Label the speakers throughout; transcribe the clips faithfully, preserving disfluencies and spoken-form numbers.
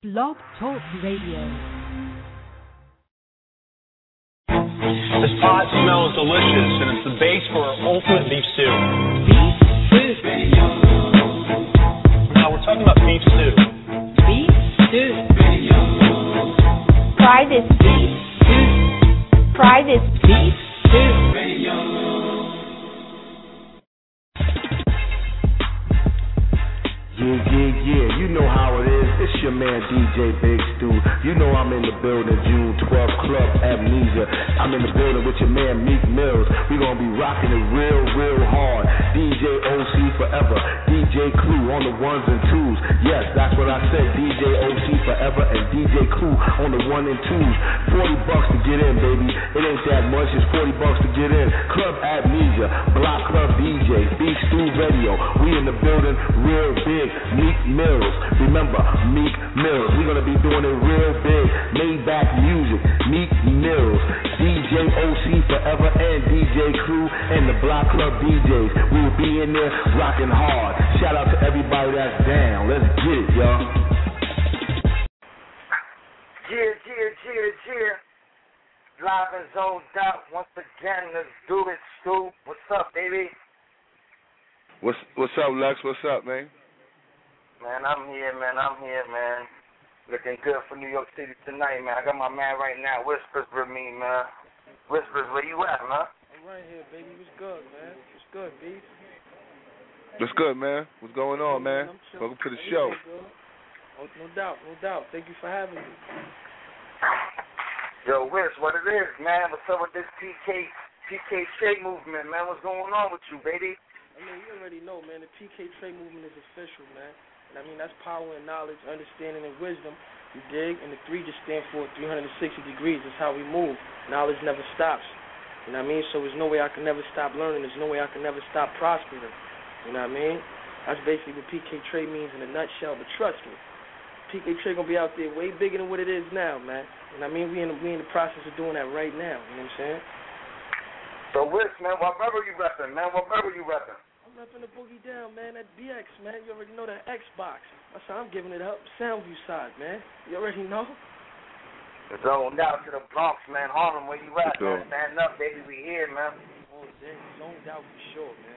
Speaker 1: Blog Talk Radio.
Speaker 2: This pot smells delicious, and it's the base for our ultimate beef stew.
Speaker 1: Beef stew.
Speaker 2: Now we're talking about beef stew.
Speaker 1: Beef stew.
Speaker 3: Try this beef stew. Try this beef stew.
Speaker 4: Yeah, yeah, yeah, you know how it is. It's your man D J Big Stu. You know I'm in the building, June twelfth, Club Amnesia. I'm in the building with your man Meek Mills. We gonna be rocking it real, real hard. D J O C forever. D J Clue on the ones and twos. Yes, that's what I said. D J O C forever and D J Clue on the one and twos. forty bucks to get in, baby. It ain't that much. It's forty bucks to get in. Club Amnesia, Block Club D J, Big Stu Radio. We in the building real big. Meek Mills. Remember, Meek Mills. We're going to be doing it real big. Maybach Music. Meek Mills. D J O C Forever and D J Crew and the Block Club D Js. We will be in there rocking hard. Shout out to everybody that's down. Let's get it, y'all.
Speaker 5: Yeah, yeah, yeah, yeah. Live and zoned out. Once again, let's do it, Stu. What's up, baby?
Speaker 4: What's, what's up, Lex? What's up, man?
Speaker 5: Man, I'm here, man. I'm here, man. Looking good for New York City tonight, man. I got my man right now, Whispers with me, man. Whispers, where you at, man?
Speaker 6: I'm right here, baby. What's good, man? What's good, B?
Speaker 4: What's good, man? What's going on, man? Welcome to the show.
Speaker 6: Oh, no doubt, no doubt. Thank you for having me.
Speaker 5: Yo, Whis, what it is, man? What's up with this P K P K trade movement, man? What's going on with you, baby?
Speaker 6: I mean, you already know, man. The P K trade movement is official, man. I mean, that's power and knowledge, understanding and wisdom. You dig? And the three just stand for three hundred sixty degrees. That's how we move. Knowledge never stops. You know what I mean? So there's no way I can never stop learning. There's no way I can never stop prospering. You know what I mean? That's basically what P K trade means in a nutshell. But trust me, P K trade gonna be out there way bigger than what it is now, man. You know what I mean? We in the, we in the process of doing that right now. You know what I'm saying?
Speaker 5: So, Whis, man, what member you repping, man? What member you repping?
Speaker 6: I'm repping the boogie down, man. That B X, man. You already know that Xbox. That's how I'm giving it up. Soundview side, man. You already know.
Speaker 5: Zoned out to the Bronx, man. Harlem, where you at, man? Stand up, baby. We here, man.
Speaker 6: Oh, damn. Zoned out for sure, man.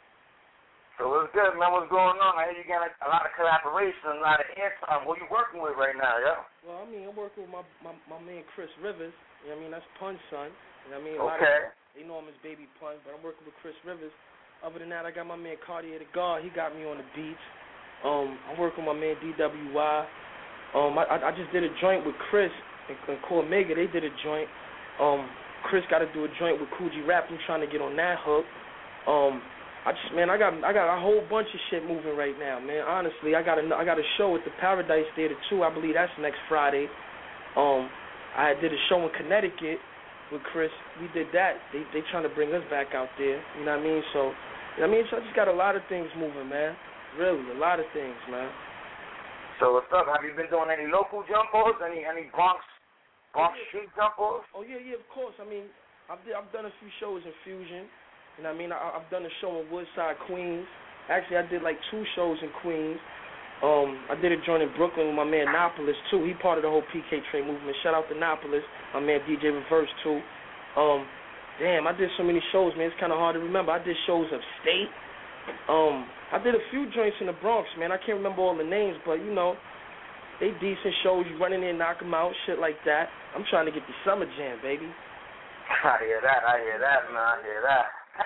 Speaker 5: So what's good, man? What's going on? I hear you got a lot of collaboration, a lot of airtime. Who you working with right now, yo?
Speaker 6: Well, I mean, I'm working with my, my, my man Chris Rivers. You know what I mean? That's Pun's son. You know what I mean? A
Speaker 5: okay.
Speaker 6: Lot of, they know him as Baby Pun, but I'm working with Chris Rivers. Other than that, I got my man Cartier the God. He got me on the beats. Um, I'm working with my man D W Y. Um, I, I just did a joint with Chris and, and Core Mega. They did a joint. Um, Chris got to do a joint with Coogee Rap. I'm trying to get on that hook. Um, I just, man, I got I got a whole bunch of shit moving right now, man. Honestly, I got a I got a show at the Paradise Theater too. I believe that's next Friday. Um, I did a show in Connecticut with Chris. We did that. They they trying to bring us back out there. You know what I mean? So. You know what I mean? So I just got a lot of things moving, man. Really, a lot of things, man.
Speaker 5: So what's up? Have you been doing any local jump offs? Any any Bronx Bronx
Speaker 6: yeah.
Speaker 5: street jump offs?
Speaker 6: Oh yeah, yeah, of course. I mean, I've did, I've done a few shows in Fusion. You know what I mean? I, I've done a show in Woodside, Queens. Actually, I did like two shows in Queens. Um, I did a joint in Brooklyn with my man Nopolis too. He part of the whole P K trade movement. Shout out to Nopolis, my man D J Reverse too. Um. Damn, I did so many shows, man. It's kind of hard to remember. I did shows upstate. Um, I did a few joints in the Bronx, man. I can't remember all the names, but, you know, they decent shows. You run in there, knock them out, shit like that. I'm trying to get the Summer Jam, baby.
Speaker 5: I hear that. I hear that, man. I hear that.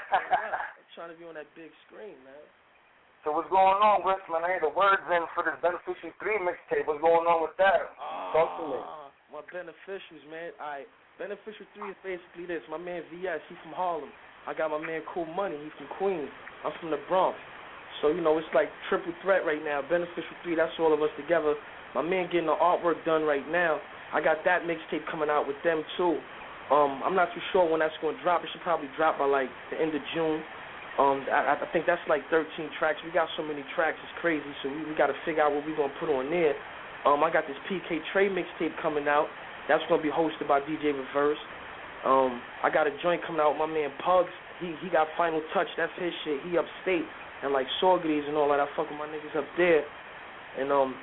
Speaker 6: I'm trying to be on that big screen, man.
Speaker 5: So what's going on, Wes, man? I hear the words in for this Beneficial three mixtape. What's going on with that?
Speaker 6: Uh,
Speaker 5: Talk to me.
Speaker 6: My Beneficials, man. All right. Beneficial three is basically this. My man V S, he from Harlem. I got my man Cool Money, he from Queens. I'm from the Bronx. So, you know, it's like triple threat right now. Beneficial three, that's all of us together. My man getting the artwork done right now. I got that mixtape coming out with them, too. Um, I'm not too sure when that's going to drop. It should probably drop by, like, the end of June. Um, I, I think that's, like, thirteen tracks. We got so many tracks, it's crazy. So we, we got to figure out what we're going to put on there. Um, I got this P K Trade mixtape coming out. That's going to be hosted by D J Reverse. Um, I got a joint coming out with my man Pugs. He he got Final Touch. That's his shit. He upstate. And like Sorgades and all that. I fuck with my niggas up there. And um,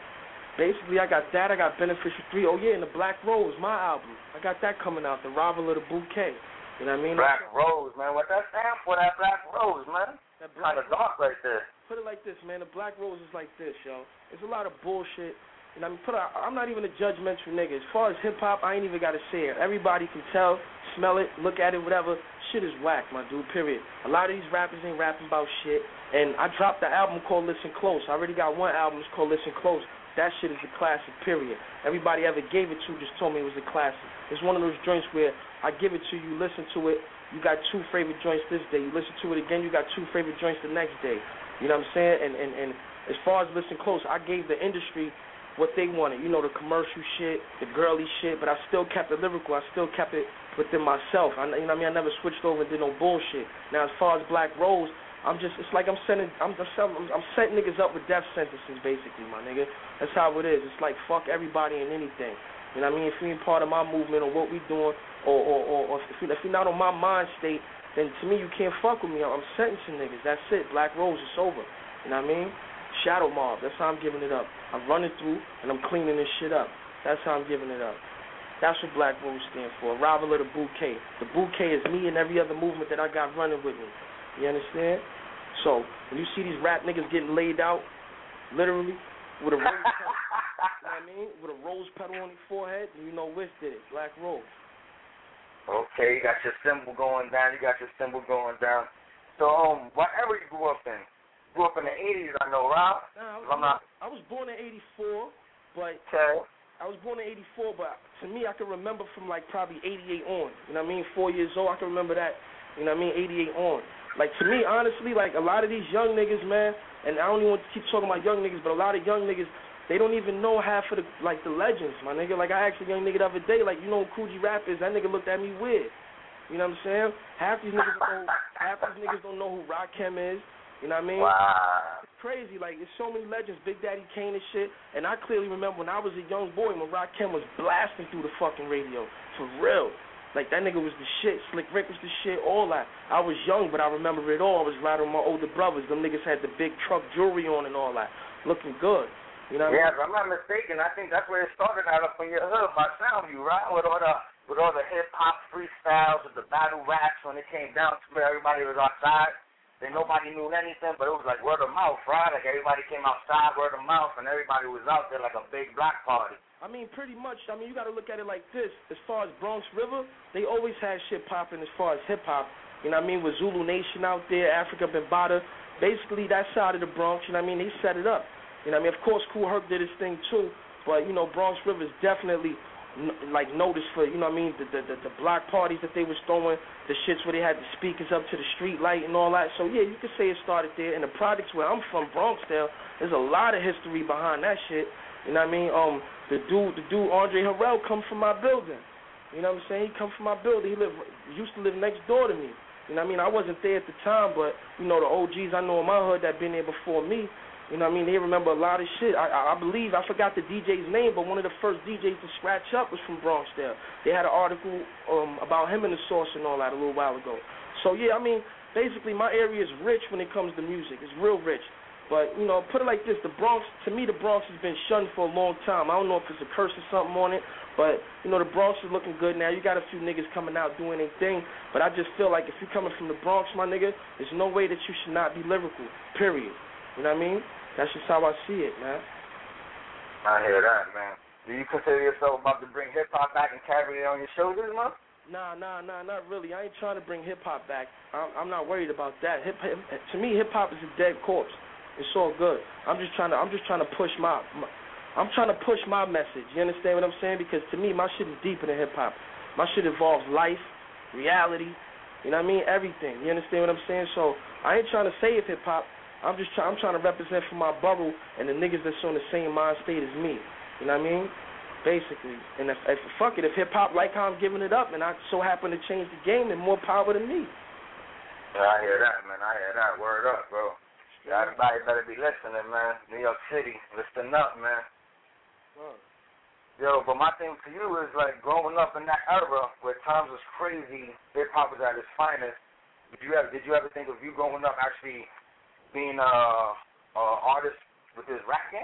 Speaker 6: basically, I got that. I got Beneficial three. Oh, yeah, and the Black Rose, my album. I got that coming out, The Rival of the Bouquet. You know what I mean?
Speaker 5: Black Rose, man. What that stand for, that Black Rose, man?
Speaker 6: That Black
Speaker 5: kind of dark right there.
Speaker 6: Put it like this, man. The Black Rose is like this, yo. It's a lot of bullshit. You know what I mean? Put a, I'm not even a judgmental nigga. As far as hip-hop, I ain't even got to say it. Everybody can tell, smell it, look at it, whatever. Shit is whack, my dude, period. A lot of these rappers ain't rapping about shit. And I dropped the album called Listen Close. I already got one album. It's called Listen Close. That shit is a classic, period. Everybody ever gave it to just told me it was a classic. It's one of those joints where I give it to you, listen to it. You got two favorite joints this day. You listen to it again, you got two favorite joints the next day. You know what I'm saying? And, and, and as far as Listen Close, I gave the industry what they wanted. You know, the commercial shit, the girly shit, but I still kept it lyrical. I still kept it within myself. I, you know what I mean? I never switched over and did no bullshit. Now, as far as Black Rose, I'm just, it's like I'm sending, I'm just, I'm, I'm setting niggas up with death sentences, basically, my nigga. That's how it is. It's like fuck everybody and anything. You know what I mean? If you ain't part of my movement or what we doing, or, or, or, or if, you, if you're not on my mind state, then to me you can't fuck with me. I'm sentencing niggas. That's it. Black Rose, it's over. You know what I mean? Shadow Mob. That's how I'm giving it up. I'm running through and I'm cleaning this shit up. That's how I'm giving it up. That's what Black Rose stands for. Rival of the Bouquet. The Bouquet is me and every other movement that I got running with me. You understand? So when you see these rap niggas getting laid out, literally with a rose petal, you know what I mean? With a rose petal on their forehead, you know Wiz did it. Black Rose.
Speaker 5: Okay, you got your symbol going down. You got your symbol going down. So, um, what era you grew up in? Grew up in the eighties, I know, right?
Speaker 6: Nah, I was,
Speaker 5: I'm not.
Speaker 6: I was born in eighty-four, but
Speaker 5: Okay.
Speaker 6: I was born in eighty-four, but to me, I can remember from like probably eighty-eight on. You know what I mean? Four years old, I can remember that. You know what I mean? eighty-eight on. Like to me, honestly, like a lot of these young niggas, man, and I don't even want to keep talking about young niggas, but a lot of young niggas, they don't even know half of the like the legends, my nigga. Like I asked a young nigga the other day, like you know who Coogee Rap is? That nigga looked at me weird. You know what I'm saying? Half these niggas don't, half these niggas don't know who Rakim is. You know what I mean?
Speaker 5: Wow.
Speaker 6: It's crazy. Like there's so many legends, Big Daddy Kane and shit. And I clearly remember when I was a young boy when Rakim was blasting through the fucking radio for real. Like that nigga was the shit. Slick Rick was the shit. All that. I was young, but I remember it all. I was riding with my older brothers. Them niggas had the big truck jewelry on and all that, looking good. You know what
Speaker 5: yeah,
Speaker 6: I mean?
Speaker 5: if I'm not mistaken, I think that's where it started out up in your hood by Soundview, right? With all the with all the hip hop freestyles, with the battle raps when it came down to where everybody was outside. Then nobody knew anything, but it was like word of mouth, right? Like everybody came outside, word of mouth, and everybody was out there like a big block party.
Speaker 6: I mean, pretty much. I mean, you got to look at it like this. As far as Bronx River, they always had shit popping as far as hip-hop. You know what I mean? With Zulu Nation out there, Africa Bambaataa, basically that side of the Bronx, you know what I mean? They set it up. You know what I mean? Of course, Kool Herc did his thing too, but, you know, Bronx River is definitely, like, noticed for, you know what I mean, the, the, the, the block parties that they was throwing, the shits where they had the speakers up to the street light and all that. So, yeah, you could say it started there. And the projects where I'm from, Bronxdale, there's a lot of history behind that shit. You know what I mean? Um, the dude, the dude Andre Harrell come from my building. You know what I'm saying? He come from my building. He lived, used to live next door to me. You know what I mean? I wasn't there at the time, but, you know, the O Gs I know in my hood that been there before me, you know what I mean? They remember a lot of shit. I, I, I believe, I forgot the D J's name, but one of the first D Js to scratch up was from Bronxdale. They had an article um, about him in the Source and all that a little while ago. So, yeah, I mean, basically my area is rich when it comes to music. It's real rich. But, you know, put it like this, the Bronx, to me, the Bronx has been shunned for a long time. I don't know if it's a curse or something on it, but, you know, the Bronx is looking good now. You got a few niggas coming out doing their thing, but I just feel like if you're coming from the Bronx, my nigga, there's no way that you should not be lyrical, period. You know what I mean? That's just how I see it, man.
Speaker 5: I hear that, man. Do you consider yourself about to bring hip-hop back and carry it on your shoulders, man?
Speaker 6: Nah, nah, nah, not really. I ain't trying to bring hip-hop back. I'm, I'm not worried about that. Hip, hip, to me, hip-hop is a dead corpse. It's all good. I'm just trying to. I'm just trying to push my, my. I'm trying to push my message. You understand what I'm saying? Because to me, my shit is deeper than hip hop. My shit involves life, reality. You know what I mean? Everything. You understand what I'm saying? So I ain't trying to save hip hop. I'm just. Try, I'm trying to represent for my borough and the niggas that's on the same mind state as me. You know what I mean? Basically. And if, if fuck it, if hip hop like how I'm giving it up, and I so happen to change the game, then more power to me.
Speaker 5: Yeah, I hear that, man. I hear that. Word up, bro. Yeah, everybody better be listening, man. New York City, listen up, man.
Speaker 6: Huh.
Speaker 5: Yo, but my thing for you is, like, growing up in that era where times was crazy, hip-hop was at its finest, did you ever, did you ever think of you growing up actually being a, a artist with this rap game?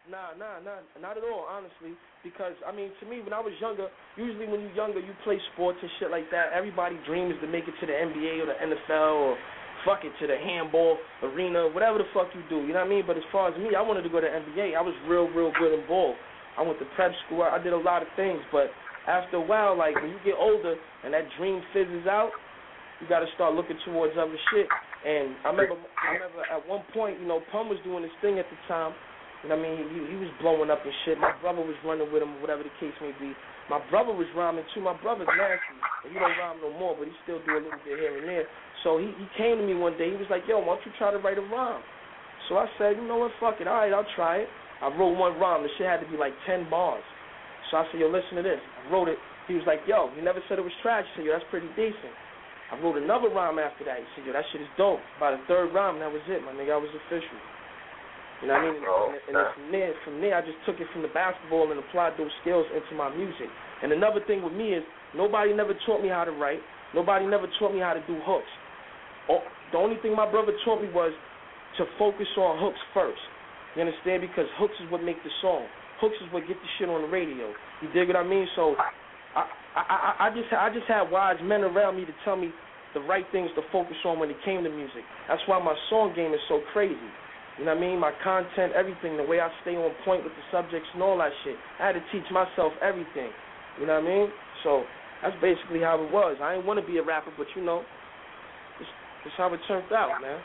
Speaker 6: Nah, nah, nah, not at all, honestly. Because, I mean, to me, when I was younger, usually when you're younger, you play sports and shit like that. Everybody dreams to make it to the N B A or the N F L or fuck it, to the handball arena, whatever the fuck you do, you know what I mean? But as far as me, I wanted to go to N B A. I was real, real good in ball. I went to prep school. I did a lot of things. But after a while, like, when you get older and that dream fizzes out, you got to start looking towards other shit. And I remember, I remember at one point, you know, Pun was doing this thing at the time. You know what I mean? He, he was blowing up and shit. My brother was running with him, whatever the case may be. My brother was rhyming too. My brother's nasty. And he don't rhyme no more, but he still do a little bit here and there. So he, he came to me one day. He was like, yo, why don't you try to write a rhyme? So I said, you know what, fuck it. All right, I'll try it. I wrote one rhyme. The shit had to be like ten bars. So I said, yo, listen to this. I wrote it. He was like, yo, you never said it was trash. I said, yo, that's pretty decent. I wrote another rhyme after that. He said, yo, that shit is dope. By the third rhyme, that was it, my nigga. I was official. You know what I mean? And, and, and from there, from there, I just took it from the basketball and applied those skills into my music. And another thing with me is nobody never taught me how to write. Nobody never taught me how to do hooks. Oh, the only thing my brother taught me was to focus on hooks first. You understand? Because hooks is what make the song. Hooks is what get the shit on the radio. You dig what I mean? So I, I, I, I just, I just had wise men around me to tell me the right things to focus on when it came to music. That's why my song game is so crazy. You know what I mean? My content, everything, the way I stay on point with the subjects and all that shit. I had to teach myself everything. You know what I mean? So that's basically how it was. I didn't want to be a rapper, but you know, it's, it's how it turned out, man.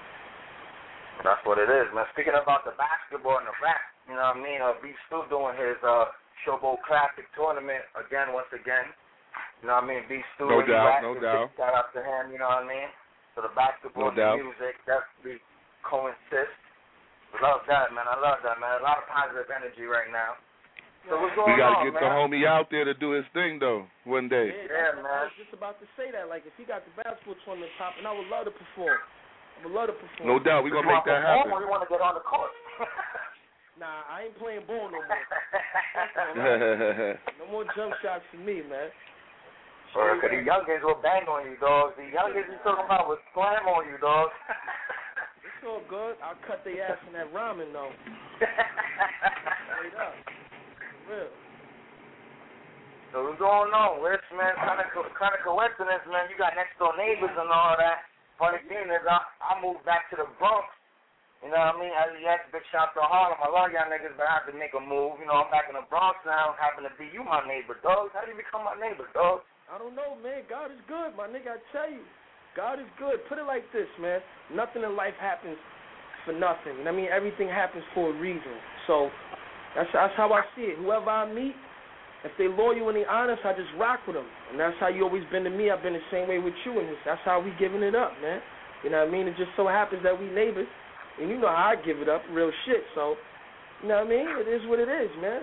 Speaker 5: That's what it is, man. Speaking about the basketball and the rap, you know what I mean? Uh, B still doing his uh, Showboat Classic tournament again, once again. You know what I mean? B still.
Speaker 7: No doubt, no doubt.
Speaker 5: Shout out to him, you know what I mean? So the basketball
Speaker 7: no
Speaker 5: and
Speaker 7: doubt.
Speaker 5: the music definitely coincide. Love that, man. I love that, man. A lot of positive energy right now. So what's going on,
Speaker 7: we gotta
Speaker 5: on,
Speaker 7: get
Speaker 5: man?
Speaker 7: the homie out there to do his thing, though, one day.
Speaker 6: Yeah,
Speaker 5: yeah man.
Speaker 6: I was just about to say that. Like, if he got the basketball tournament popping, I would love to perform. I would love to perform.
Speaker 7: No doubt. We're going to make that happen.
Speaker 5: We want to get on the court.
Speaker 6: Nah, I ain't playing ball no more. No more jump shots for me, man.
Speaker 5: Because the youngins will bang on you, dog. The youngins you talking about will slam on you, dog.
Speaker 6: It's all good. I'll cut their ass in that ramen, though. Straight up. Real.
Speaker 5: So what's going on, Rich, man? Kind of, kind of coincidence, man. You got next door neighbors and all that. Funny thing is, I, I moved back to the Bronx. You know what I mean? I had a big shout to Harlem. I love y'all niggas, but I had to make a move. You know, I'm back in the Bronx now. Happen to be you, my neighbor, dog. How did you become my neighbor, dog?
Speaker 6: I don't know, man. God is good, my nigga. I tell you. God is good. Put it like this, man. Nothing in life happens for nothing. You know what I mean? Everything happens for a reason. So that's that's how I see it. Whoever I meet, if they loyal and they honest, I just rock with them. And that's how you always been to me. I've been the same way with you. And that's how we giving it up, man. You know what I mean? It just so happens that we neighbors. And you know how I give it up, real shit. So, you know what I mean? It is what it is, man.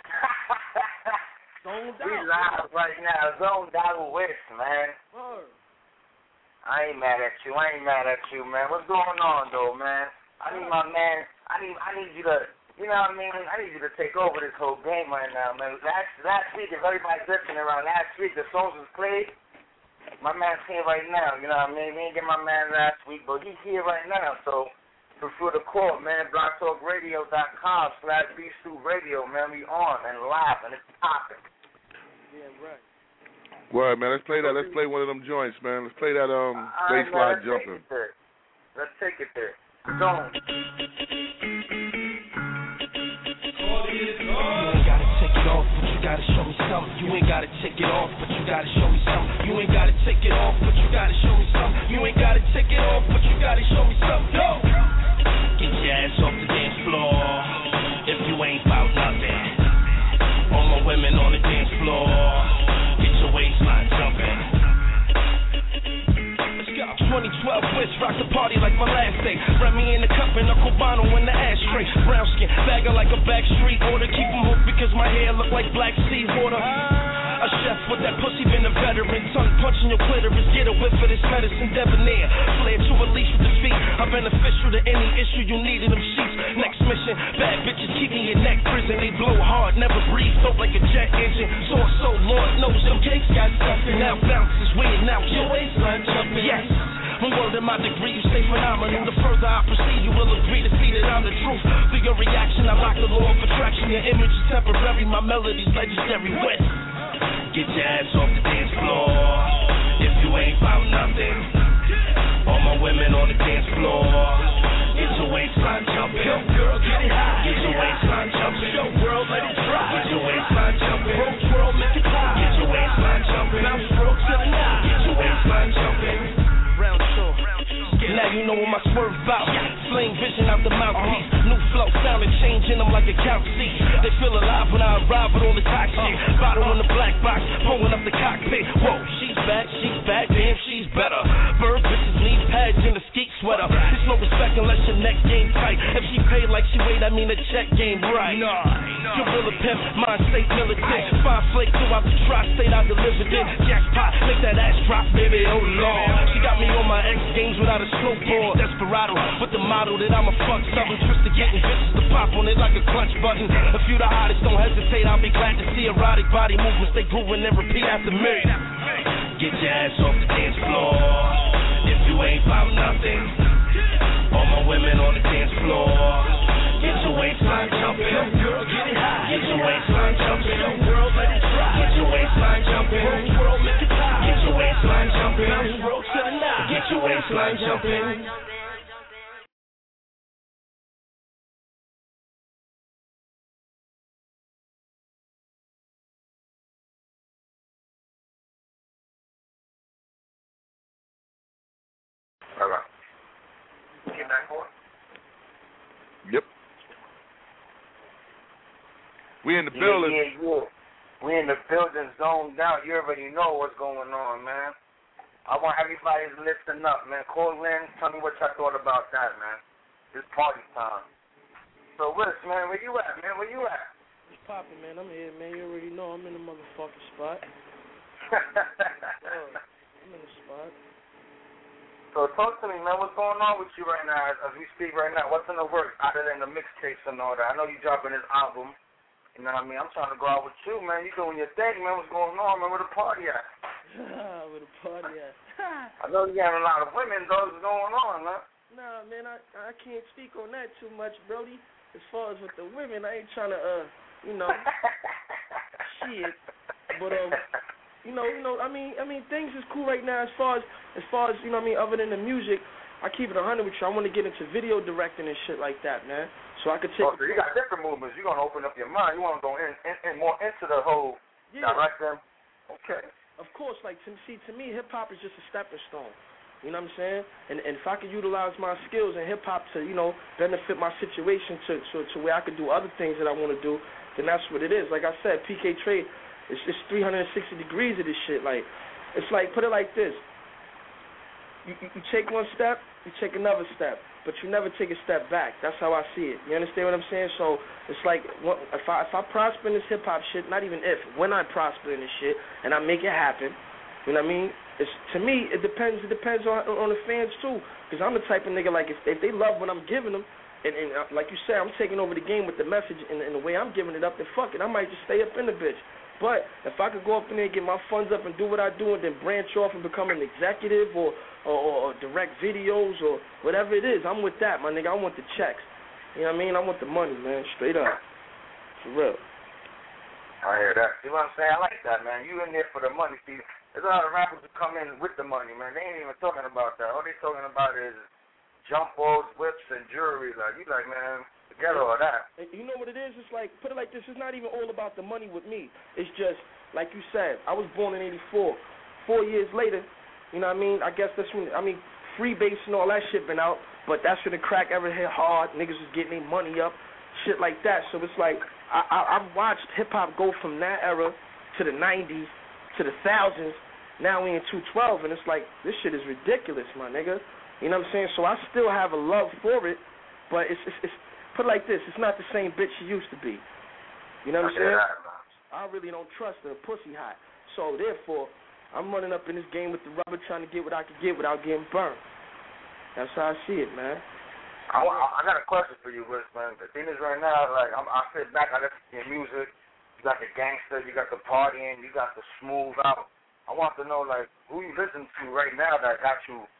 Speaker 6: Zoned out.
Speaker 5: We live right now. Zoned out with, man.
Speaker 6: Word.
Speaker 5: I ain't mad at you. I ain't mad at you, man. What's going on, though, man? I need my man. I need. I need you to. You know what I mean? I need you to take over this whole game right now, man. Last last week, if everybody's listening around, last week the songs was played. My man's here right now. You know what I mean? We didn't get my man last week, but he's here right now. So prefer the call, man. blogtalkradio.com slash B-Stu Radio, man. We on and live, and it's popping.
Speaker 6: Yeah, right.
Speaker 7: Word, man. Let's play that. Let's play one of them joints, man. Let's play that um baseline jumper.
Speaker 5: Let's take it there. Zone.
Speaker 8: You ain't gotta take it off, but you gotta show me something. You ain't gotta take it off, but you gotta show me something. You ain't gotta take it off, but you gotta show me something. You ain't gotta take it off, but you gotta show me something. Yo! Get your ass off the dance floor if you ain't about nothing. All my women on the dance floor. Get your waistline jumping. Let's go. twenty twelve Wish, rock the party like my last day. Remy in the cup and a Cubano in the ashtray. Brown skin, bagger like a back street order. Keep them hooked because my hair look like black sea water. A chef with that pussy been a veteran. Tongue punching your clitoris. Get a whiff of this medicine debonair. Flare to a leash with the feet. I'm beneficial to any issue you need in them sheets. Next mission, bad bitches keep me in neck prison. They blow hard, never breathe, dope like a jet engine. So so Lord knows them cakes got something. Now bounces, we and now your waistline jumping. Yes. From world to of my degree, you stay phenomenal. The further I proceed, you will agree to see that I'm the truth. Through your reaction, I lock the law of attraction. Your image is temporary, my melody's legendary. West, get your ass off the dance floor if you ain't found nothing. All my women on the dance floor, get your waistline jumping. Yo, girl, get it high. Get your waistline jumping. Yo, world, let it dry. Get your waistline jumping. Roach world, make it high. Get your waistline jumping. Bounce broke to the night. Get your waistline jumping. Round two. Now you know what my swerve about. Sling vision out the mouthpiece. New flow, sound and changing them like a couch seat. They feel alive when I arrive with all the toxic. Bottle in the black box, pulling up the cockpit. Whoa, she's back, she's back, damn, she's better. Bird bitches need pads in a ski sweater. There's no respect unless your neck game tight. If she paid like she weighed, I mean the check game right. Nah, gorilla pimp, mind state militant. Five flakes throughout the tri-state, I delivered it. Jackpot, make that ass drop, baby, oh lord. She got me on my X games without a snowboard. Desperado, with the model that I'ma fuck something. Twisted getting bitches to pop on it like a clutch button. If you the hottest, don't hesitate, I'll be glad to see erotic body movements. They grooving and repeat after me. Get your ass off the dance floor if you ain't found nothing. All my women on the dance floor, get your waistline jumping. Yo, girl, get it high. Get your waistline jumping. Yo, girl, let it dry. Get your waistline jumping. Roach world, make it high. Get your waistline jumping. Bounce broke to the night. Get your waistline jumping.
Speaker 5: All right. Get back on.
Speaker 7: Yep. We in the
Speaker 5: yeah,
Speaker 7: building.
Speaker 5: Yeah, yeah. We in the building, zoned out. You already know what's going on, man. I want everybody to listen up, man. Call in, tell me what y'all thought about that, man. It's party time. So, Wiz, man, where you at, man? Where you at?
Speaker 6: It's popping, man. I'm here, man. You already know I'm in the motherfucking spot. oh, I'm in the spot.
Speaker 5: So talk to me, man. What's going on with you right now as, as we speak right now? What's in the works other than the mixtapes and all that? I know you dropping this album. You know what I mean? I'm trying to go out with you, man. You doing your thing, man. What's going on, man? Where the party at?
Speaker 6: Where the party at?
Speaker 5: I know you got a lot of women, though. What's going on, man?
Speaker 6: Nah, man, I I can't speak on that too much, Brody. As far as with the women, I ain't trying to, uh, you know, shit. But, um... You know, you know. I mean, I mean, things is cool right now. As far as, as far as you know, what I mean, other than the music, I keep it a hundred with you. I want to get into video directing and shit like that, man. So I could take.
Speaker 5: Oh, so you got different movements. You're gonna open up your mind. You want to go in, in, in more into the whole
Speaker 6: yeah.
Speaker 5: directing. Okay.
Speaker 6: Of course, like to see to me, hip hop is just a stepping stone. You know what I'm saying? And and if I could utilize my skills in hip hop to, you know, benefit my situation to to, to where I could do other things that I want to do, then that's what it is. Like I said, P K Trade. It's it's three hundred sixty degrees of this shit. Like, it's like, put it like this. You, you, you take one step, you take another step, but you never take a step back. That's how I see it. You understand what I'm saying? So it's like, if I if I prosper in this hip-hop shit, not even if, when I prosper in this shit, and I make it happen, you know what I mean? It's, to me, it depends It depends on on the fans, too, because I'm the type of nigga, like, if, if they love what I'm giving them, and, and uh, like you said, I'm taking over the game with the message and, and the way I'm giving it up, then fuck it, I might just stay up in the bitch. But if I could go up in there and get my funds up and do what I do and then branch off and become an executive or, or, or direct videos or whatever it is, I'm with that, my nigga. I want the checks. You know what I mean? I want the money, man, straight up. For real.
Speaker 5: I hear that. You know what I'm saying? I like that, man. You in there for the money. See, there's a lot of rappers who come in with the money, man. They ain't even talking about that. All they talking about is jump balls, whips, and jewelry. Like, you like, man, forget all that.
Speaker 6: And you know what it is? It's like, put it like this, it's not even all about the money with me. It's just, like you said, I was born in eighty-four. Four years later, you know what I mean? I guess that's when, I mean, Freebase and all that shit been out, but that's when the crack ever hit hard. Niggas was getting their money up, shit like that. So it's like, I, I, I've watched hip-hop go from that era to the nineties, to the thousands. Now we in two twelve, and it's like, this shit is ridiculous, my nigga. You know what I'm saying? So I still have a love for it, but it's, it's, it's put it like this, it's not the same bitch she used to be. You know what I'm saying? I really don't trust her, pussy hot. So therefore, I'm running up in this game with the rubber, trying to get what I can get without getting burned. That's how I see it, man.
Speaker 5: I, I, I got a question for you, Wiz, man. The thing is right now, like, I'm, I sit back, I listen to your music. You got the gangster, you got the partying, you got the smooth out. I want to know, like, who you listen to right now that got you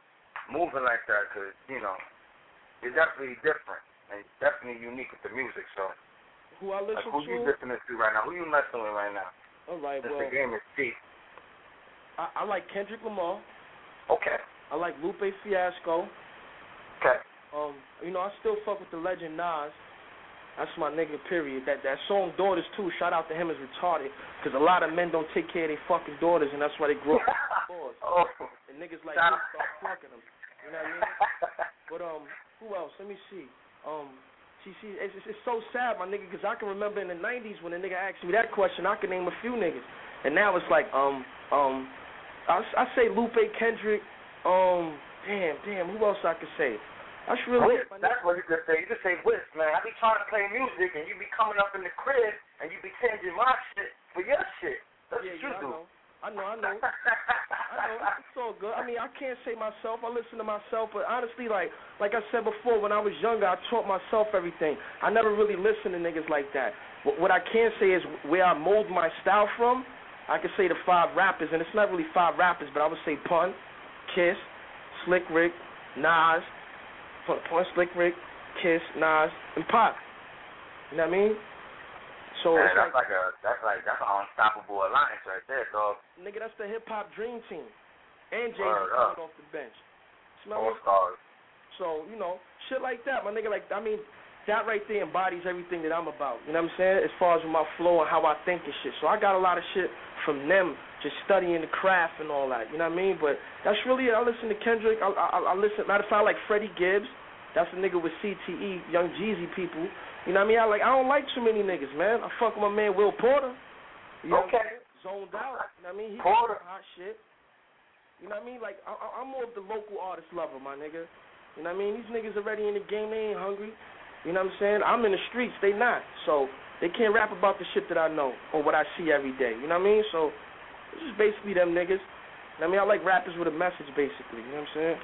Speaker 5: moving like that because, you know, you're definitely different and definitely unique with the music. So,
Speaker 6: who I listen
Speaker 5: like, who
Speaker 6: to?
Speaker 5: you listening to right now? Who you messing with right now?
Speaker 6: All right,
Speaker 5: Since
Speaker 6: well,
Speaker 5: the game is cheap.
Speaker 6: I, I like Kendrick Lamar.
Speaker 5: Okay.
Speaker 6: I like Lupe Fiasco.
Speaker 5: Okay.
Speaker 6: Um, you know, I still fuck with the legend Nas. That's my nigga, period. That that song Daughters, too, shout out to him, is retarded. Because a lot of men don't take care of their fucking daughters, and that's why they grow up with
Speaker 5: oh.
Speaker 6: And niggas like me start fucking them. You know what I mean? But, um, who else? Let me see. Um, see, see, it's, it's so sad, my nigga, because I can remember in the nineties when a nigga asked me that question, I could name a few niggas. And now it's like, um, um, I, I say Lupe, Kendrick, um, damn, damn, who else I could say? That's really
Speaker 5: Wiz, that's what you could say. You could say Wiz, man. I be trying to play music, and you be coming up in the crib, and you be changing my shit for your shit. That's
Speaker 6: yeah,
Speaker 5: what you
Speaker 6: yeah,
Speaker 5: do.
Speaker 6: I know, I know, I know. I know. It's all good. I mean, I can't say myself. I listen to myself, but honestly, like, like I said before, when I was younger, I taught myself everything. I never really listened to niggas like that. What, what I can say is where I mold my style from. I could say the five rappers, and it's not really five rappers, but I would say Pun, Kiss, Slick Rick, Nas. Pun, Slick Rick, Kiss, Nas, and Pop. You know what I mean? So
Speaker 5: man,
Speaker 6: it's
Speaker 5: that's
Speaker 6: like,
Speaker 5: like a that's like that's an unstoppable alliance right there, dog.
Speaker 6: Nigga, that's the hip hop dream team. And Jay-Z coming off the bench. Smell
Speaker 5: All
Speaker 6: it?
Speaker 5: stars.
Speaker 6: So, you know, shit like that, my nigga, like, I mean, that right there embodies everything that I'm about. You know what I'm saying? As far as my flow and how I think and shit. So I got a lot of shit from them just studying the craft and all that. You know what I mean? But that's really it. I listen to Kendrick. I, I, I listen. Matter of fact, I like Freddie Gibbs. That's a nigga with C T E, Young Jeezy people. You know what I mean? I like. I don't like too many niggas, man. I fuck with my man Will Porter. You know
Speaker 5: okay.
Speaker 6: Zoned out. You know what I mean? He
Speaker 5: Porter.
Speaker 6: got hot shit. You know what I mean? Like, I, I'm more of the local artist lover, my nigga. You know what I mean? These niggas already in the game. They ain't hungry. You know what I'm saying? I'm in the streets. They not. So they can't rap about the shit that I know or what I see every day. You know what I mean? So it's just basically them niggas. You know what I mean? I like rappers with a message, basically. You know what I'm saying?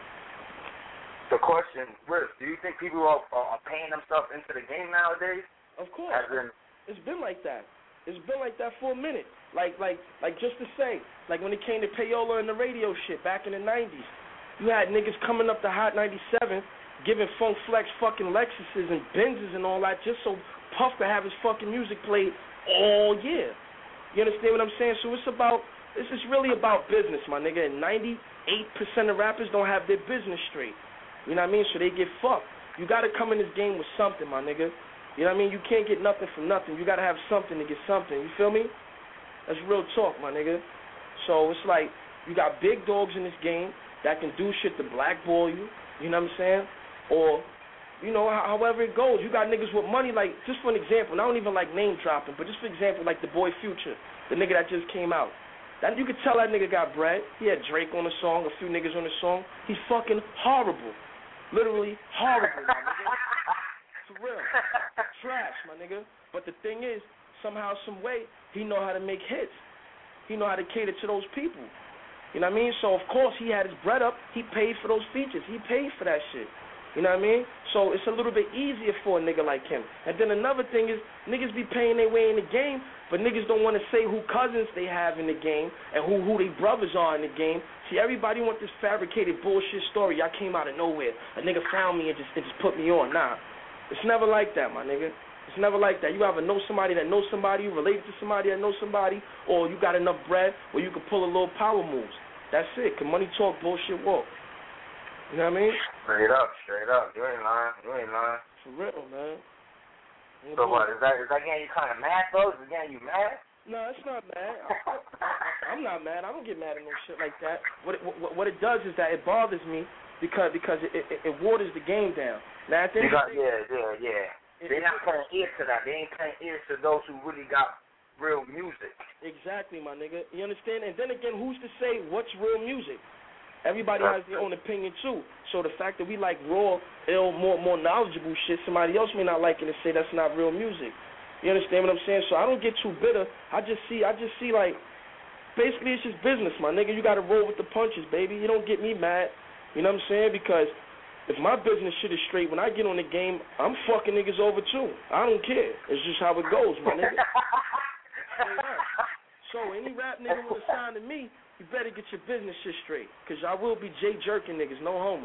Speaker 5: The question, Rick, do you think people are, are paying themselves into the game nowadays?
Speaker 6: Of course.
Speaker 5: As in,
Speaker 6: it's been like that. It's been like that for a minute. Like, like, like just to say, like when it came to payola and the radio shit back in the nineties, you had niggas coming up to Hot ninety-seven, giving Funk Flex fucking Lexuses and Benzes and all that just so Puff could have his fucking music played all year. You understand what I'm saying? So it's about, this is really about business, my nigga. And ninety-eight percent of rappers don't have their business straight. You know what I mean? So they get fucked. You got to come in this game with something, my nigga. You know what I mean? You can't get nothing from nothing. You got to have something to get something. You feel me? That's real talk, my nigga. So it's like you got big dogs in this game that can do shit to blackball you. You know what I'm saying? Or, you know, however it goes. You got niggas with money, like, just for an example, and I don't even like name dropping, but just for example, like the boy Future, the nigga that just came out. That you could tell that nigga got bread. He had Drake on the song, a few niggas on the song. He's fucking horrible. Literally horrible, my nigga. For real. Trash, my nigga. But the thing is, somehow, some way, he know how to make hits. He know how to cater to those people. You know what I mean? So, of course, he had his bread up. He paid for those features. He paid for that shit. You know what I mean? So it's a little bit easier for a nigga like him. And then another thing is, niggas be paying their way in the game, but niggas don't want to say who cousins they have in the game and who, who their brothers are in the game. See, everybody want this fabricated bullshit story. I came out of nowhere. A nigga found me and just, it just put me on. Nah. It's never like that, my nigga. It's never like that. You either know somebody that knows somebody, you related to somebody that knows somebody, or you got enough bread where you can pull a little power moves. That's it. Can money talk, bullshit walk. You know what I mean?
Speaker 5: Straight up, straight up. You ain't lying. You ain't lying.
Speaker 6: For real, man.
Speaker 5: So what, is that, is that getting you kind of mad, though? Is it getting you mad?
Speaker 6: No, it's not mad. I, I'm not mad. I don't get mad at no shit like that. What it, what, what it does is that it bothers me because because it, it, it waters the game down. Now, at the end
Speaker 5: got,
Speaker 6: of the day,
Speaker 5: yeah, yeah, yeah.
Speaker 6: It,
Speaker 5: They're not paying ears to that. They ain't paying ears to those who really got real music.
Speaker 6: Exactly, my nigga. You understand? And then again, who's to say what's real music? Everybody has their own opinion, too. So the fact that we like raw, ill, more more knowledgeable shit, somebody else may not like it and say that's not real music. You understand what I'm saying? So I don't get too bitter. I just see, I just see like, basically it's just business, my nigga. You got to roll with the punches, baby. You don't get me mad. You know what I'm saying? Because if my business shit is straight, when I get on the game, I'm fucking niggas over, too. I don't care. It's just how it goes, my nigga. So any rap nigga want to sign to me, you better get your business shit straight, because y'all will be Jay jerking niggas, no homo.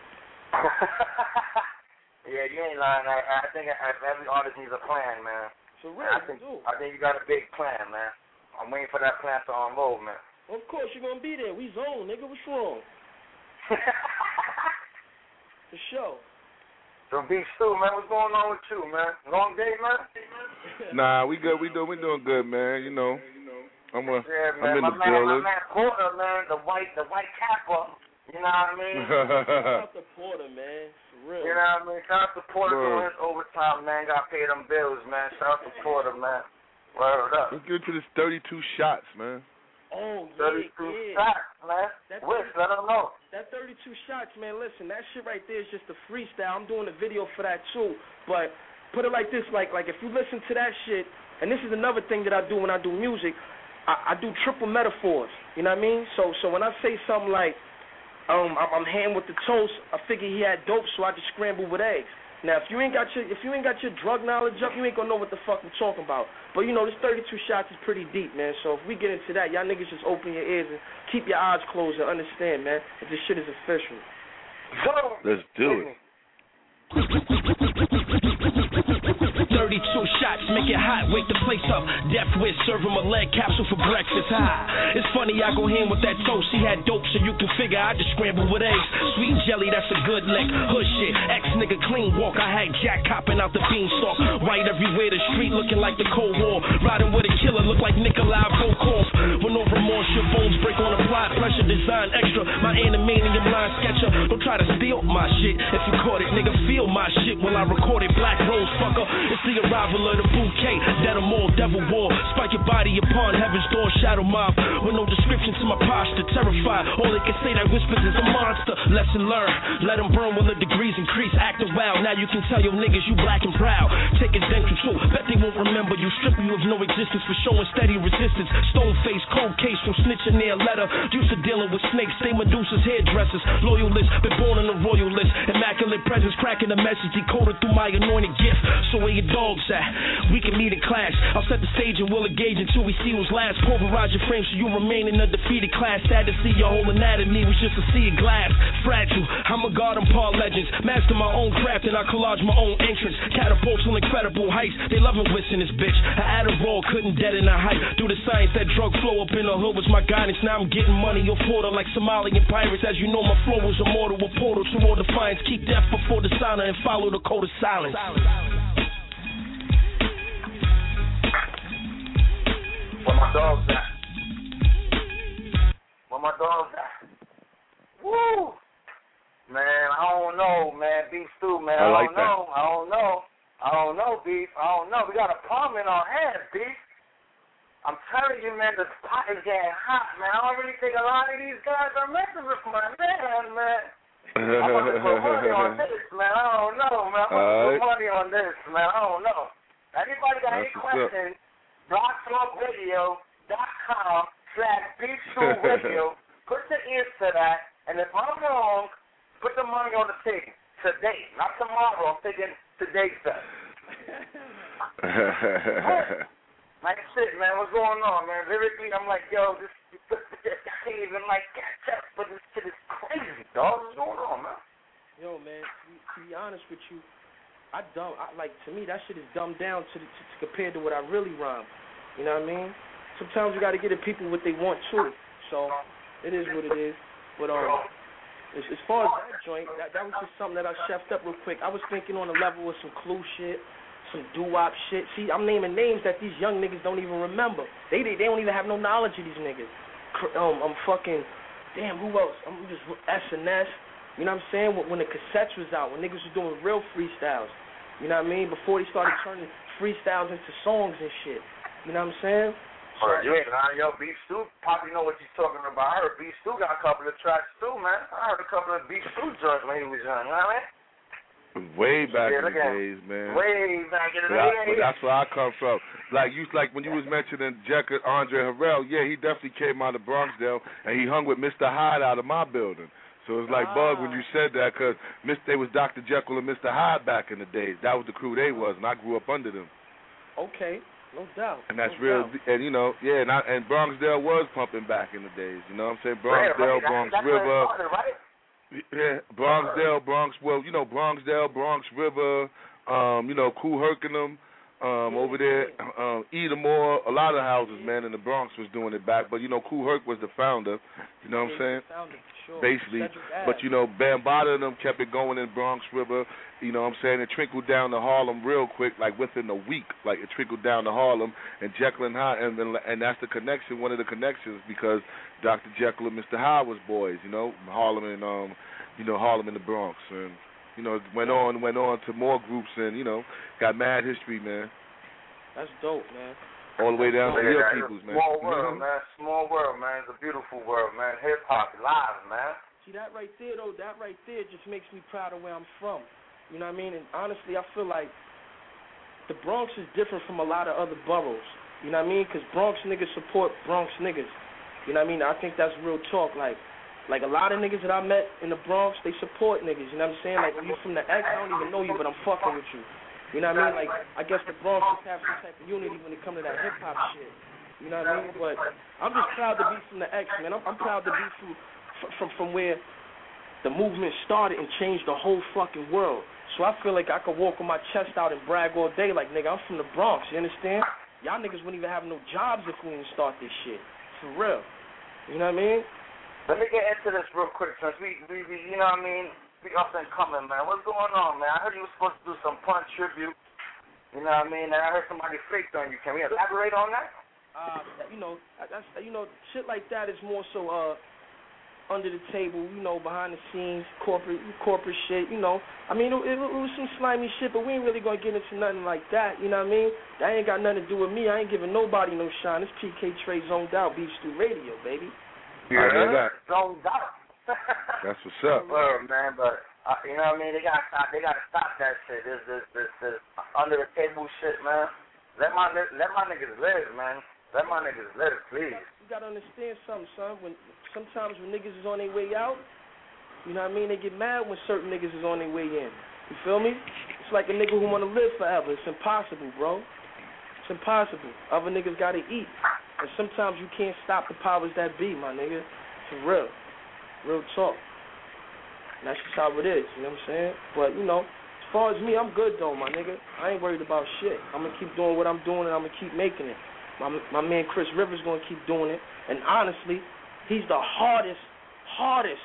Speaker 5: Yeah, you ain't lying. I, I think every artist needs a plan, man.
Speaker 6: So really,
Speaker 5: I think,
Speaker 6: do.
Speaker 5: I think you got a big plan, man. I'm waiting for that plan to unroll, man.
Speaker 6: Of course you're going to be there. We zone, nigga. What's wrong? For sure.
Speaker 5: So, B Stu, man, what's going on with you, man? Long day, man?
Speaker 7: Nah, we good. We doing, we doing good, man. You know, I'm a,
Speaker 5: yeah, man.
Speaker 7: I'm in
Speaker 5: my
Speaker 7: the
Speaker 5: man,
Speaker 7: building.
Speaker 5: My man Porter, man, the white, the white capper. You know what I mean?
Speaker 6: Shout out to Porter, man. For real.
Speaker 5: You know what I mean? Shout out to Porter
Speaker 7: Word.
Speaker 5: doing his overtime, man. Got to pay them bills, man. Shout out to Porter, man. Word up.
Speaker 7: Let's get to this thirty-two shots, man.
Speaker 6: Oh, yeah,
Speaker 5: thirty-two
Speaker 6: yeah.
Speaker 5: shots, man.
Speaker 6: That
Speaker 5: Wish, let them know.
Speaker 6: That thirty-two shots, man, listen, that shit right there is just a freestyle. I'm doing a video for that, too. But put it like this, like, like if you listen to that shit, and this is another thing that I do when I do music, I, I do triple metaphors. You know what I mean? So, so when I say something like, Um, I'm, I'm hand with the toast. I figure he had dope, so I just scramble with eggs. Now, if you ain't got your if you ain't got your drug knowledge up, you ain't gonna know what the fuck I'm talking about. But you know, this thirty-two shots is pretty deep, man. So if we get into that, y'all niggas just open your ears and keep your eyes closed and understand, man, that this shit is official.
Speaker 7: Let's do it.
Speaker 8: thirty-two shots, make it hot, wake the place up. Death Wish, serve him a lead capsule for breakfast. High. It's funny, I go hand with that toast. He had dope, so you can figure I just scramble with eggs. Sweet jelly, that's a good lick. Hood shit, ex-nigga clean walk. I had Jack copping out the beanstalk. White everywhere, the street looking like the Cold War. Riding with a killer, look like Nikolai Volkov. With no remorse, your bones break on the fly. Pressure design extra. My animanium line sketcher. Don't try to steal my shit. If you caught it, nigga, feel my shit when I record it. Black Rose, fucker. It's the arrival of the bouquet. Dead or more, devil war. Spike your body upon heaven's door. Shadow mob. With no description to my posture. Terrified. All they can say that whispers is a monster. Lesson learned. Let them burn when the degrees increase. Acting wild. Now you can tell your niggas you black and proud. Take a dental too. Bet they won't remember you. Strip you of no existence for showing steady resistance. Stone face, cold case from snitching near letter. Used to dealing with snakes. They Medusa's hairdressers. Loyalists. Been born on the royal list. Immaculate presence. Cracking the message decoded through my anointed gift. So where your dogs at? We can meet in class. I'll set the stage and we'll engage until we see who's last. Pulverize your frame so you remain in a defeated class. Sad to see your whole anatomy was just a sea of glass. Fragile, I'm a god, I'm Paul Legends. Master my own craft and I collage my own entrance. Catapults on incredible heights. They loving wits in this bitch. I Adderall couldn't deaden a hype. Do the science, that drug flow up in the hood was my guidance. Now I'm getting money on Florida like Somalian pirates. As you know, my flow was immortal. A portal to all defiance. Keep death before the dishonor and follow the code of silence.
Speaker 5: Where my dogs at? Where my dogs at? Woo! Man, I don't know, man. Beef Stew, man. I,
Speaker 7: I like
Speaker 5: don't know. That. I don't know. I don't know, Beef. I don't know. We got a problem in our hands, Beef. I'm telling you, man, the pot is getting hot, man. I don't really think a lot of these guys are messing with my man, man. I'm going to put money on this, man. I don't know, man. I'm going to put money on this, man. I don't know. Anybody got That's any questions? blog talk radio dot com slash Beef Stew Radio. Put the ears to that, and if I'm wrong, put the money on the table today, not tomorrow. I'm thinking today's stuff. Like shit, man. What's going on, man? Lyrically, I'm like, yo, this, this, this I can't even like catch up, but this shit is crazy, dog. What's going on, man?
Speaker 6: Yo, man. To, to be honest with you, I dumb. I, like to me, that shit is dumbed down to, the, to, to compared to what I really rhyme. You know what I mean? Sometimes you got to get the people what they want too. So it is what it is. But um, as, as far as that joint, that, that was just something that I chefed up real quick. I was thinking on the level of some Clue shit, some doo-wop shit. See, I'm naming names that these young niggas don't even remember. They they, they don't even have no knowledge of these niggas. Um, I'm fucking, damn, who else? I'm just S N S. You know what I'm saying? When, when the cassettes was out, when niggas was doing real freestyles. You know what I mean? Before they started turning freestyles into songs and shit. You know what I'm saying?
Speaker 5: So, right, you ain't lying, yo. Beef Stew, probably know what you're talking about. I heard Beef Stew got a couple of tracks too, man. I heard a couple of Beef Stew joints when he was young. You know what I mean?
Speaker 7: Way back
Speaker 5: yeah,
Speaker 7: in the days, man.
Speaker 5: Way back in the
Speaker 7: days. That's where I come from. Like you, like when you was mentioning Jekyll, Andre Harrell. Yeah, he definitely came out of Bronxdale, and he hung with Mister Hyde out of my building. So it's like ah. bug when you said that, because they was Doctor Jekyll and Mister Hyde back in the days. That was the crew they was, and I grew up under them.
Speaker 6: Okay. No doubt.
Speaker 7: And that's
Speaker 6: no
Speaker 7: real.
Speaker 6: Doubt.
Speaker 7: And you know, yeah, and, I, and Bronxdale was pumping back in the days. You know what I'm saying? Bronxdale,
Speaker 5: yeah, right.
Speaker 7: Bronx
Speaker 5: that's, that's
Speaker 7: River.
Speaker 5: Started, right?
Speaker 7: Yeah, Bronxdale, Bronx. Well, you know, Bronxdale, Bronx River. Um, you know, Cool Herkenham. Um,
Speaker 6: yeah,
Speaker 7: over there,
Speaker 6: yeah.
Speaker 7: um, Edenmore, a lot of houses, man, in the Bronx was doing it back. But, you know, Kool Herc was the founder, you know what I'm saying?
Speaker 6: Founder, sure.
Speaker 7: Basically. But, you know, Bambaataa and them kept it going in Bronx River, you know what I'm saying? It trickled down to Harlem real quick, like within a week. Like, it trickled down to Harlem and Jekyll and Hyde, and, and that's the connection, one of the connections, because Doctor Jekyll and Mister Hyde was boys, you know, Harlem and, um, you know, Harlem and the Bronx. And, you know, it went on, went on to more groups and, you know, got mad history, man.
Speaker 6: That's dope, man.
Speaker 7: All the way down to your
Speaker 5: yeah,
Speaker 7: peoples, man.
Speaker 5: Small world,
Speaker 7: mm-hmm.
Speaker 5: man. Small world, man. It's a beautiful world, man. Hip hop live, man.
Speaker 6: See, that right there, though, that right there just makes me proud of where I'm from. You know what I mean? And honestly, I feel like the Bronx is different from a lot of other boroughs. You know what I mean? Because Bronx niggas support Bronx niggas. You know what I mean? I think that's real talk. Like, like a lot of niggas that I met in the Bronx, they support niggas. You know what I'm saying? Like, when you from the X, I don't even know you, but I'm fucking with you. You know what I mean? Like, I guess the Bronx just have some type of unity when it comes to that hip-hop shit. You know what I mean? But I'm just proud to be from the X, man. I'm, I'm proud to be from, from from where the movement started and changed the whole fucking world. So I feel like I could walk with my chest out and brag all day like, nigga, I'm from the Bronx, you understand? Y'all niggas wouldn't even have no jobs if we didn't start this shit. For real. You know what I mean?
Speaker 5: Let me get into this real quick, since we, we, we you know what I mean? We up and coming, man. What's going on, man? I heard you were supposed to do some Punch tribute. You know what I mean? And I heard somebody faked on you. Can we elaborate on that?
Speaker 6: Uh, you know, that's you know, shit like that is more so uh under the table, you know, behind the scenes, corporate corporate shit. You know, I mean, it, it, it was some slimy shit, but we ain't really gonna get into nothing like that. You know what I mean? That ain't got nothing to do with me. I ain't giving nobody no shine. It's P K Trey zoned out, Beef Stew Radio, baby.
Speaker 7: Yeah, I hear that.
Speaker 5: Zoned out.
Speaker 7: That's what's up.
Speaker 5: Word, man, but uh, you know what I mean? They gotta stop. They gotta stop that shit. This, this, this, this under the table shit, man. Let my let my niggas live, man. Let my niggas live, please.
Speaker 6: You gotta understand something, son. When sometimes when niggas is on their way out, you know what I mean? They get mad when certain niggas is on their way in. You feel me? It's like a nigga who wanna live forever. It's impossible, bro. It's impossible. Other niggas gotta eat, and sometimes you can't stop the powers that be, my nigga. For real. Real talk. And that's just how it is, you know what I'm saying? But, you know, as far as me, I'm good, though, my nigga. I ain't worried about shit. I'm going to keep doing what I'm doing, and I'm going to keep making it. My my man Chris Rivers going to keep doing it. And honestly, he's the hardest, hardest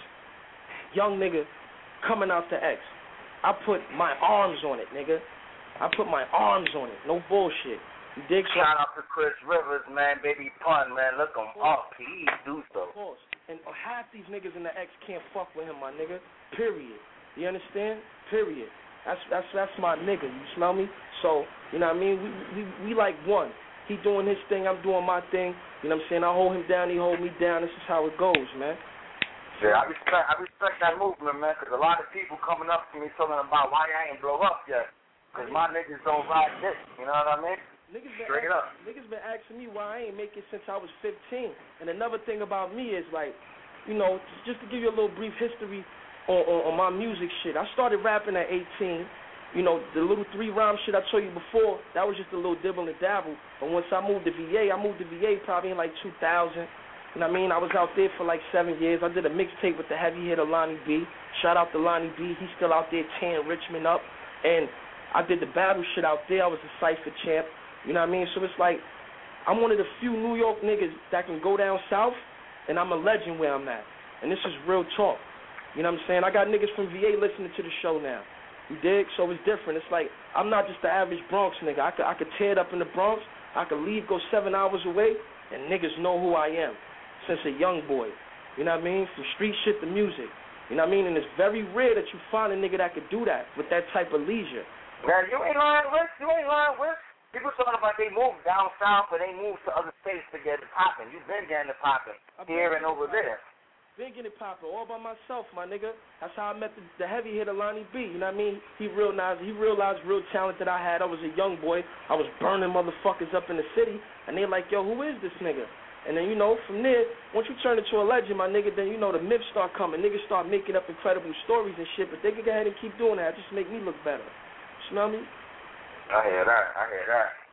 Speaker 6: young nigga coming out the X. I put my arms on it, nigga. I put my arms on it. No bullshit. You dig?
Speaker 5: Shout out to Chris Rivers, man. Baby Pun, man. Look him up. Please do so.
Speaker 6: Of course. And half these niggas in the X can't fuck with him, my nigga. Period. You understand? Period. That's that's that's my nigga. You smell me? So, you know what I mean? We we we like one. He doing his thing, I'm doing my thing. You know what I'm saying? I hold him down, he hold me down. This is how it goes, man.
Speaker 5: Yeah, I respect I respect that movement, man, because a lot of people coming up to me talking about why I ain't blow up yet. Because my niggas don't ride this. You know what I mean?
Speaker 6: Niggas been,
Speaker 5: Straight
Speaker 6: asking,
Speaker 5: up.
Speaker 6: niggas been asking me why I ain't make it since I was fifteen. And another thing about me is, like, you know, just to give you a little brief history on, on, on my music shit, I started rapping at eighteen. You know, the little three rhyme shit I told you before, that was just a little dibble and dabble. But once I moved to V A, I moved to V A probably in like two thousand. You know what I mean? I was out there for like seven years. I did a mixtape with the heavy hitter Lonnie B. Shout out to Lonnie B. He's still out there tearing Richmond up. And I did the battle shit out there. I was a Cypher champ. You know what I mean? So it's like, I'm one of the few New York niggas that can go down south, and I'm a legend where I'm at. And this is real talk. You know what I'm saying? I got niggas from V A listening to the show now. You dig? So it's different. It's like, I'm not just the average Bronx nigga. I could, I could tear it up in the Bronx. I could leave, go seven hours away, and niggas know who I am since a young boy. You know what I mean? From street shit to music. You know what I mean? And it's very rare that you find a nigga that could do that with that type of leisure.
Speaker 5: Man, you ain't lying with. You ain't lying with. People talking about they moved down south or they moved to other states to get it popping. You've been getting it popping here and over there.
Speaker 6: Been getting it popping all by myself, my nigga. That's how I met the, the heavy hitter Lonnie B. You know what I mean? He realized he realized real talent that I had. I was a young boy. I was burning motherfuckers up in the city, and they like, yo, who is this nigga? And then, you know, from there, once you turn into a legend, my nigga, then, you know, the myths start coming. Niggas start making up incredible stories and shit, but they can go ahead and keep doing that. Just make me look better. You smell me?
Speaker 5: I hear that. I hear that.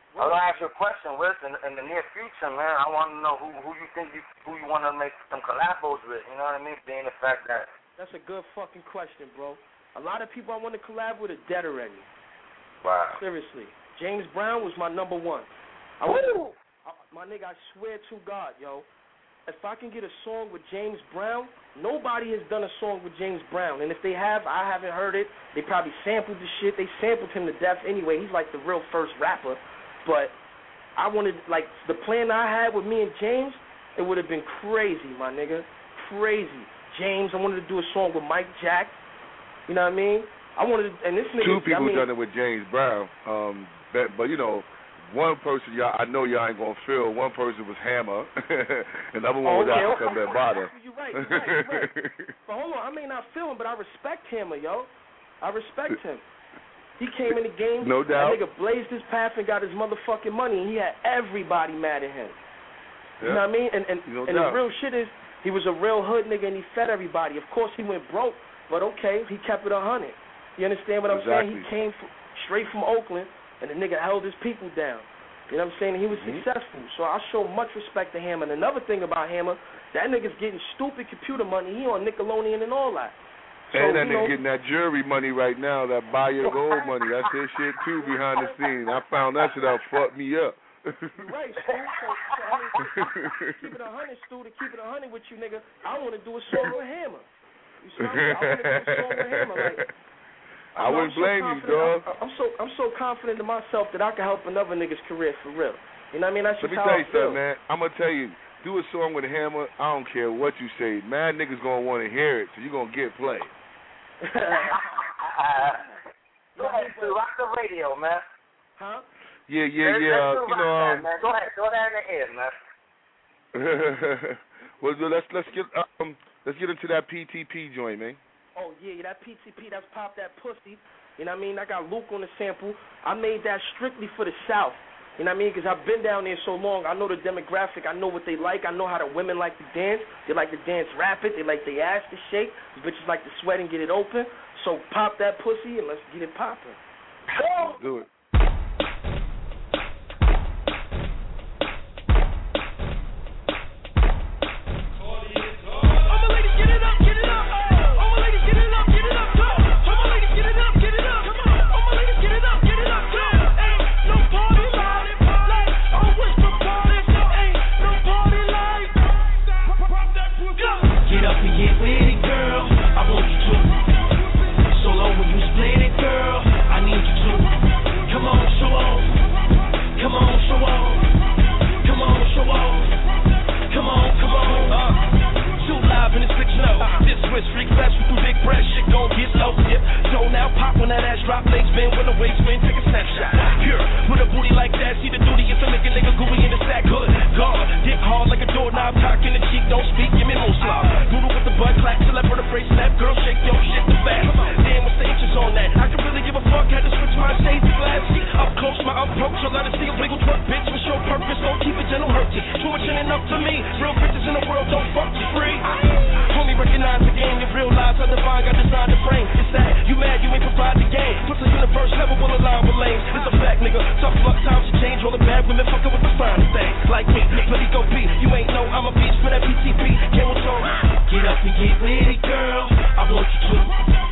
Speaker 5: I was gonna ask you a question, Wiz. In, in the near future, man, I want to know who who you think you who you want to make some collabos with. You know what I mean? Being the fact that
Speaker 6: that's a good fucking question, bro. A lot of people I want to collab with are dead already.
Speaker 5: Wow.
Speaker 6: Seriously, James Brown was my number one. I was, I, my nigga, I swear to God, yo, if I can get a song with James Brown, nobody has done a song with James Brown. And if they have, I haven't heard it. They probably sampled the shit. They sampled him to death anyway. He's like the real first rapper. But I wanted, like, the plan I had with me and James, it would have been crazy, my nigga. Crazy. James, I wanted to do a song with Mike Jack. You know what I mean? I wanted to, and this nigga.
Speaker 7: Two people
Speaker 6: I mean,
Speaker 7: done it with James Brown. Um, but, but, you know, one person, y'all, I know y'all ain't going to feel. One person was Hammer. Another one was
Speaker 6: okay,
Speaker 7: Africa
Speaker 6: okay.
Speaker 7: Bambaataa.
Speaker 6: You're right, you're right, you're right. But hold on, I may not feel him, but I respect Hammer, yo. I respect him. He came in the game.
Speaker 7: No doubt.
Speaker 6: That nigga blazed his path and got his motherfucking money, and he had everybody mad at him.
Speaker 7: Yeah.
Speaker 6: You know what I mean? And and,
Speaker 7: no
Speaker 6: and the
Speaker 7: doubt.
Speaker 6: real shit is, he was a real hood nigga, and he fed everybody. Of course, he went broke, but okay, he kept it a hundred. You understand what I'm
Speaker 7: exactly.
Speaker 6: saying? He came from, straight from Oakland, and the nigga held his people down. You know what I'm saying? And he was mm-hmm. successful. So I show much respect to Hammer. And another thing about Hammer, that nigga's getting stupid computer money. He on Nickelodeon and all that. So,
Speaker 7: and that
Speaker 6: you know,
Speaker 7: nigga getting that jury money right now, that buy your gold money. That's his shit too behind the scenes. I found that shit out, fucked me up.
Speaker 6: You're right, Stu. So, so I mean, keep it a hundred, Stu. To keep it a hundred with you, nigga, I want to do a song with Hammer. You see what I mean? I want to do a song with Hammer. Like,
Speaker 7: I wouldn't so blame you, dog.
Speaker 6: I'm, I'm so I'm so confident in myself that I can help another nigga's career for real. You know what I mean? That's just
Speaker 7: Let me
Speaker 6: how
Speaker 7: tell
Speaker 6: I
Speaker 7: you
Speaker 6: feel.
Speaker 7: something, man. I'm gonna tell you, do a song with Hammer. I don't care what you say. Mad niggas gonna want to hear it, so you gonna get played.
Speaker 5: Go ahead, Stu. Rock the radio, man.
Speaker 6: Huh?
Speaker 7: Yeah, yeah,
Speaker 5: let's,
Speaker 7: yeah.
Speaker 5: Let's
Speaker 7: uh, you know,
Speaker 5: that,
Speaker 7: um,
Speaker 5: man. Go ahead, throw that in the air, man.
Speaker 7: well, let's let's get um let's get into that P T P joint, man.
Speaker 6: Oh yeah, that P T P, that's Pop That Pussy. You know what I mean? I got Luke on the sample. I made that strictly for the South. You know what I mean? Because I've been down there so long. I know the demographic. I know what they like. I know how the women like to dance. They like to dance rapid. They like their ass to shake. The bitches like to sweat and get it open. So pop that pussy and let's get it popping.
Speaker 7: Let's do it.
Speaker 8: Freak flash with some big breath, shit gon' get low, yeah. So now pop on that ass, drop legs, bend with a waist, spin, take a snapshot. Pure, with a booty like that, see the duty is to make a nigga gooey in the sack. Good, God, dick hard like a doorknob, cock in the cheek, don't speak, give me more slob. Doodle with the butt clap, till I put a brace snap, girl, shake your shit the fast. Damn, what's the inches on that? I could really give a fuck, had to switch my shades to glass. See, up close, my approach, I'll let it see a wiggle twerk, bitch, for sure purpose, don't keep it gentle, hurt you. Too much in and up to me, real bitches in the world, don't fuck you free. Homie, recognize the game, your real lives are defined, got designed to frame. It's that, you mad, you ain't provide the game. Plus the universe never will align with lanes. It's a fact, nigga, tough luck, times to change. All the bad women fucking with the fine things. Like me, but he go be, you ain't know I'm a beast for that P T P. Camel toe, get up and get with it, girl. I want you to.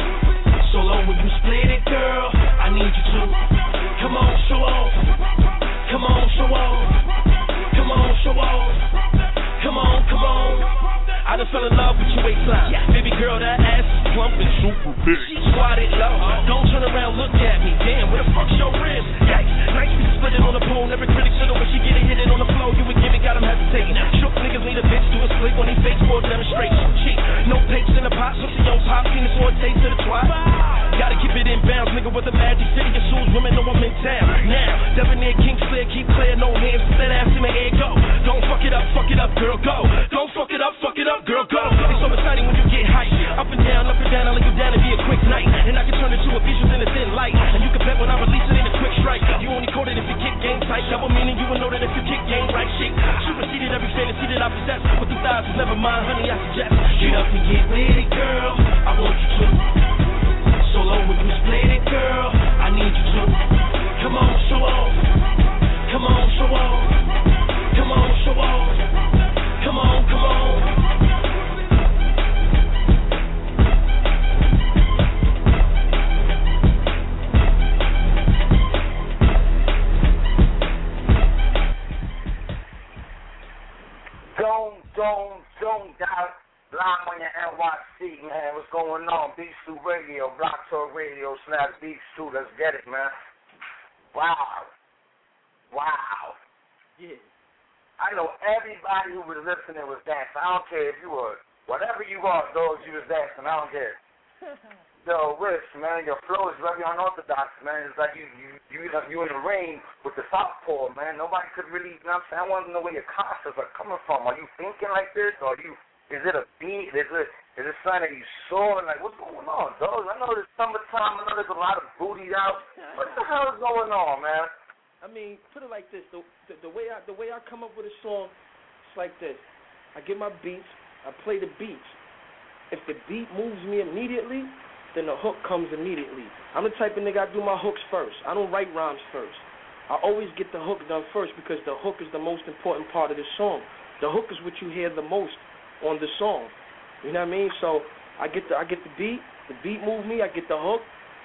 Speaker 8: So long when you split it, girl. I need you to. Come on, show off. Come on, show off. Come on, show off. Come on, come on. I done fell in love with your waistline. Yeah. Baby girl, that ass is plump and super big. She squatted low. Don't turn around, look at me. Damn, where the fuck's your ribs? Yikes. Nice we split it on the pole. Every critic should know when she get it hit it on the floor. You would give me, got him hesitating. Shook niggas need a bitch to a split when he fakes for a demonstration. Cheap. No papes in the pot. Pussy on pop. Penis or a taste of the twat. Gotta keep it in bounds, nigga, with the magic city. Your shoes, women know I'm in town. Now, Debonair, King Clear, keep clear. No hands, put that ass in the air, go. Don't fuck it up, fuck it up, girl, go. Don't fuck it up, fuck it up. Girl, go. It's so exciting when you get hyped. Up and down, up and down, I'll lay you down and be a quick night. And I can turn it to a visual in a thin light. And you can bet when I release it in a quick strike. You only caught it if you kick game tight. Double meaning you will know that if you kick game right. Shit, superseded every fantasy that I possess. With the thighs, never mind, honey, I suggest. Get up and get with it, girl. I want you to. So long when you split it, girl. I need you to. Come on, show off. Come come on, show off. Come on, show off. Come on, come on.
Speaker 5: Don't, don't, don't doubt. Live on your N Y C, man. What's going on? Beats two Radio, Block Talk Radio, slash Beats two. Let's get it, man. Wow. Wow.
Speaker 6: Yeah.
Speaker 5: I know everybody who was listening was dancing. I don't care if you were, whatever you are, those you was dancing. I don't care. Yo, Rich, man, your flow is very unorthodox, man. It's like you you you you in the ring with the southpaw, man. Nobody could really, you know what I'm saying? I want to know where your concepts are coming from. Are you thinking like this, or are you? Is it a beat? Is it is it something that you saw? Like, what's going on, dog? I know it's summertime. I know there's a lot of booty out. What the hell is going on, man?
Speaker 6: I mean, put it like this: the, the the way I the way I come up with a song, it's like this. I get my beats. I play the beats. If the beat moves me immediately, then the hook comes immediately. I'm the type of nigga, I do my hooks first. I don't write rhymes first. I always get the hook done first because the hook is the most important part of the song. The hook is what you hear the most on the song. You know what I mean? So I get the I get the beat, the beat move me, I get the hook.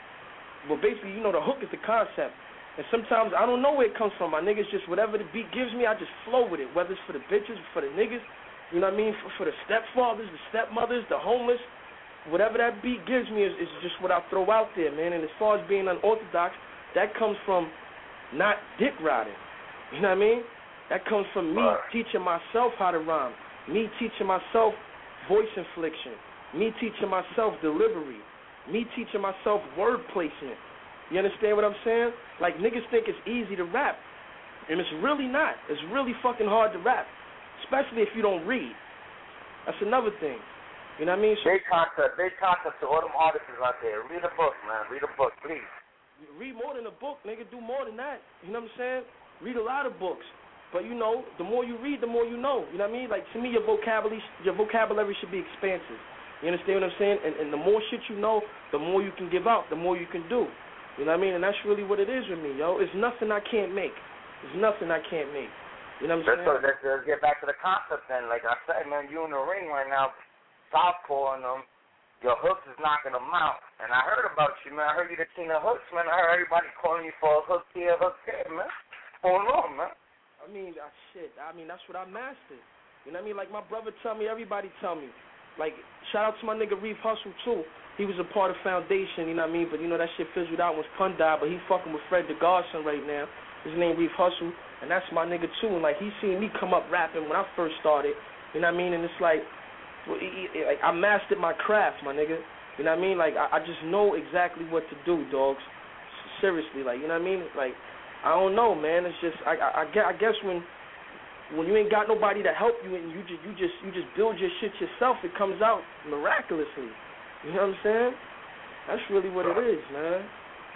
Speaker 6: But basically, you know, the hook is the concept. And sometimes I don't know where it comes from. My niggas just whatever the beat gives me, I just flow with it. Whether it's for the bitches, for the niggas, you know what I mean? For, for the stepfathers, the stepmothers, the homeless. Whatever that beat gives me is, is just what I throw out there, man. And as far as being unorthodox, that comes from not dick riding. You know what I mean? That comes from me teaching myself how to rhyme. Me teaching myself voice inflection. Me teaching myself delivery. Me teaching myself word placement. You understand what I'm saying? Like, niggas think it's easy to rap. And it's really not. It's really fucking hard to rap. Especially if you don't read. That's another thing. You know what I mean? So,
Speaker 5: big concept, big concept to all them artists out there. Read a book, man. Read a book, please.
Speaker 6: Read more than a book, nigga. Do more than that. You know what I'm saying? Read a lot of books. But, you know, the more you read, the more you know. You know what I mean? Like, to me, your vocabulary your vocabulary should be expansive. You understand what I'm saying? And, and the more shit you know, the more you can give out, the more you can do. You know what I mean? And that's really what it is with me, yo. It's nothing I can't make. There's nothing I can't make. You know what I'm
Speaker 5: let's,
Speaker 6: saying?
Speaker 5: Let's, let's get back to the concept then. Like I said, man, you in the ring right now, southpaw on them. Your hooks is knocking them out. And I heard about you, man. I heard you the king of hooks, man. I heard everybody calling you for a hook here, hook there, man. What's going on, man?
Speaker 6: I mean, uh, shit. I mean, that's what I mastered. You know what I mean? Like my brother tell me, everybody tell me. Like, shout out to my nigga Reef Hustle, too. He was a part of Foundation, you know what I mean? But, you know, that shit fizzled out once Pun died. But he fucking with Fred DeGarson right now. His name Reef Hustle. And that's my nigga, too. And, like, he seen me come up rapping when I first started. You know what I mean? And it's like, well, he, he, like I mastered my craft, my nigga. You know what I mean? Like, I, I just know exactly what to do, dogs. Seriously, like, you know what I mean? Like, I don't know, man. It's just, I, I, I guess when... When you ain't got nobody to help you and you just you just you just build your shit yourself, it comes out miraculously. You know what I'm saying? That's really what it is, man.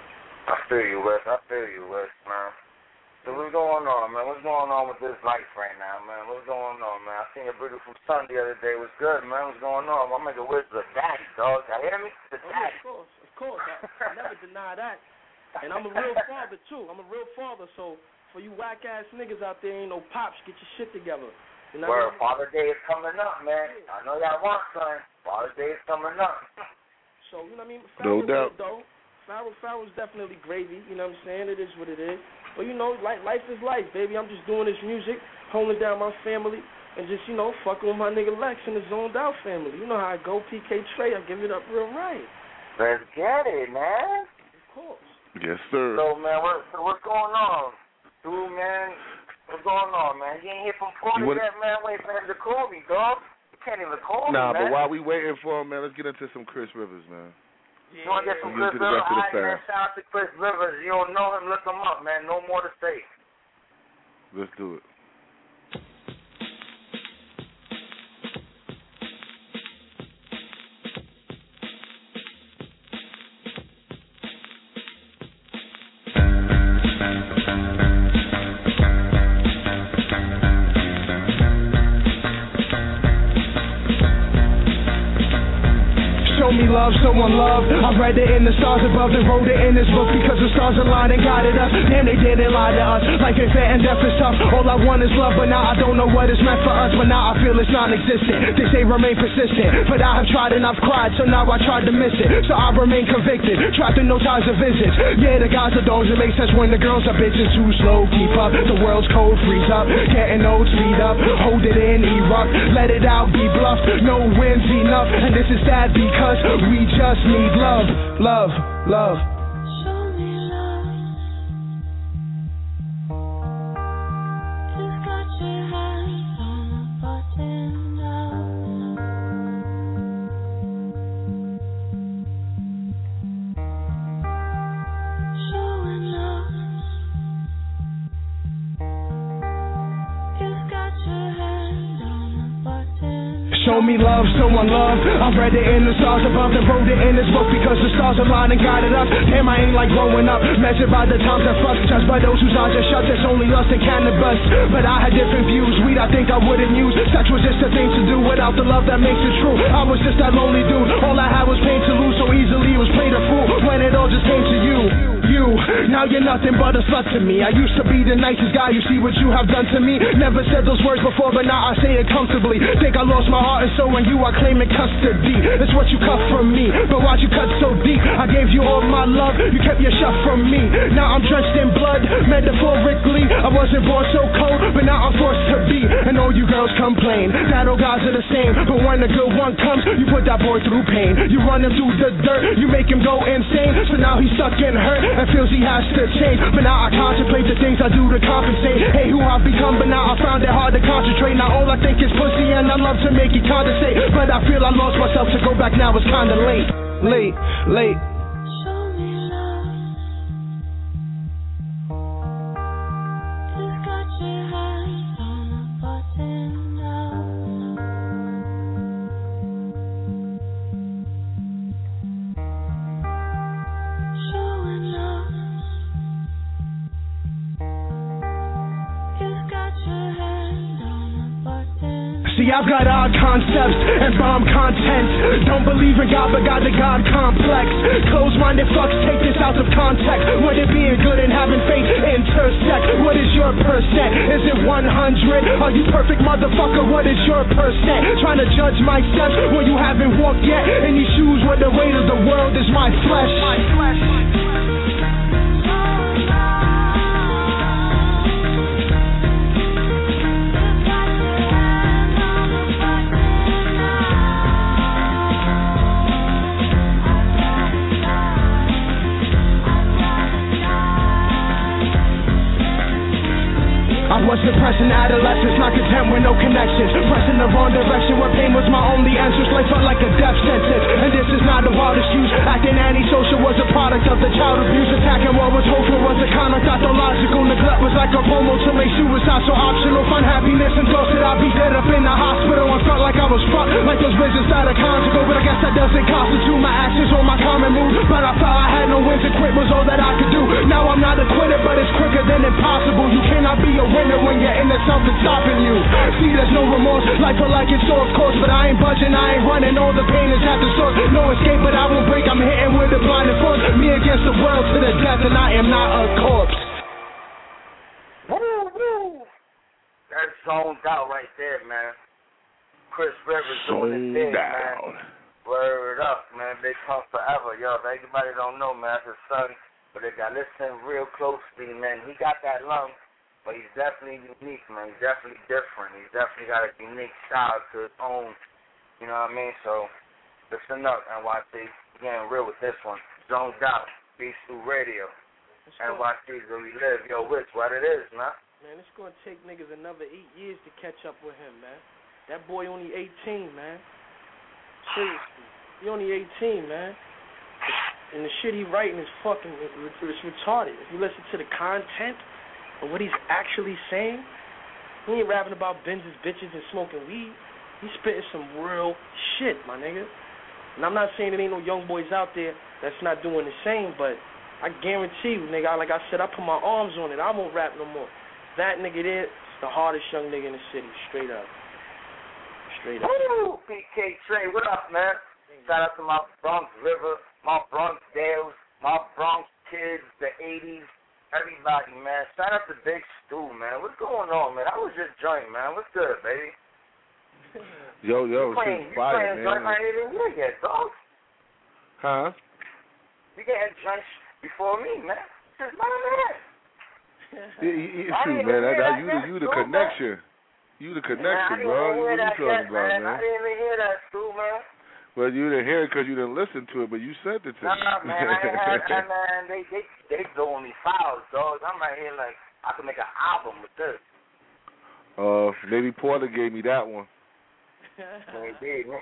Speaker 5: I feel you, Wes. I feel you, Wes, man. So what's going on, man? What's going on with this life right now, man? What's going on, man? I seen your beautiful son the other day. What's good, man? What's going on? My nigga Wes the daddy, dog. You hear me? The
Speaker 6: oh,
Speaker 5: daddy.
Speaker 6: Of course, of course. I, I never deny that. And I'm a real father too. I'm a real father, so. For you whack-ass niggas out there, ain't no pops, get your shit together. You know
Speaker 5: Word,
Speaker 6: I mean?
Speaker 5: Father's Day is coming up, man. Yeah. I know y'all want son. Father's Day is coming up.
Speaker 6: So, you know what I mean?
Speaker 7: No
Speaker 6: Farrell
Speaker 7: doubt.
Speaker 6: It, though. Farrell, Farrell's definitely gravy, you know what I'm saying? It is what it is. But, you know, life, life is life, baby. I'm just doing this music, holding down my family, and just, you know, fucking with my nigga Lex and the Zoned Out family. You know how I go, P K Trey, I give it up real right.
Speaker 5: Let's get it, man.
Speaker 6: Of course.
Speaker 7: Yes, sir.
Speaker 5: So, man, what, so what's going on? Dude, man, what's going on, man? You ain't hear from Porter
Speaker 7: wanna...
Speaker 5: yet, man. Wait for him to call me, dog. You can't even call
Speaker 7: nah,
Speaker 5: me, man.
Speaker 7: Nah, but while we waiting for him, man, let's get into some Chris Rivers, man.
Speaker 5: Yeah. You want to get some
Speaker 7: Let's
Speaker 5: Chris
Speaker 7: get
Speaker 5: Rivers? All right,
Speaker 7: man.
Speaker 5: Shout out to Chris Rivers. You don't know him, look him up, man. No more to say.
Speaker 7: Let's do it.
Speaker 9: me love, someone love. I read it in the stars above and wrote it in this book because the stars aligned and guided us. Damn, they didn't lie to us. Life ain't fair and death is tough. All I want is love, but now I don't know what is meant for us. But now I feel it's non-existent. They say remain persistent, but I have tried and I've cried, so now I tried to miss it. So I remain convicted, trapped in no ties of visits. Yeah, the guys are those, it makes sense when the girls are bitches too slow. Keep up, the world's cold, freeze up. Getting old, speed up, hold it in, erupt. Let it out, be bluffed. No wins enough, and this is sad because we just need love, love, love. Show me love, someone love. I read it in the stars above and wrote it in this book because the stars aligned and guided us. Damn, I ain't like growing up, measured by the times that fuck. Judged by those whose eyes are shut, there's only lust and cannabis. But I had different views, weed I think I wouldn't use. Sex was just a thing to do without the love that makes it true. I was just that lonely dude, all I had was pain to lose. So easily was played a fool when it all just came to you. You, now you're nothing but a slut to me. I used to be the nicest guy, you see what you have done to me. Never said those words before, but now I say it comfortably. Think I lost my heart and soul when you are claiming custody. That's what you cut from me, but why'd you cut so deep? I gave you all my love, you kept your shut from me. Now I'm drenched in blood, metaphorically. I wasn't born so cold, but now I'm forced to be. And all you girls complain that all guys are the same, but when the good one comes, you put that boy through pain. You run him through the dirt, you make him go insane. So now he's stuck and hurt and feels he has to change. But now I contemplate the things I do to compensate. Hey, who I've become, but now I found it hard to concentrate. Now all I think is pussy and I love to make it condensate. But I feel I lost myself, to go back now it's kinda late. Late, late. See, I've got odd concepts and bomb content. Don't believe in God, but got the God complex. Close-minded fucks take this out of context. What it being good and having faith intersect? What is your percent? Is it one hundred? Are you perfect, motherfucker? What is your percent? Trying to judge my steps when you haven't walked yet. In these shoes where the weight of the world is my flesh. My flesh. I was depressed in adolescence, not content with no connections. Pressing the wrong direction where pain was my only answer. Life felt like a death sentence, and this is not the wild excuse. Acting antisocial was a product of the child abuse. Attacking what was hopeful was a conduct pathological. Neglect was like a promo to make suicide so optional. Find happiness and thoughts that I'd be dead up in the hospital. I felt like I was fucked, like those visions that are conjugal. But I guess that doesn't constitute my actions or my common mood. But I felt I had no wins to quit was all that I could do. Now I'm not a quitter, but it's quicker than impossible. You cannot be a winner when you're in the something stopping you. See, there's no remorse, life for like it's so of course. But I ain't budging, I ain't running, all the pain is at the source. No escape, but I won't break, I'm hitting with a blinding force. Me against the world to the death, and I am not a corpse.
Speaker 5: Woo, woo. That's zoned out right there, man. Chris Rivers doing his thing, man. Word up, man. Big Pump forever. Yo, if anybody don't know, man, that's his son. But they got listening real closely, man. He got that lung. But he's definitely unique, man. He's definitely different. He's definitely got a unique style to his own. You know what I mean? So, listen up, N Y C. We're getting real with this one. Zoned out. Beast through radio. N Y C is where we live. Yo, Witch, what it is, man?
Speaker 6: Man, it's going to take niggas another eight years to catch up with him, man. That boy only eighteen, man. Seriously. He only eighteen, man. And the shit he writing is fucking, it's retarded. If you listen to the content, but what he's actually saying, he ain't rapping about Benz's, bitches, and smoking weed. He's spitting some real shit, my nigga. And I'm not saying there ain't no young boys out there that's not doing the same, but I guarantee you, nigga, like I said, I put my arms on it. I won't rap no more. That nigga there is the hardest young nigga in the city, straight up. Straight up.
Speaker 5: Woo! P K Trey, what up, man? Shout out to my Bronx River, my Bronx Dales, my Bronx kids, the eighties, everybody, man. Shout out to Big Stu, man. What's going on, man? I was just joined, man. What's good, baby?
Speaker 7: Yo, yo,
Speaker 5: you playing,
Speaker 7: it's fire,
Speaker 5: you playing
Speaker 7: man.
Speaker 5: joint right here yet, yet, dog?
Speaker 7: Huh?
Speaker 5: You getting joints before me, man. This is my man.
Speaker 7: Yeah, it's true, man. That, that, you, the, you the connection. You the connection, bro. What you talking about, man?
Speaker 5: I didn't even hear that, Stu, man.
Speaker 7: Well, you didn't hear it because you didn't listen to it, but you sent it to me.
Speaker 5: Nah, man, I ain't heard that, man. They, they, they blowing me fouls, dog. I'm right here like, I could make an album with this.
Speaker 7: Uh, maybe Porter gave me that one.
Speaker 5: Maybe, man.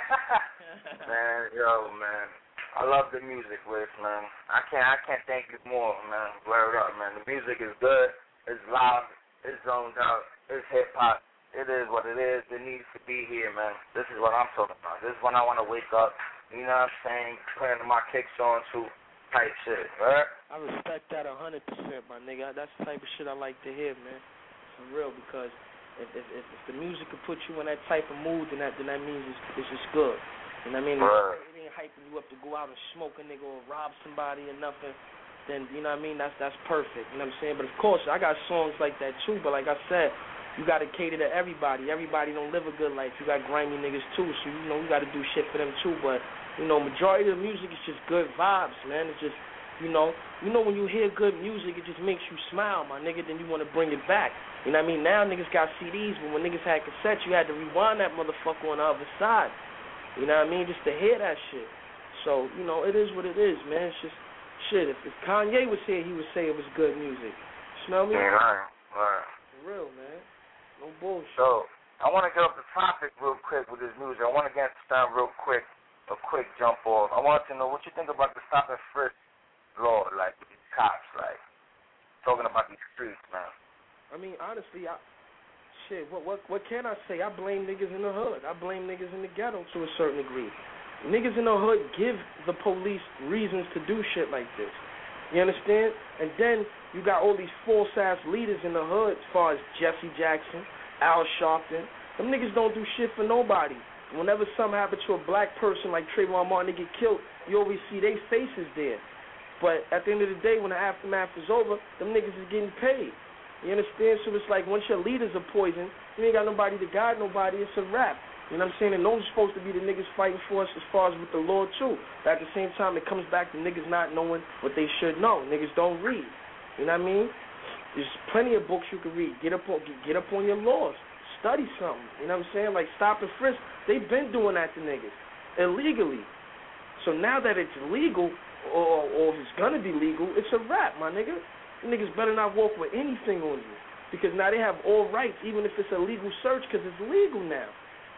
Speaker 5: Man, yo, man. I love the music, Wiz, man. I can't, I can't thank you more, man. Word up, man. The music is good. It's loud. It's zoned out. It's hip hop. It is what it is. It needs to be here, man. This is what I'm talking about. This is when I want to wake up. You know what I'm saying? Putting my kicks on too, type shit, right?
Speaker 6: I respect that a hundred percent, my nigga. That's the type of shit I like to hear, man. For real, because if if if, if the music could put you in that type of mood, then that then that means it's it's just good. You know what I mean?
Speaker 5: Right.
Speaker 6: It ain't hyping you up to go out and smoke a nigga or rob somebody or nothing. Then you know what I mean? That's that's perfect. You know what I'm saying? But of course, I got songs like that too. But like I said, you got to cater to everybody. Everybody don't live a good life. You got grimy niggas too, so you know you got to do shit for them too. But you know, majority of the music is just good vibes, man. It's just you know, you know when you hear good music, it just makes you smile, my nigga. Then you want to bring it back. You know what I mean? Now niggas got C Ds, but when niggas had cassettes, you had to rewind that motherfucker on the other side. You know what I mean? Just to hear that shit. So, you know, it is what it is, man. It's just, shit, if, if Kanye was here, he would say it was good music. Smell me?
Speaker 5: Yeah, right, right.
Speaker 6: For real, man. No bullshit.
Speaker 5: So, I want to get off the topic real quick with this music. I want to get started real quick, a quick jump off. I want to know what you think about the stop and frisk law, like, with these cops, like, talking about these streets, man.
Speaker 6: I mean, honestly, I... Shit, what what what can I say? I blame niggas in the hood. I blame niggas in the ghetto to a certain degree. Niggas in the hood give the police reasons to do shit like this. You understand? And then you got all these false-ass leaders in the hood as far as Jesse Jackson, Al Sharpton. Them niggas don't do shit for nobody. Whenever something happens to a black person like Trayvon Martin, they get killed, you always see their faces there. But at the end of the day, when the aftermath is over, them niggas is getting paid. You understand? So it's like once your leaders are poisoned, you ain't got nobody to guide nobody. It's a wrap. You know what I'm saying? And those are supposed to be the niggas fighting for us as far as with the law, too. But at the same time, it comes back to niggas not knowing what they should know. Niggas don't read. You know what I mean? There's plenty of books you can read. Get up on, get, get up on your laws. Study something. You know what I'm saying? Like stop and frisk. They've been doing that to niggas illegally. So now that it's legal, or, or if it's going to be legal, it's a wrap, my nigga. Niggas better not walk with anything on you because now they have all rights, even if it's a legal search, because it's legal now.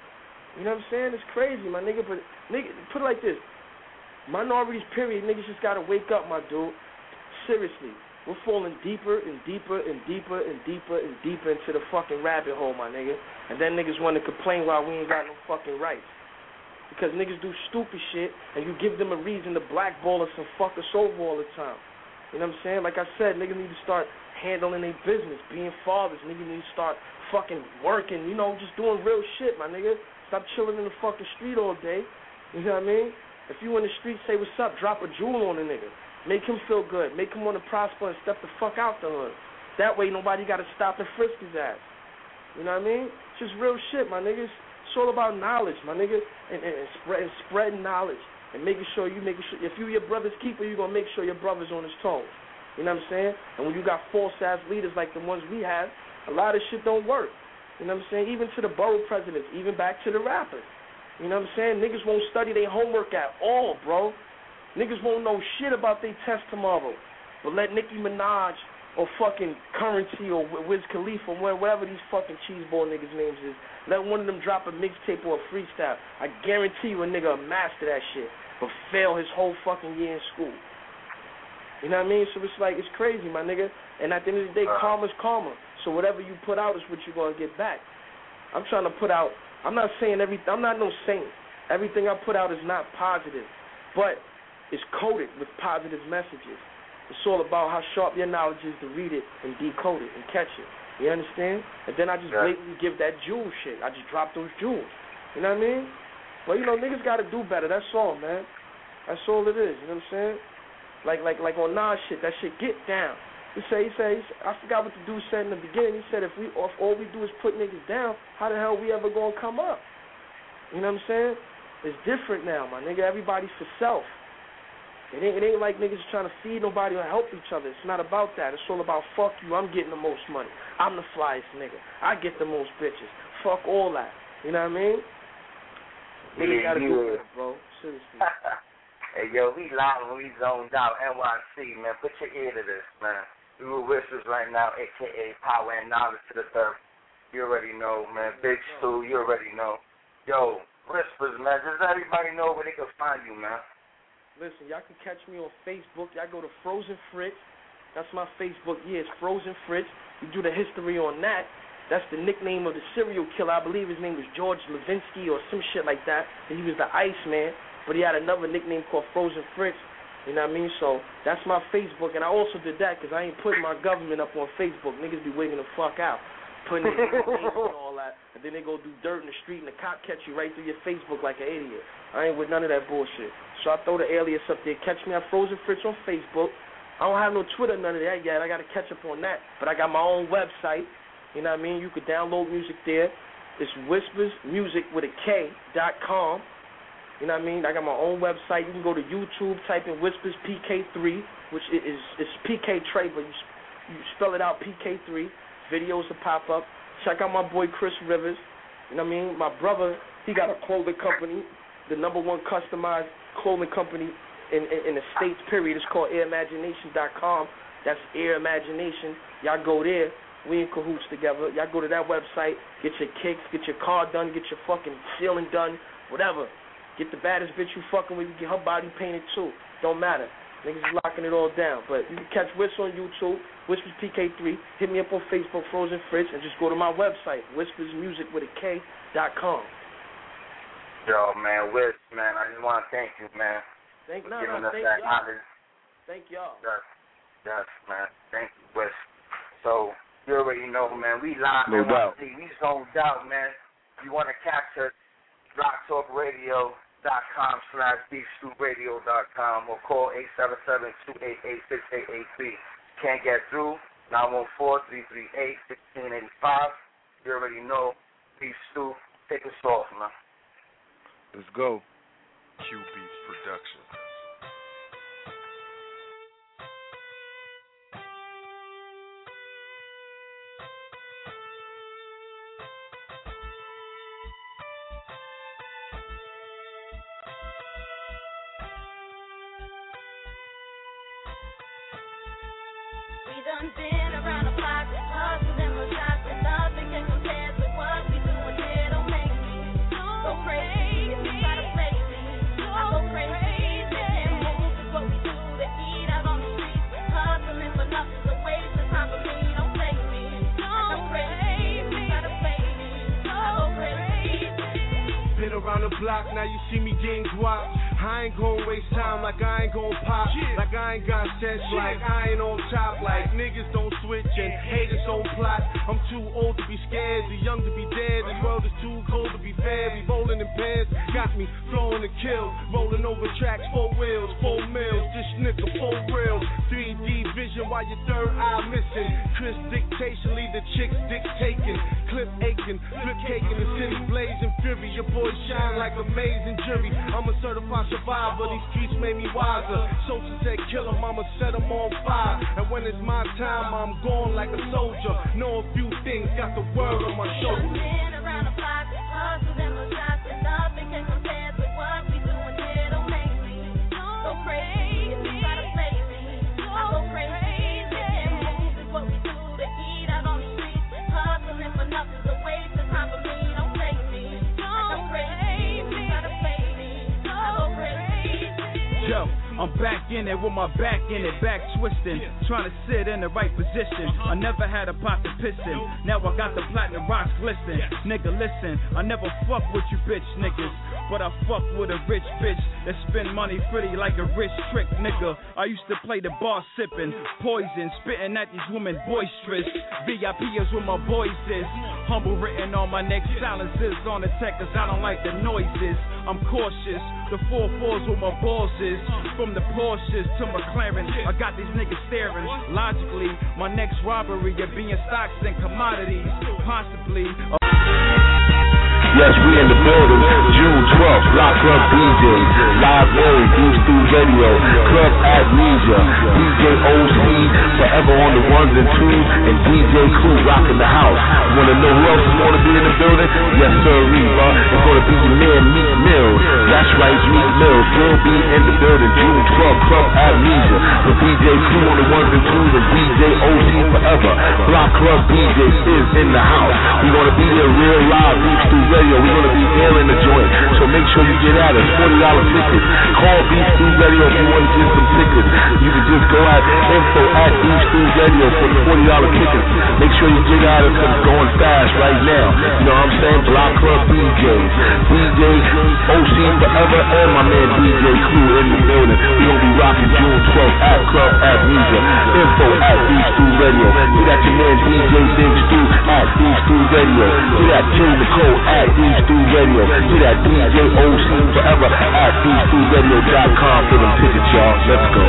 Speaker 6: You know what I'm saying? It's crazy, my nigga. But nigga, put it like this: minorities, period. Niggas just gotta wake up, my dude. Seriously, we're falling deeper and deeper and deeper and deeper and deeper into the fucking rabbit hole, my nigga. And then niggas want to complain why we ain't got no fucking rights because niggas do stupid shit, and you give them a reason to blackball us and fuck us over all the time. You know what I'm saying? Like I said, niggas need to start handling their business, being fathers. Niggas need to start fucking working, you know, just doing real shit, my nigga. Stop chilling in the fucking street all day. You know what I mean? If you in the street, say what's up, drop a jewel on a nigga. Make him feel good. Make him want to prosper and step the fuck out the hood. That way nobody got to stop and frisk his ass. You know what I mean? It's just real shit, my niggas. It's all about knowledge, my nigga, and, and, and, spread, and spreading knowledge. And making sure you making sure if you your brother's keeper, you're gonna make sure your brother's on his toes. You know what I'm saying? And when you got false ass leaders like the ones we have, a lot of shit don't work. You know what I'm saying? Even to the borough presidents, even back to the rappers. You know what I'm saying? Niggas won't study their homework at all, bro. Niggas won't know shit about their test tomorrow. But let Nicki Minaj or fucking Currency or Wiz Khalifa or whatever these fucking cheeseball niggas' names is, let one of them drop a mixtape or a freestyle. I guarantee you a nigga will master that shit, but fail his whole fucking year in school. You know what I mean? So it's like, it's crazy, my nigga. And at the end of the day, karma's karma. So whatever you put out is what you're going to get back. I'm trying to put out, I'm not saying everything, I'm not no saint. Everything I put out is not positive, but it's coded with positive messages. It's all about how sharp your knowledge is to read it and decode it and catch it. You understand? And then I just
Speaker 5: yeah.
Speaker 6: blatantly give that jewel shit. I just drop those jewels. You know what I mean? But, you know, niggas got to do better. That's all, man. That's all it is. You know what I'm saying? Like like like on Nas shit, that shit get down. He say, he say, he say, I forgot what the dude said in the beginning. He said if we if all we do is put niggas down, how the hell we ever gonna come up? You know what I'm saying? It's different now, my nigga. Everybody's for self. It ain't, it ain't like niggas trying to feed nobody or help each other. It's not about that. It's all about fuck you. I'm getting the most money. I'm the flyest nigga. I get the most bitches. Fuck all that. You know what I mean? Niggas
Speaker 5: Yeah,
Speaker 6: gotta
Speaker 5: yeah.
Speaker 6: do it, bro. Seriously.
Speaker 5: Hey, yo, we live and we zoned out. N Y C, man. Put your ear to this, man. We with Whispers right now, a k a. Power and Knowledge to the Third. You already know, man. Big Stu, you already know. Yo, Whispers, man. Just let everybody know where they can find you, man.
Speaker 6: Listen, y'all can catch me on Facebook. Y'all go to Frozen Fritz. That's my Facebook. Yeah, it's Frozen Fritz. You do the history on that. That's the nickname of the serial killer. I believe his name was George Levinsky or some shit like that. And he was the Iceman. But he had another nickname called Frozen Fritz, you know what I mean? So that's my Facebook, and I also did that because I ain't putting my government up on Facebook. Niggas be wigging the fuck out, putting their names and all that, and then they go do dirt in the street, and the cop catch you right through your Facebook like an idiot. I ain't with none of that bullshit. So I throw the alias up there. Catch me at Frozen Fritz on Facebook. I don't have no Twitter, none of that yet. I got to catch up on that. But I got my own website, you know what I mean? You could download music there. It's Whispers Music with a K dot com. You know what I mean? I got my own website. You can go to YouTube, type in Whispers P K three, which is it's P K Trey, but you, you spell it out P K three. Videos will pop up. Check out my boy Chris Rivers. You know what I mean? My brother, he got a clothing company, the number one customized clothing company in, in, in the States, period. It's called air imagination dot com. That's Air Imagination. Y'all go there. We in cahoots together. Y'all go to that website, get your kicks, get your car done, get your fucking ceiling done, whatever. Get the baddest bitch you fucking with, you get her body painted too. Don't matter. Niggas is locking it all down. But you can catch Whispers on YouTube, Whispers P K three. Hit me up on Facebook, Frozen Fritz, and just go to my website, Whispers Music with a K dot com.
Speaker 5: Yo, man, Whis, man, I just want to thank you, man.
Speaker 6: Thank,
Speaker 5: for
Speaker 6: no,
Speaker 5: giving
Speaker 6: no,
Speaker 5: us
Speaker 6: thank
Speaker 5: that
Speaker 6: y'all.
Speaker 5: knowledge.
Speaker 6: Thank y'all.
Speaker 5: Yes, yes, man. Thank you, Whis. So, you already know, man, we live,
Speaker 7: No doubt.
Speaker 5: We zoned out, man. You want to catch us, Rock Talk Radio. dot com slash beefstewradio dot com or call eight seven seven, two eight eight, six eight eight three. Can't get through, nine one four, three three eight, one six eight five. You already know. Beef Stew, take us off, man.
Speaker 7: Let's go.
Speaker 10: Q Beats Production.
Speaker 11: We done been around the block, hustling with shots, and nothing can compare to what we doing here. Don't make me go crazy if you try to play me. I go crazy, can't move. It's what we do to eat out on the streets. Hustling for nothing's a waste of time for me. Don't play me. I go crazy if you try to play me. I go crazy.
Speaker 9: Been around the block, now you see me getting guap. I ain't gon' waste time like I ain't gon' pop. Like I ain't got sense, like I ain't on top. Like niggas don't switch and haters don't plot. I'm too old to be scared, too young to be dead. This world is too cold to be fair. We rolling in pairs, got me flowing to kill. Rolling over tracks, four wheels, four mills. This nigga four real. three D vision while your third eye missing. Chris dictation, lead the chicks dictating. Clip aching, flip caking, the city blazing fury. Your boy shine like amazing jury. I'm a certified survivor, these streets made me wiser. Sosa said kill him, I'ma set him on fire. And when it's my time, I'm gone like a soldier. Know a few things, got the word on my shoulder.
Speaker 11: Been around the block, hustling with shots, and nothing can compare to what we doing here. Don't make me go crazy if you try to play me. I go crazy, can't move. It's what we do to eat out on the streets. Hustling for nothing's a waste of time for me. Don't play me. I go crazy if you try to play me. I go crazy.
Speaker 12: Yo, I'm back in it with my back in it, back twisting, trying to sit in the right position. I never had a pot to piss in, now I got the platinum rocks glisten. Nigga, listen, I never fuck with you bitch niggas, but I fuck with a rich bitch that spend money pretty like a rich trick nigga. I used to play the bar sipping, poison, spitting at these women boisterous. V I P is where my boys is, humble written on my neck, silences on the tech cause I don't like the noises. I'm cautious. The four fours with my bosses. From the Porsches to McLaren, I got these niggas staring. Logically, my next robbery of being stocks and commodities. Possibly. Uh,
Speaker 4: Yes, we in the building, June twelfth, Block Club D J, Live Aid, Beef Stew Radio, Club Amnesia, D J O C, Forever on the ones and twos, and D J Crew rocking the house. You wanna know who else is gonna be in the building? Yes, sir, Reba. It's gonna be your man, Meek Mills. That's right, Meek Mills will be in the building, June twelfth, Club Amnesia, with D J Crew on the ones and twos, and D J O C Forever. Block Club D J is in the house. We gonna be there real live, Beef Stew Radio. We're going to be airing the joint, so make sure you get at us. forty dollars tickets. Call Beef Stew Radio if you want to get some tickets. You can just go at info at Beef Stew Radio for the forty dollars tickets. Make sure you get at us because it's going fast right now. You know what I'm saying? Block Club D Js. D J O C Forever and my man D J Crew in the building. We're going to be rocking June twelfth at Club Amnesia. Info at Beef Stew Radio. You got your man D J Big Stew at Beef Stew Radio. You got June Nicole at Beef Stew Radio. To that D J O C Forever at beef stew radio dot com for them tickets, y'all. Let's go.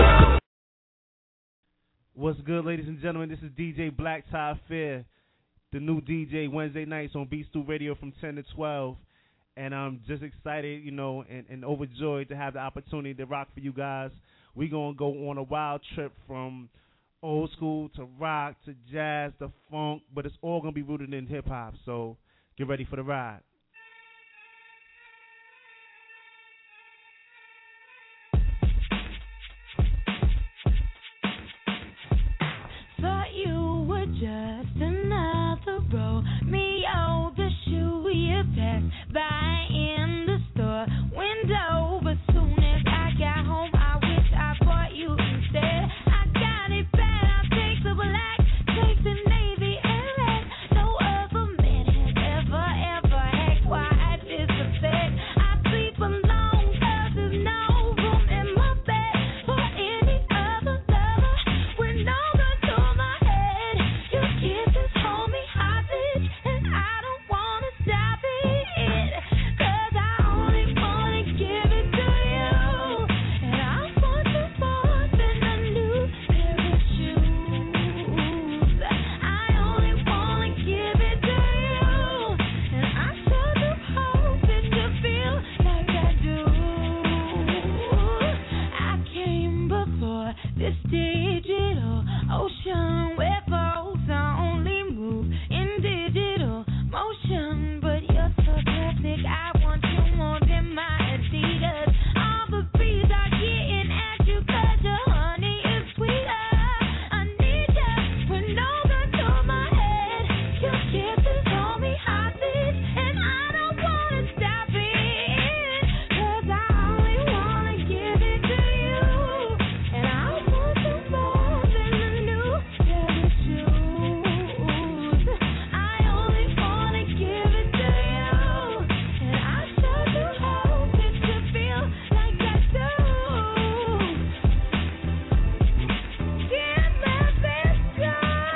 Speaker 13: What's good, ladies and gentlemen? This is D J Black Tie Fair, the new D J Wednesday nights on Beef Stew Radio from ten to twelve. And I'm just excited, you know, and, and overjoyed to have the opportunity to rock for you guys. We're going to go on a wild trip from old school to rock to jazz to funk, but it's all going to be rooted in hip-hop. So get ready for the ride.
Speaker 11: Thought you were just another roll. Me, oh, the shoe you passed by in the store window. But soon as I got home, I wish I bought you instead. I got it bad. I take the black, take the navy and red. No other man has ever, ever had quite this effect. I sleep alone 'cause there's no room in my bed for any other lover. With no gun to my head, your kisses hold me hostage, and I don't wanna stop it. 'Cause I only wanna give it to you, and I want you more than a new pair of shoes. I only wanna give it to you, and I sure do hope that you feel like I do. I came before this digital ocean where folks only move in digital motion, but you're so plastic. I want you more than my Adidas. All the bees are getting at you 'cause your honey is sweeter. I need you with no gun to my head. Your kisses hold me hostage, and I don't wanna stop it. 'Cause I only wanna give it to you, and I want you more than a new pair of shoes. I only wanna give it to you, and I sure do hope that you feel like I do. Dear Memphis,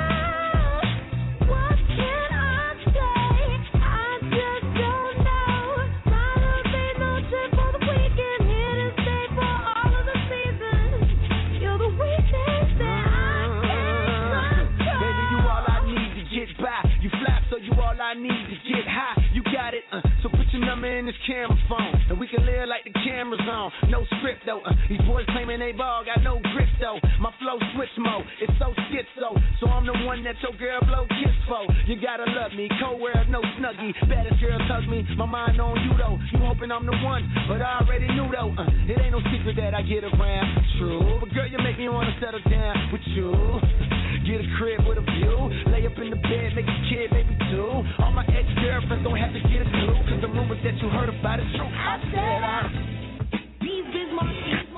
Speaker 11: what can I say? I just don't know. My love ain't no trip for the weekend, here to stay for all of the seasons. You're the weakness that I can't control.
Speaker 14: Baby, you all I need to get by. You flap, so you all I need to get high. You got it, uh, so put your number in this camera phone, and we can live like the camera's on. No script though, uh, these boys claiming they ball, got no grip though. My flow switch mode, it's so schizo, so I'm the one that your girl blow kiss for. You gotta love me, co-wear, no snuggie. Baddest girl tug me, my mind on you though. You hoping I'm the one, but I already knew though. Uh, it ain't no secret that I get around, true. But girl, you make me wanna settle down with you. Get a crib with a view, lay up in the bed, make a kid, maybe two. All my ex-girlfriends don't have to get a clue, 'cause the rumors that you heard about is true. I said I
Speaker 11: These biz markets.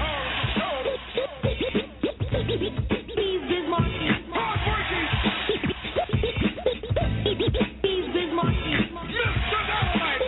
Speaker 11: These biz markets. These biz markets.
Speaker 15: Mister Dynamite.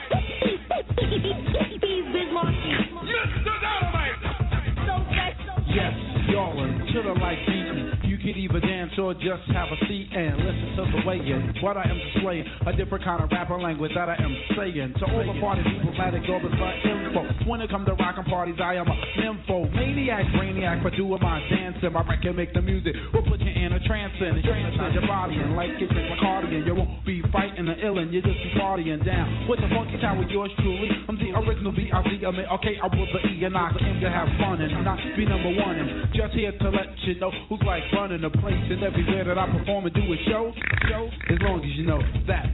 Speaker 11: These biz markets.
Speaker 15: Mister Dynamite.
Speaker 11: So that's so
Speaker 12: Yes, y'all are killer like beaten. You can either dance or
Speaker 15: sure just have a seat and listen to the way in what I am displaying. A different kind of rapper language that I am saying. To all the party people, glad it go for info. When it comes to rockin' parties, I am a nympho. Maniac, brainiac, for doing my dancing. My record make the music, will put you in a trance and inside your body. And like it's like cardigan, you won't be fighting the illin', you just be partying down. With the funky town with yours truly, I'm the original B I Z. I mean, okay, I will the E and I aim to have fun and not be number one. And just here to let you know who's like running the place. And everywhere that I perform and do a show, show, as long as you know that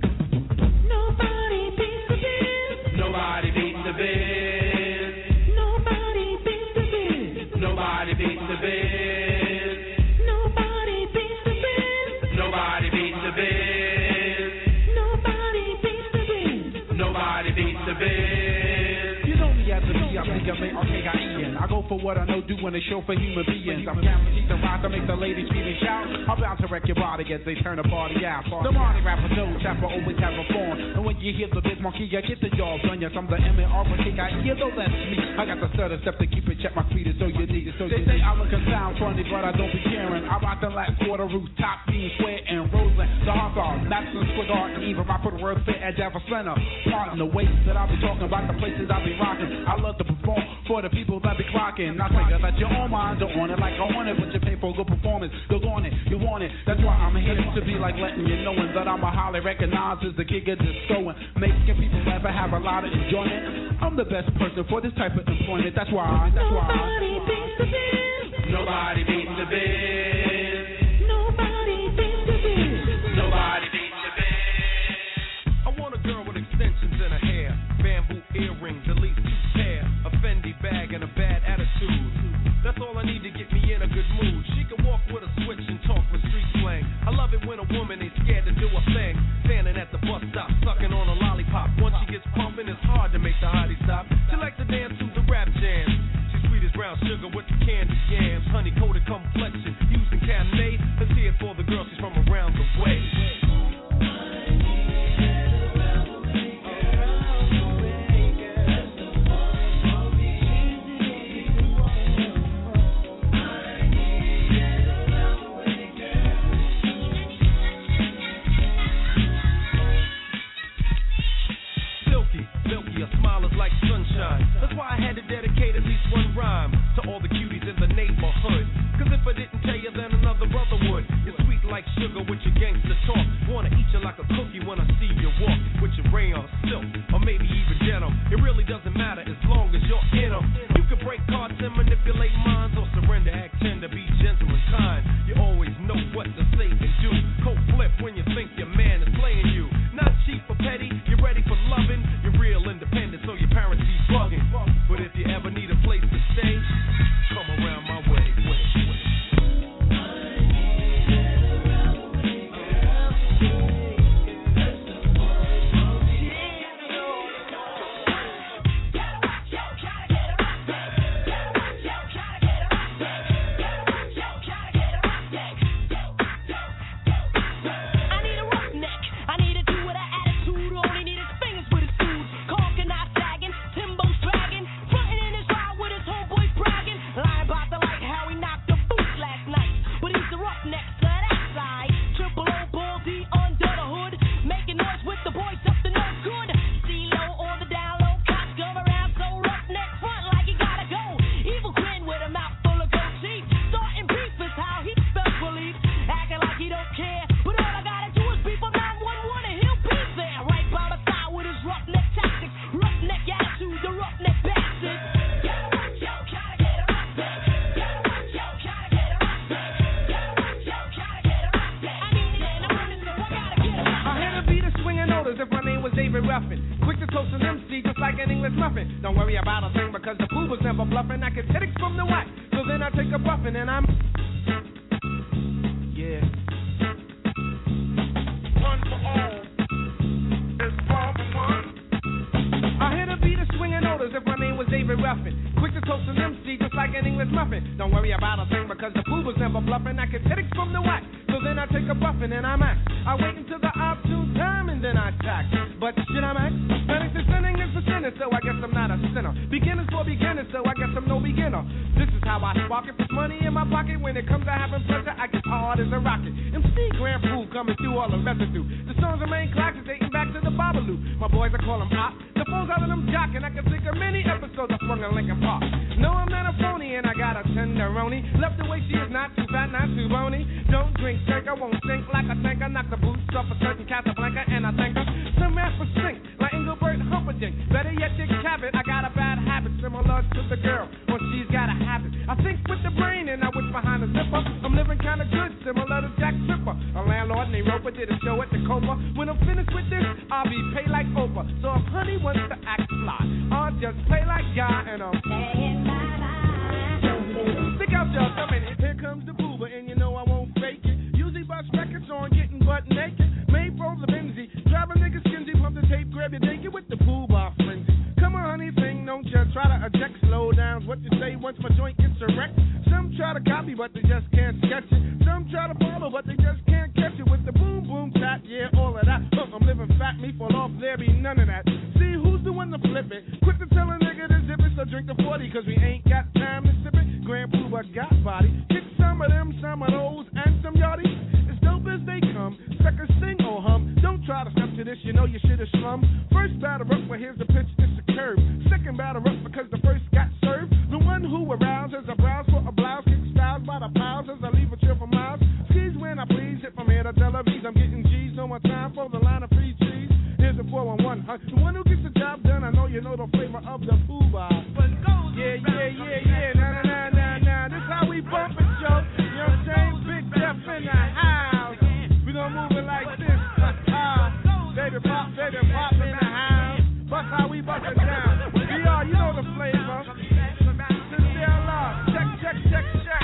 Speaker 15: nobody beats the biz. Nobody beats the biz. Nobody beats the biz. Nobody beats the biz. Nobody beats the biz. Nobody beats the biz. Nobody beats the biz. Nobody beats the biz. You know me as a B, I think I make okay, I Ian. I go for what I know, doing a show for human beings. I'm guaranteed to rock, I make the ladies scream and shout. I'm bound to wreck your body as they turn the party out. The Marty rapper knows that will always have a form. And when you hear the biz monkey, I get the job done. Yes, I'm the M and R for kick. I hear though that's me. I got the stutter step to keep it check. My feet is so you need it. So they say I look and sound funny, but I don't be caring. I rock the last quarter rooftop, being square and Roseland. The hot dog, Maxson, Squigard, and even I put a word fit at Java Center. Part in the ways that I'll be talking about, the places I'll be rocking. I love to perform for the people that be clocking. Not think that your own minds are on it like I want it, but you pay for a good performance. You're on it, you want it. That's why I'm here to be like letting you know that I'm a highly recognized as the king of disco and making people laugh and have a lot of enjoyment. I'm the best person for this type of employment. That's why. That's why. Nobody beats the biz. Nobody beats the biz. Nobody beats the biz. Nobody beats the biz.
Speaker 8: I want a girl with extensions in her hair, bamboo earrings, at least two pair, a Fendi bag and a bad attitude. That's all I need to get me in a good mood. She can walk with a switch and talk with street slang. I love it when a woman ain't scared to do a thing. Standing at the bus stop, sucking on a lollipop. Once she gets pumping, it's hard to make the hottie stop. She likes to dance to the rap jams. She's sweet as brown sugar with the candy yams. Honey coated complexion, using Cabernet. Let's hear it for the girl, she's from around the way. Like sunshine. That's why I had to dedicate at least one rhyme to all the cuties in the neighborhood. Cause if I didn't tell you, then another brother would. You're sweet like sugar with your gangster talk. Wanna eat you like a cookie when I see you walk. With your rayon silk, or maybe even denim. It really doesn't matter as long as you're in them. You can break hearts and manipulate minds, or surrender, act tender, be gentle and kind. You always know what to say and do. Cold flip when you think your man is playing you. Not cheap or petty, you're ready for loving. You're real independent, so your parents be bugging. But if you ever need a place to stay, come around my way.
Speaker 16: So I guess I'm no beginner. beginner. This is how I spark it. Put money in my pocket. When it comes to having pleasure, I get hard as a rocket. M C Grand Proof coming through all the residue. The songs remain classics dating back to the Babalu. My boys, I call them op. The phones out of them jockin'. I can think of many episodes I sprung in Lincoln Park. No, I'm not a phony, and I got a tenderoni. Left the way she is not too fat, not too bony. Don't drink drink, I won't sink like a tanker. Knock the boots off a certain Casablanca, and I thank her. Some ass for sink, like Engelbert Humperdinck. Better yet, Dick Cavett. I got a bad habit, similar to the girl, when she's got a habit. I think with the brain, and I wish behind the zipper. I'm living kinda good, similar to Jack Tripper. A landlord named Roper did a show at the Copa. When I'm finished with this, I'll be paid like Oprah. So if honey wants to act fly, I'll just play like Guy, and I'm playing my life. Stick out your thumb and here comes the boober, and you know I won't fake it. Usually bust records on getting butt naked. Made for the Benzie, drive a nigga skinzy, pump the tape, grab your naked with the pool bar frenzy. Come on, honey, thing, don't just try to eject. Slow down, what you say once my joint gets erect. Some try to copy, but they just can't sketch it. Some try to follow, but they just can't catch it. With the boom, boom, tap, yeah, all of that. Look, I'm living fat, me fall off, there be none of that. See, who's the one to flip it? Quit to tell a nigga to zip it, so drink the forty, cause we ain't got time to sip it. Grand Pooba got body. Kick some of them, some of those, and some yardies. As dope as they come, suckers sing or hum. Don't try to step to this, you know you should have slum. First batter up, but here's the pitch, it's a curve. Second batter up because the first got served. The one who arouses a browse for a blouse, kick styles by the piles as I leave a chill for miles. Skis when I please, hit from here to Tel Aviv. I'm getting G's, no more time for the line of free cheese. Here's the four one one, huh? The one who gets the job done, I know you know the flavor of the Pooba. Yeah, yeah, yeah, yeah, nah, nah, nah, nah, nah. This how we bump it, Joe. You know what I'm saying? Big Jeff in the house. We gon' move it like this. Uh, baby pop, baby pop in the house. Bust how we bust it down. V R, you know the flavor. Sincere love. Check, check, check, check.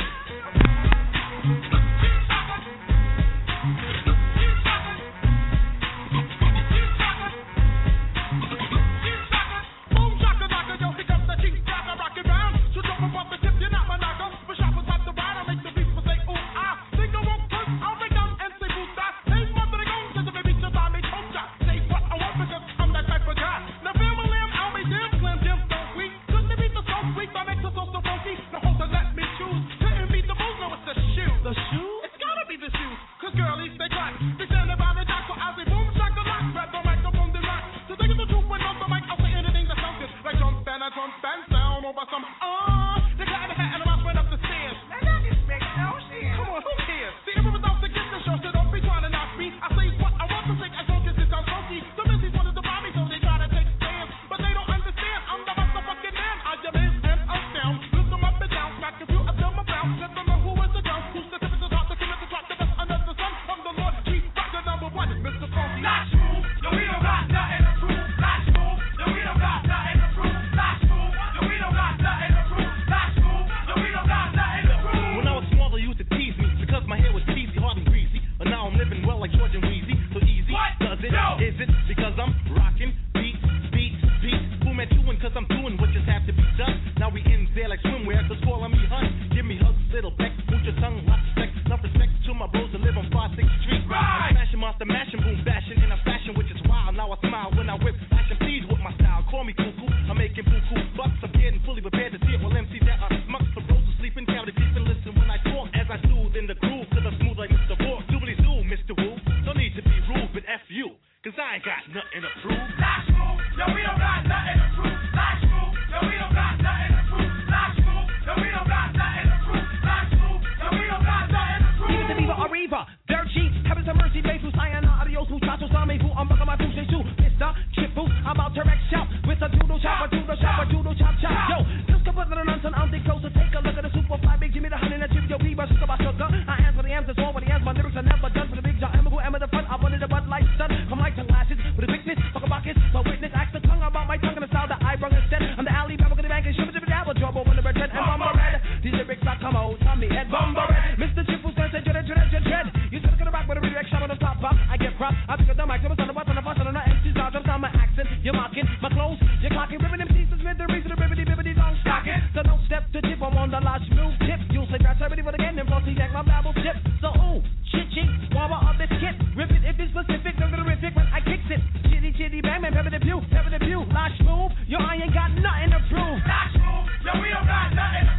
Speaker 11: Yo, we don't got nothing to prove.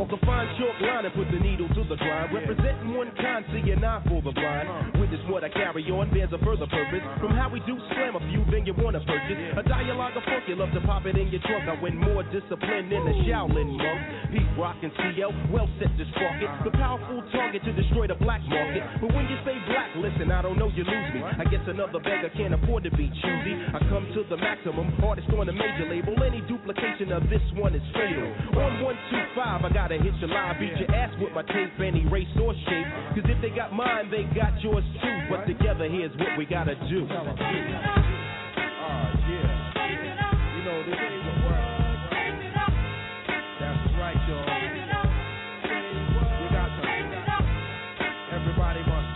Speaker 8: walk a fine chalk line and put the needle to the grind. Representing one kind, seeing eye for the blind. Witness what I carry on, bears a further purpose. From how we do slam a few, then you wanna purchase a dialogue of funk, you love to pop it in your trunk. I win more discipline than a Shaolin monk. Pete Rock and C L, well set to spark it. The powerful target to destroy the black market. But when you say black, listen, I don't know, you lose me. I guess another beggar can't afford to be choosy. I come to the maximum, artist on a major label. Any duplication of this one is fatal. On one two five, I gotta hit your line, beat your ass with my tape, any race or shape. Cause if they got mine, they got yours too. But together, here's what we gotta do. Uh, yeah. You know, this ain't the world. That's right, y'all. You got to. Everybody must.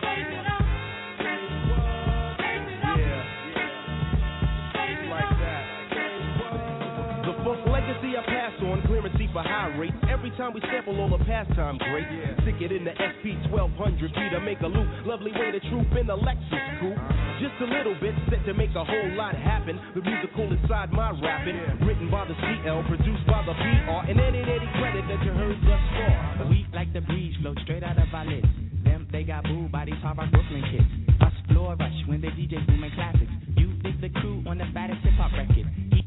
Speaker 8: Yeah. Like that. The funk legacy I pass on, clearancy for high rates. Every time we sample all the pastime great. Stick it in the S P twelve hundred beat. I make a loop. Lovely way to troop in the Lexus coupe. Just a little bit set to make a whole lot happen. The musical inside my rapping. Written by the C L, produced by the P R. And any, any credit that you heard thus far.
Speaker 17: We like the breeze, flow straight out of our lids. Them, they got booed by these hard rock Brooklyn kids. Us floor rush when they D J booming classics. You dig the crew on the baddest hip hop record. He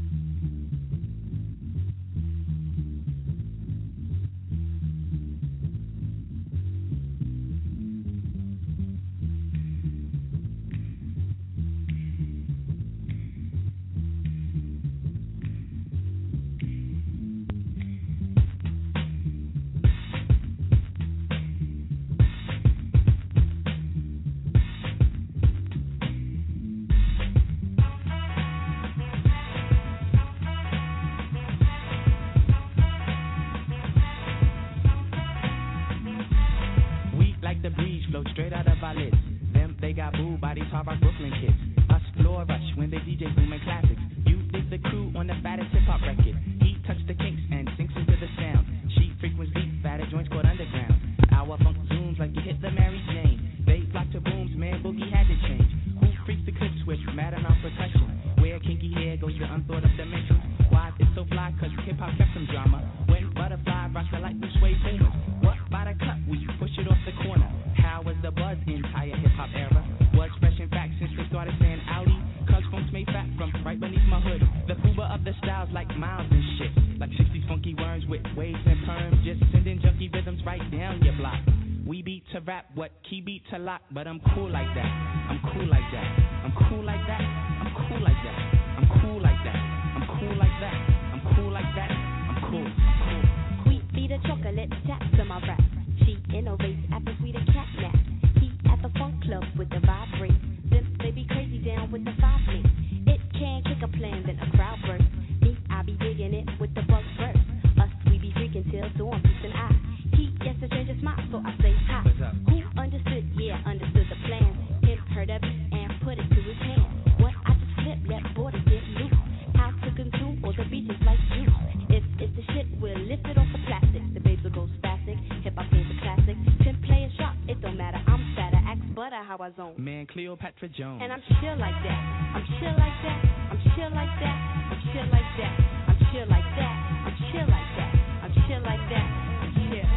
Speaker 17: But I'm cool like that. I'm cool like that. I'm cool like that. I'm cool like that. I'm cool like that. I'm cool like that. I'm cool like that. I'm cool. I'm cool.
Speaker 18: Sweet beat of chocolate taps to my rap. She innovates at the sweet cat nap. He at the funk club with the vibrate. Them they be crazy down with the five link. It can kick a plan, then a crowd burst. Me, I be digging it with the bug burst. Us, we be freaking till dawn, peace and I. He gets to change his mind, so I say hi. Who understood? Yeah, understood the plan. Him heard of it and put it to his hand. What I just flip, let borders get loose. How to consume all the beaches like juice. If it's the shit, we'll lift it off the plastic. The babes will go spastic. Hip hop is a classic. Pimp play a shot, it don't matter. I'm fatter, axe butter how I zone.
Speaker 17: Man, Cleopatra Jones.
Speaker 18: And I'm chill like that. I'm chill like that. I'm chill like that. I'm chill like that. I'm chill like that. I'm chill like that. I'm chill like that. I'm chill.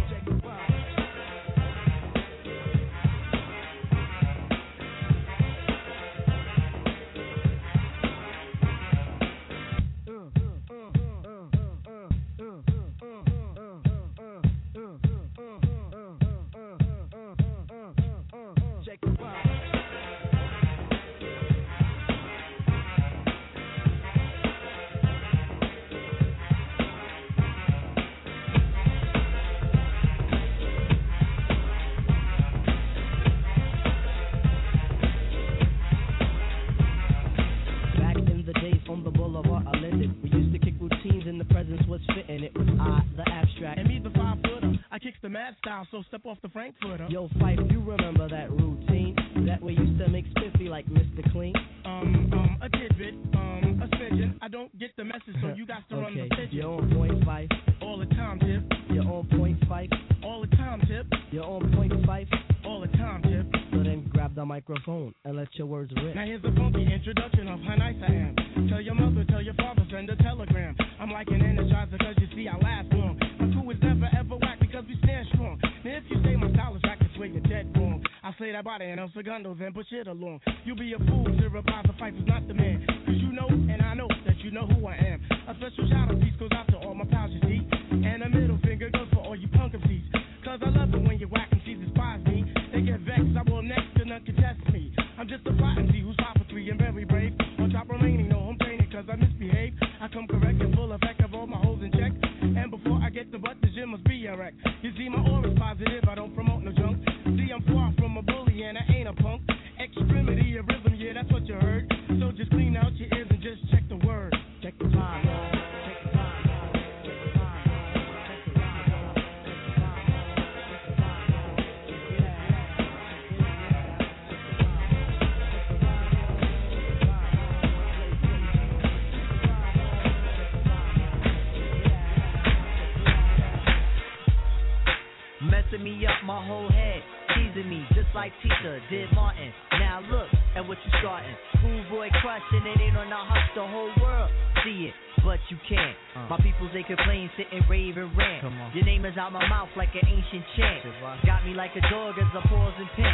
Speaker 16: So step off the Frankfurter.
Speaker 19: Yo, Fife, you remember that routine? That way used to make spiffy like Mister Clean?
Speaker 16: Um, um, a tidbit, um, a smidgen. I don't get the message, so you got to
Speaker 19: okay.
Speaker 16: run the pigeon.
Speaker 19: You're on point, Fife.
Speaker 16: All the time, Tip.
Speaker 19: You're on point, Fife.
Speaker 16: All the time, Tip.
Speaker 19: You're on point, Fife.
Speaker 16: All the time, Tip.
Speaker 19: So then grab the microphone and let your words rip.
Speaker 16: Now here's a funky introduction of how nice I am. Tell your mother, tell your father, send a telegram. I'm like an energizer, cause you see I last long. My crew is never slay that body and El Segundo, then push it along. You be a fool to reply for fight is not the man. Cause you know, and I know that you know who I am. A special shout out piece goes out to all my pals, you see. And a middle finger goes for all you punk M Cs. Cause I love it when you whack M Cs despise me. They get vexed, I will next to none contest me. I'm just a fly M C who's five for three and very brave. On top remaining, no home training cause I misbehave. I come correct and full effect of all my holes in check. And before I get to butt, the gym must be a wreck. You see, my aura's positive, I don't promote no junk. See, I'm far from a bully and I ain't a punk. Extremity of rhythm, yeah, that's what you heard. So just clean out your ears and just check the word. Check the time, y'all. Check the time.
Speaker 20: Messing me up my whole head, teasing me just like Tita did Martin. Now look at what you starting. Schoolboy crushing it ain't on the hush, the whole world see it, but you can't. Uh. My peoples they complain, sit and rave and rant. Your name is out my mouth like an ancient chant. Got me like a dog as I pause and pant.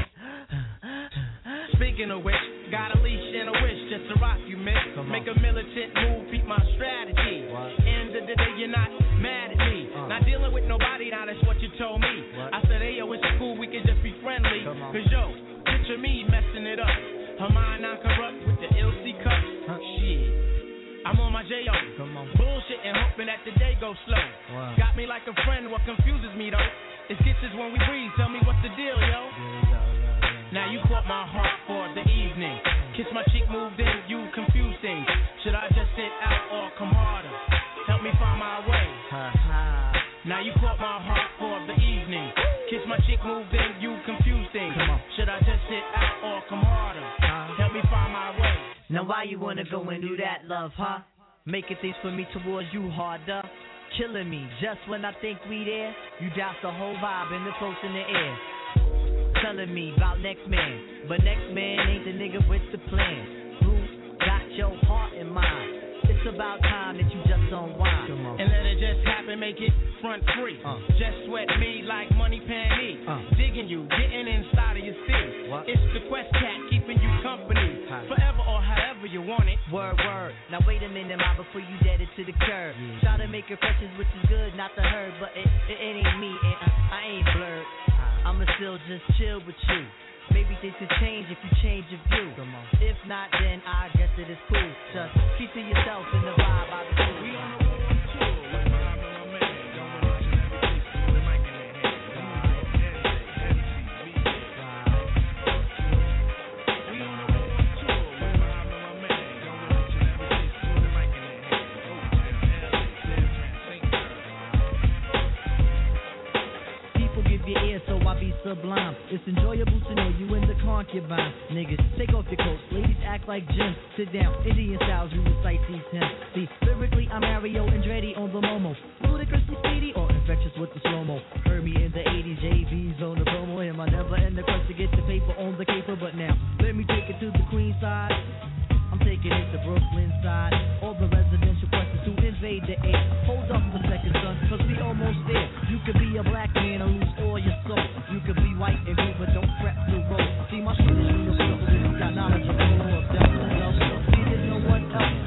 Speaker 8: Speaking of which, got a leash and a wish just to rock you, miss. Make a militant move, beat my strategy. What? End of the day, you're not mad at me. Uh. Not dealing with nobody, now that's what you told me. What? I said, hey, yo, it's cool, we can just be friendly. Cause, yo, picture me messing it up. Her mind not corrupt with the L C cup. Huh? Shit. I'm on my J O. Bullshit and hoping that the day goes slow. Wow. Got me like a friend, what confuses me, though? It's kisses when we breathe, tell me what's the deal, yo. Now you caught my heart for the evening. Kiss my cheek, moved in, you confuse things. Should I just sit out or come harder? Help me find my way. Now you caught my heart for the evening. Kiss my cheek, moved in, you confuse things. Should I just sit out or come harder? Help me find my way.
Speaker 20: Now why you wanna go and do that, love, huh? Making things for me towards you harder. Killing me just when I think we there. You douse the whole vibe and the close in the air. Telling me about next man, but next man ain't the nigga with the plan. Who got your heart in mind? It's about time that you just unwind.
Speaker 8: And let it just happen, make it front free. Uh. Just sweat me like money paying me. Uh. Digging you, getting inside of your seat. It's the Quest Cat keeping you company. Hi. Forever or however you want it.
Speaker 20: Word, word. Now wait a minute, ma, before you dead it to the curb. Yeah. Try to make impressions, which is good, not the herd, but it, it, it ain't me, and uh, I ain't blurred. I'ma still just chill with you. Maybe things could change if you change your view. If not, then I guess it is cool. Just keep to yourself in the vibe I do. We on the road tour with my man, don't want each and every piece. Put the mic in their hand. We on the road tour with my man, don't want each and every piece. Put the mic in their hand. People give you ear, so I be sublime. It's enjoyable to know you in the concubine. Niggas, take off your coats. Ladies act like Jim. Sit down, Indian styles, we recite these hymns. See, lyrically, I'm Mario Andretti on the Momo. Ludicrously speedy or infectious with the slow-mo. Heard me in the eighties, J V's on the promo. Him, I never end the quest to get the paper on the caper. But now, let me take it to the Queen side. I'm taking it to Brooklyn side. All the residential questions to invade the air. Hold up a second, son, cause we almost there. You could be a black man and lose all your soul. You could be white and blue, but don't fret the road. See, my shit is real simple. You got knowledge of all of them. You didn't know what else.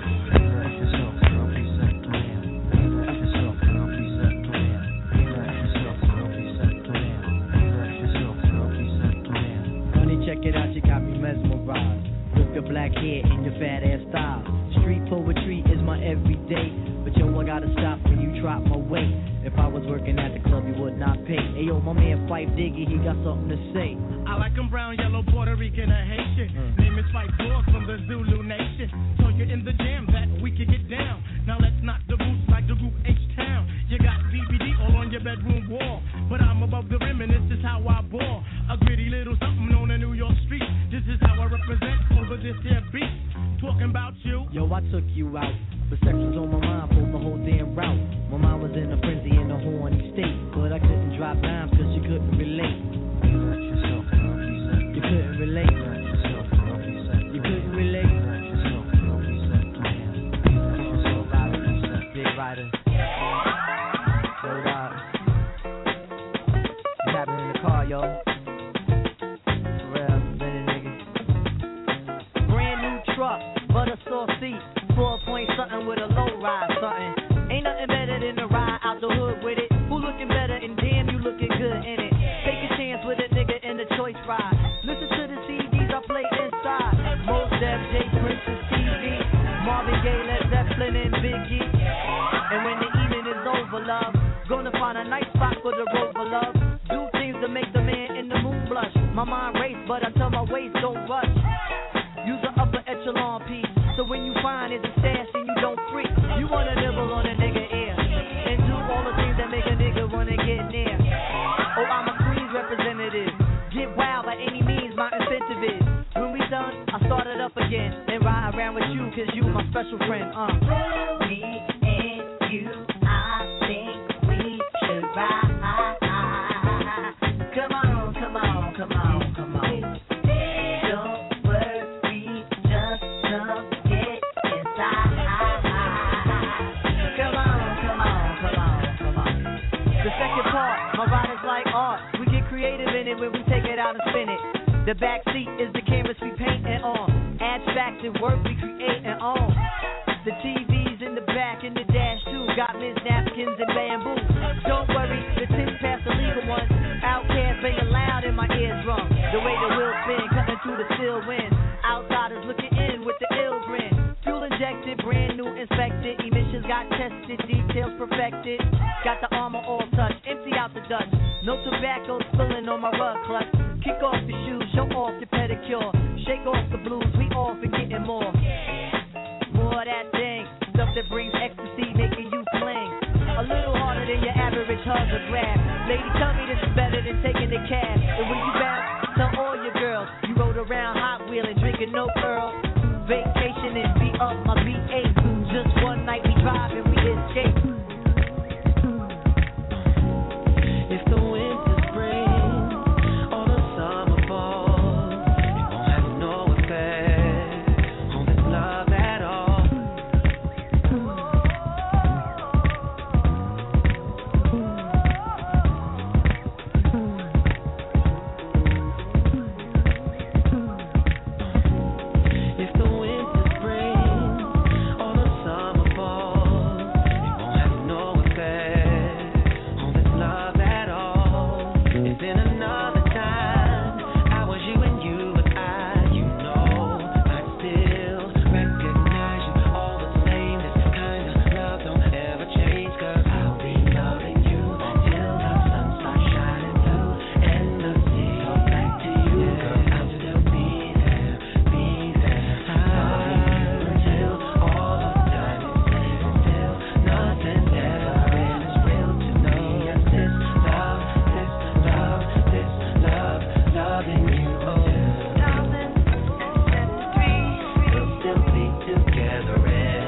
Speaker 20: Honey, check it out, you got me mesmerized. With your black hair and your fat ass style. Street poetry is my everyday. But yo, I gotta stop when you drop my weight. If I was working at the club, you would not pay. Hey yo, my man Fife Diggy, he got something to say.
Speaker 16: I like him brown, yellow, Puerto Rican, or Haitian. Mm. Name is Fife Dog from the Zulu Nation. So you're in the jam that we can get down. Now let's knock the boots like the group H-Town. You got B B D all on your bedroom wall. But I'm above the rim and this is how I ball. A gritty little something on the New York street. This is how I represent over this here beat. Talking about you.
Speaker 20: Yo, I took you out. The sex was on my mind for the whole damn route. My mind was in a frenzy in a horny state. But I couldn't drop dimes cause you couldn't relate. You couldn't relate. You couldn't relate. Big rider. Hold up. What's happening in the car, yo? For out the hood with it. Who looking better and damn you looking good in it. Take a chance with a nigga in the choice ride. Listen to the C Ds I play inside. Mos Def, J Princess, T V, Marvin Gaye, Led Zeppelin and Biggie. And when the evening is over, love, gonna find a nice spot for the rover, love. Do things to make the man in the moon blush. My mind race, but I tell my waist don't rush. Use an upper echelon piece, so when you find it's a stash and you don't freak, you wanna nibble on a nigga ear and do all the things that make a nigga wanna get near. Oh, I'm a Queens representative. Get wild by any means, my incentive is. When we done, I start it up again and ride around with you, cause you my special friend. Uh. Me and you, I think we should ride. Come on, come on, come on, come on. Don't worry, just come get inside. Come on, come on, come on, come on. The second part, my ride is like art. We get creative in it when we take it out and spin it. The back seat is the canvas we painting on. Abstracted work we creating on. The T V's in the back and the dash too. Got Miss napkins and bamboo. Don't worry, the tin past the legal ones. Outcast banging loud in my eardrum. The way the wheels spin, cutting through the still wind. Outsiders looking in with the ill grin. Fuel injected, brand new inspected. Emissions got tested, details perfected. Got the armor all touched, empty out the dust. No tobacco spilling on my rug clutch. Kick off the shoes, show off the pedicure. Shake off the blues, we off and getting more. More of that thing, stuff that brings ecstasy, making you fling. A little harder than your average hug or grab. Lady, tell me this is better than taking the cab. And when you bounce, tell all your girls you rode around Hot Wheeling, drinking no pearl. Vacation and be up my V eight. Just one night we drive and we escape. If the winter spring or the summer fall, it won't have no effect on this love at all. If the winter spring or the summer fall, it won't have no effect on this love at all. It's in another time. I was you and you was I. You know I still recognize you all the same. This kind of love don't ever change, cause I'll be loving you till the sun starts shining through and the sea goes back to you. Girl, I'll still be there, be there. Loving you until all of time is safe, until nothing ever is real to me. Yes, this love, this love, this love, loving you. Oh, two thousand seventy-three, we'll still be together in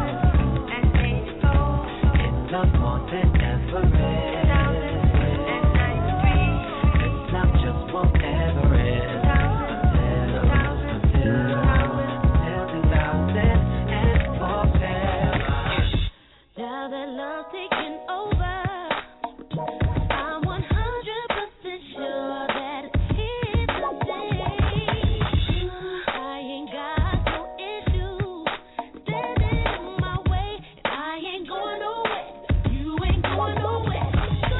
Speaker 20: love more than ever is. This love just won't ever end until, until, until two thousand forever.
Speaker 11: Now that love's taking over, I'm one hundred percent sure that it's here to stay. I ain't got no issue standing in my way, and I ain't going nowhere. You ain't going nowhere.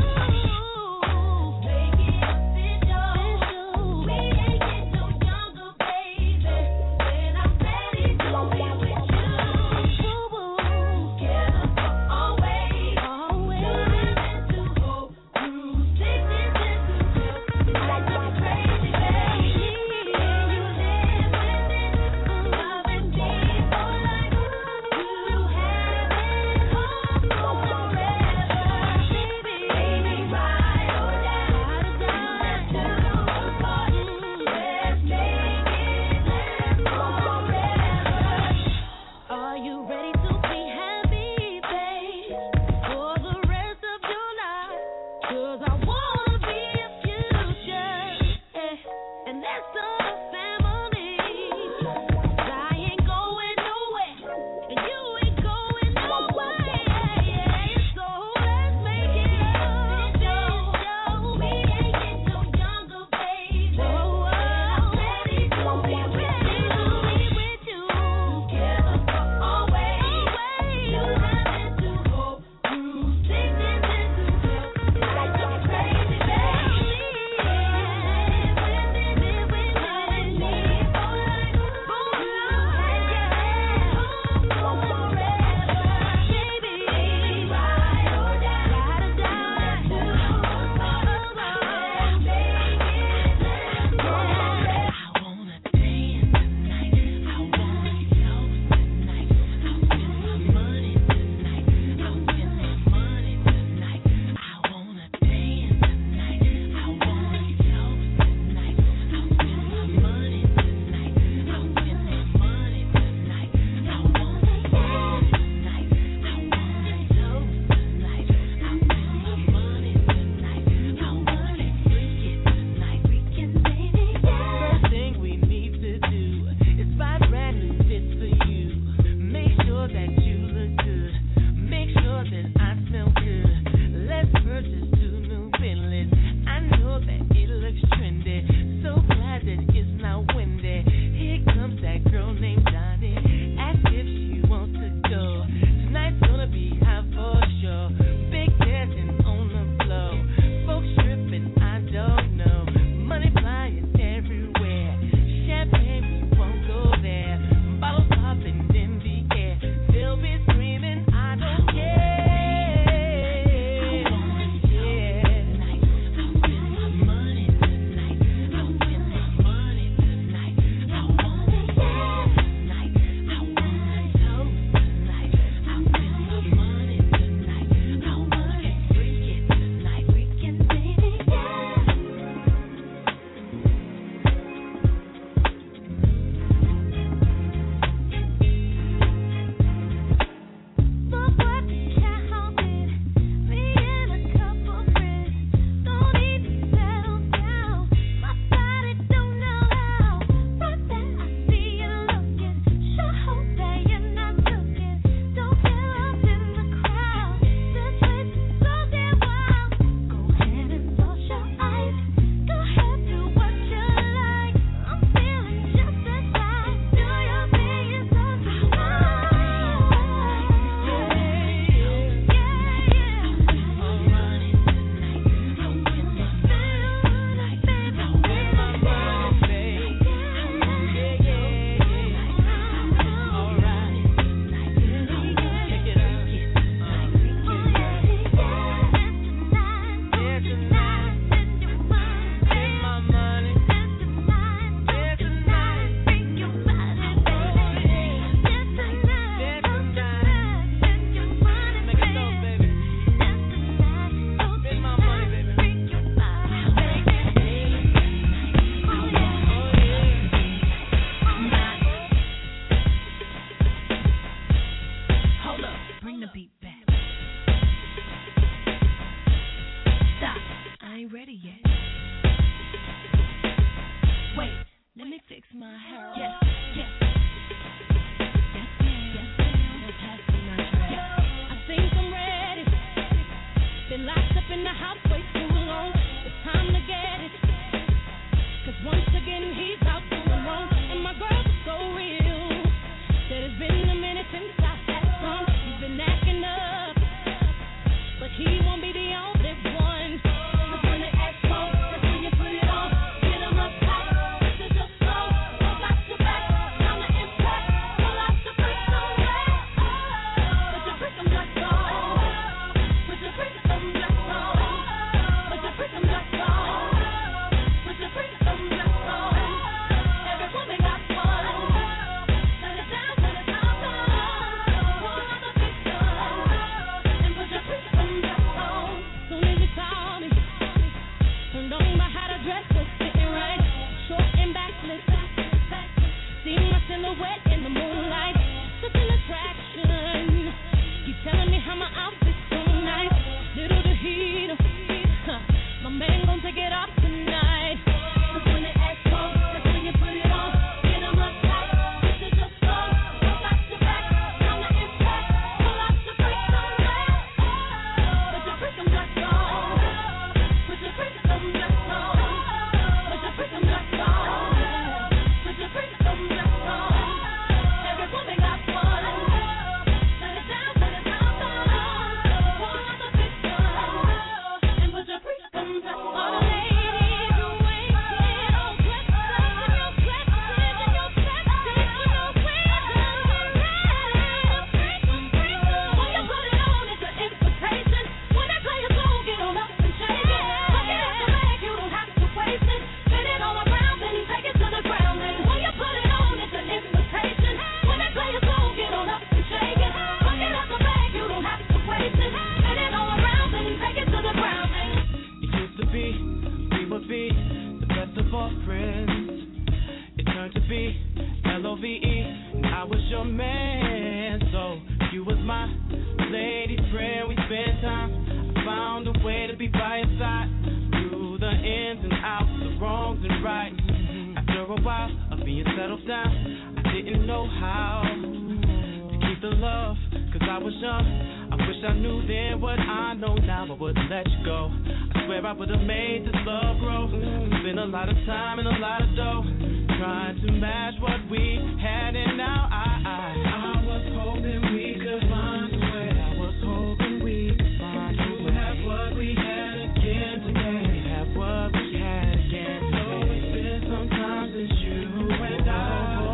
Speaker 11: Ooh, make it official. We ain't get no younger, baby. When I'm ready to be with you, together for always. Always.
Speaker 12: your man. So you was my lady friend. We spent time. I found a way to be by your side through the ins and outs, the wrongs and rights. After a while of being settled down, I didn't know how to keep the love, cause I was young. I wish I knew then what I know now, but wouldn't let you go. I swear I would've made this love grow. I spent a lot of time and a lot of dough trying to match what we had, and now I I, I was hoping we could find a way. I was hoping we could find a way to have what we had again today. Have what we had again today. So it's been some time since you and I.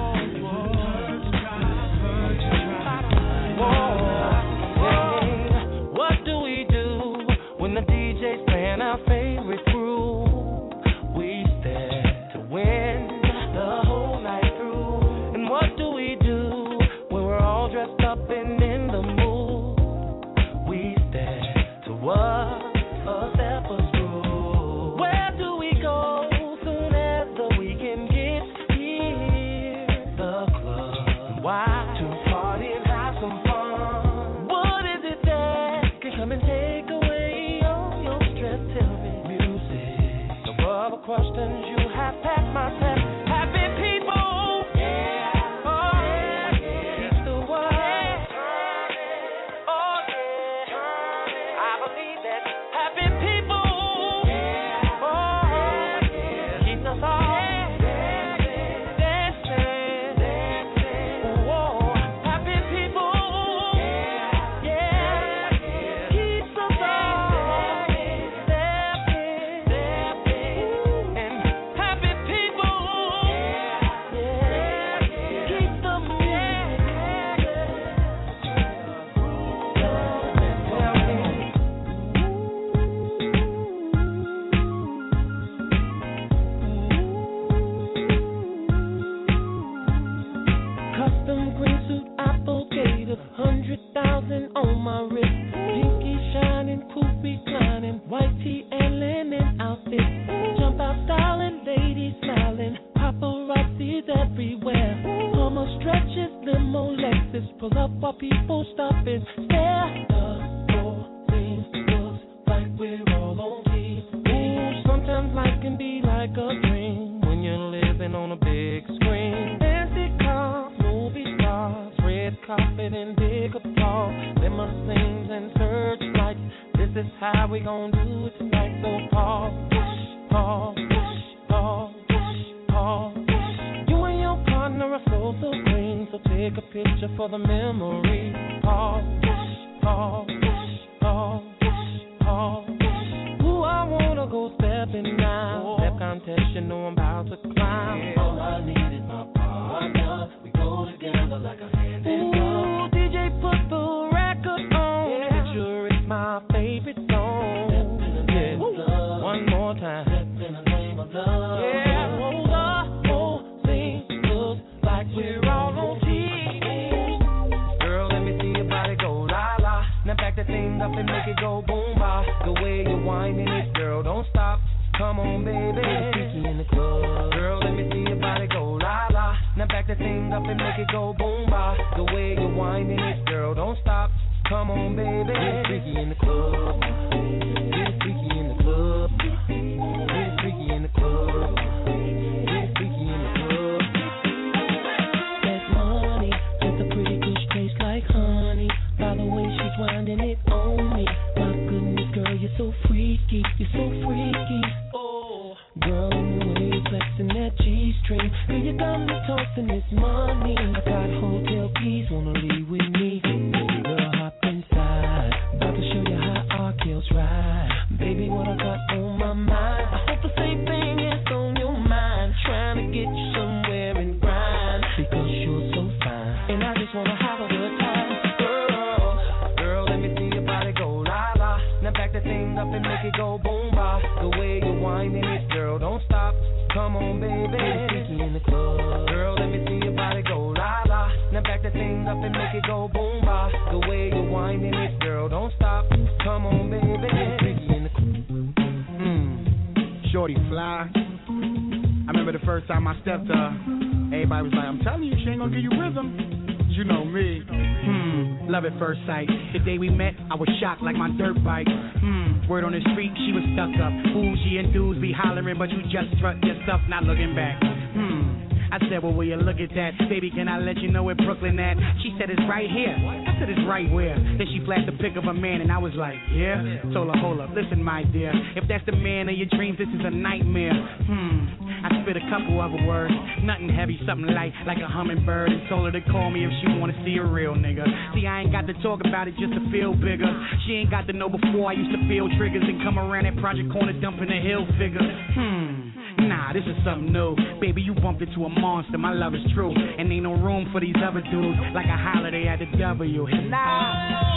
Speaker 12: Our favorite crew, we stand to win the whole night through. And what do we do when we're all dressed up and in the mood? We stand to what a step was through. Where do we go soon as the weekend gets here? The club. Why? To party and have some fun. What is it that can come and take away? Tell me, music. The rubber questions you have packed my set. Happy people, yeah, oh yeah, keep the world, oh yeah, I believe that. Happy people, yeah, oh yeah, keep us all dancing, dancing, dancing. Whoa, happy people, yeah, yeah, keep us all. Hundred thousand on my wrist, pinky shining, coupe reclining, white tee and linen outfit. Jump out styling, ladies smiling, paparazzis everywhere. Hummer stretches, limo Lexus, pull up while people stop and stare. The whole thing looks like we're all on T V. Ooh, sometimes life can be like a dream when you're living on a big screen. Fancy cars, movie stars, red carpet and big applause, limousines and searchlights. This is how we gon' do it tonight. So pause, pause, pause, pause. You and your partner are so so green, so take a picture for the memory. Pause, pause, pause, pause. Ooh, I wanna go stepping now. Step contest, you know I'm about to climb. All I need is my partner. We go together like a hand in glove. Ooh, D J put the record on. Yeah. Make sure it's my favorite song. Step in the name yeah. of love. One more time. Step in the name of love. Yeah. Oh, the whole thing looks like we're all on T V. Girl, let me see your body go la la. Now back the thing up and make it go boom ba. The way you're whining it, girl, don't stop. Come on, baby. Freaky in the club. Girl, let me see your body go la la. Now back the thing up and make it go boom ba. The way you're whining it, girl, don't stop. Come on, baby. Get freaky in the club. Get freaky in the club. Get freaky in the club. Get freaky in the club. That money with a pretty bitch taste like honey. By the way she's winding it on me. My goodness, girl, you're so freaky. You're so freaky. Girl, in the way you're flexing that G-string. Girl, you got me tossing this money. I got hotel keys, wanna leave with me. Girl, hop inside. About to show you how our kills ride. Baby, what I got on my mind. I hope the same thing is on your mind. Trying to get you somewhere and grind. Because you're so fine. And I just wanna have a good time. Girl, girl, let me see your body go la la. Now back the thing up and make it go boom ba. The way you're whining it, girl, don't stop. Come on, baby. Get freaky in the club. Girl, let me see your body go la la. Now back the thing up and make it go boom ba. The way you're whining it, girl, don't stop. Come on, baby. Get freaky in the club.
Speaker 15: Mm. Shorty fly. I remember the first time I stepped up, everybody was like, I'm telling you, she ain't gonna give you rhythm.
Speaker 12: you know me. Hmm, love at first sight. The day we met, I was shocked like my dirt bike. Hmm, word on the street, she was stuck up. Bougie and dudes be hollering, but you just strut your stuff, not looking back. Hmm. I said, well, will you look at that? Baby, can I let you know where Brooklyn at? She said, it's right here. I said, it's right where? Then she flashed a pic of a man, and I was like, yeah? Told her, hold up, listen, my dear. If that's the man of your dreams, this is a nightmare. Hmm. I spit a couple other words. Nothing heavy, something light, like a hummingbird. And told her to call me if she wanna see a real nigga. See, I ain't got to talk about it just to feel bigger. She ain't got to know before I used to feel triggers and come around that Project Corner dumping the hill figure. Hmm. Nah, this is something new. Baby, you bumped into a monster, my love is true. And ain't no room for these other dudes, like a holiday at the W. And I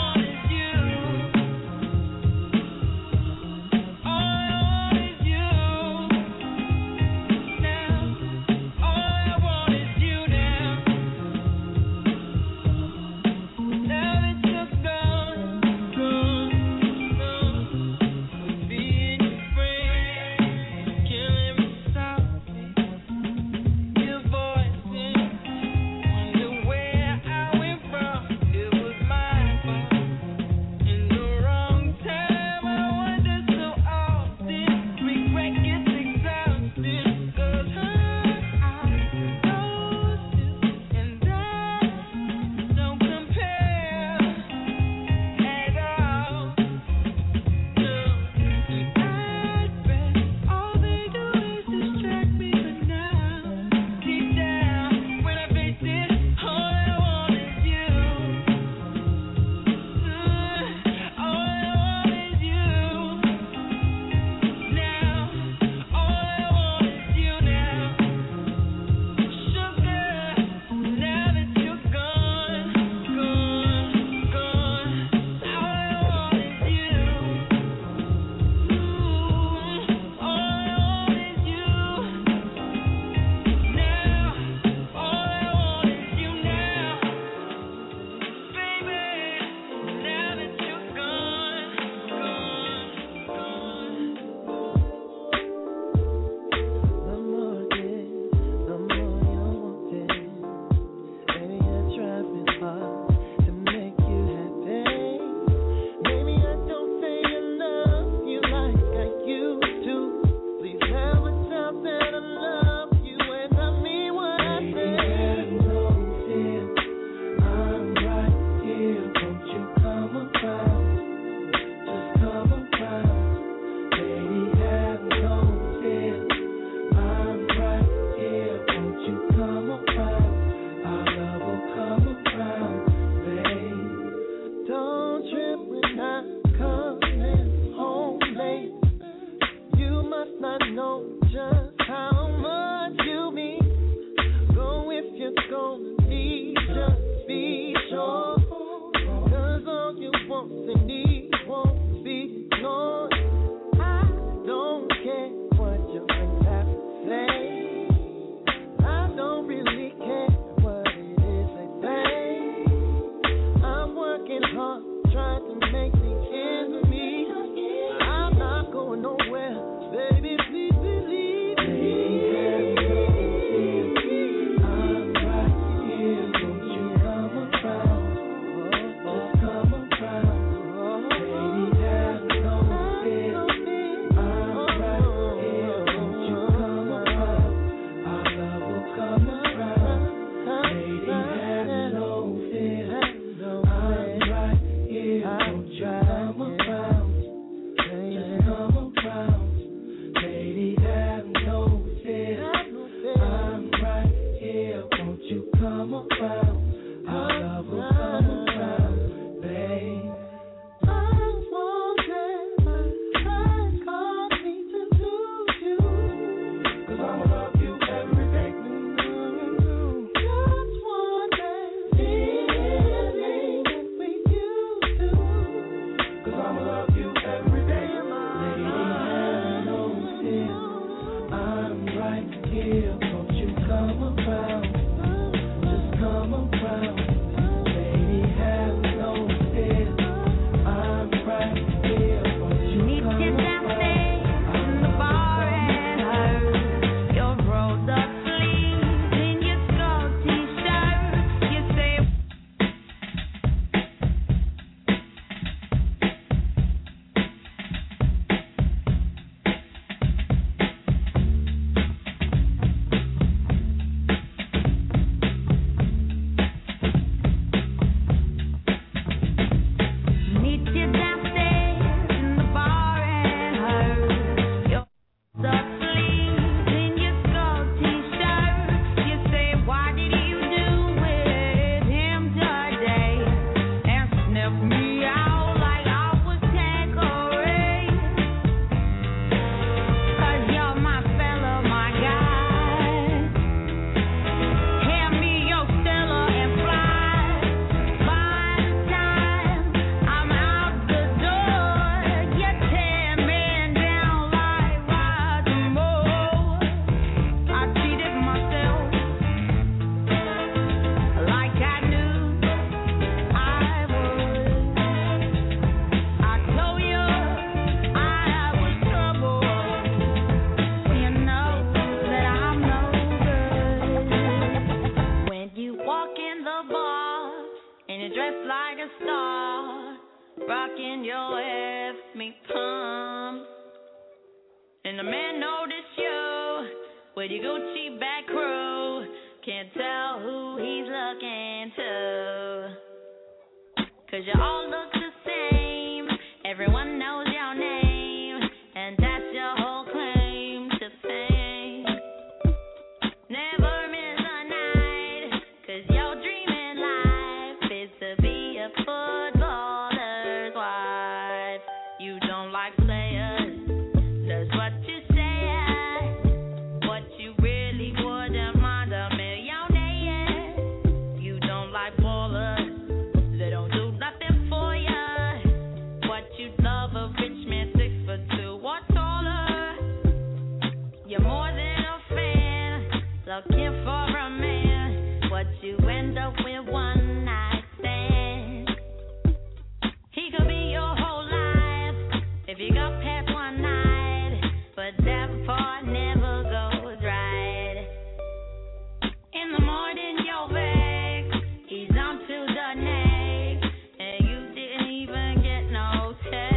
Speaker 21: Can a man notice you with your Gucci back crew? Can't tell who he's looking to. Cause you all look the same. Everyone knows your name, and that's your whole claim to fame. Never miss a night, cause your dream in life is to be a footballer's wife. You don't like players, that's what you say. What you really wouldn't mind a millionaire. You don't like ballers, they don't do nothing for ya. What you love a rich man six foot two or taller. You're more than a fan, looking for a man. What you end up with one night stand. He could be your whole life if you got past one night, but that part never goes right. In the morning you're vexed, he's on to the next, and you didn't even get no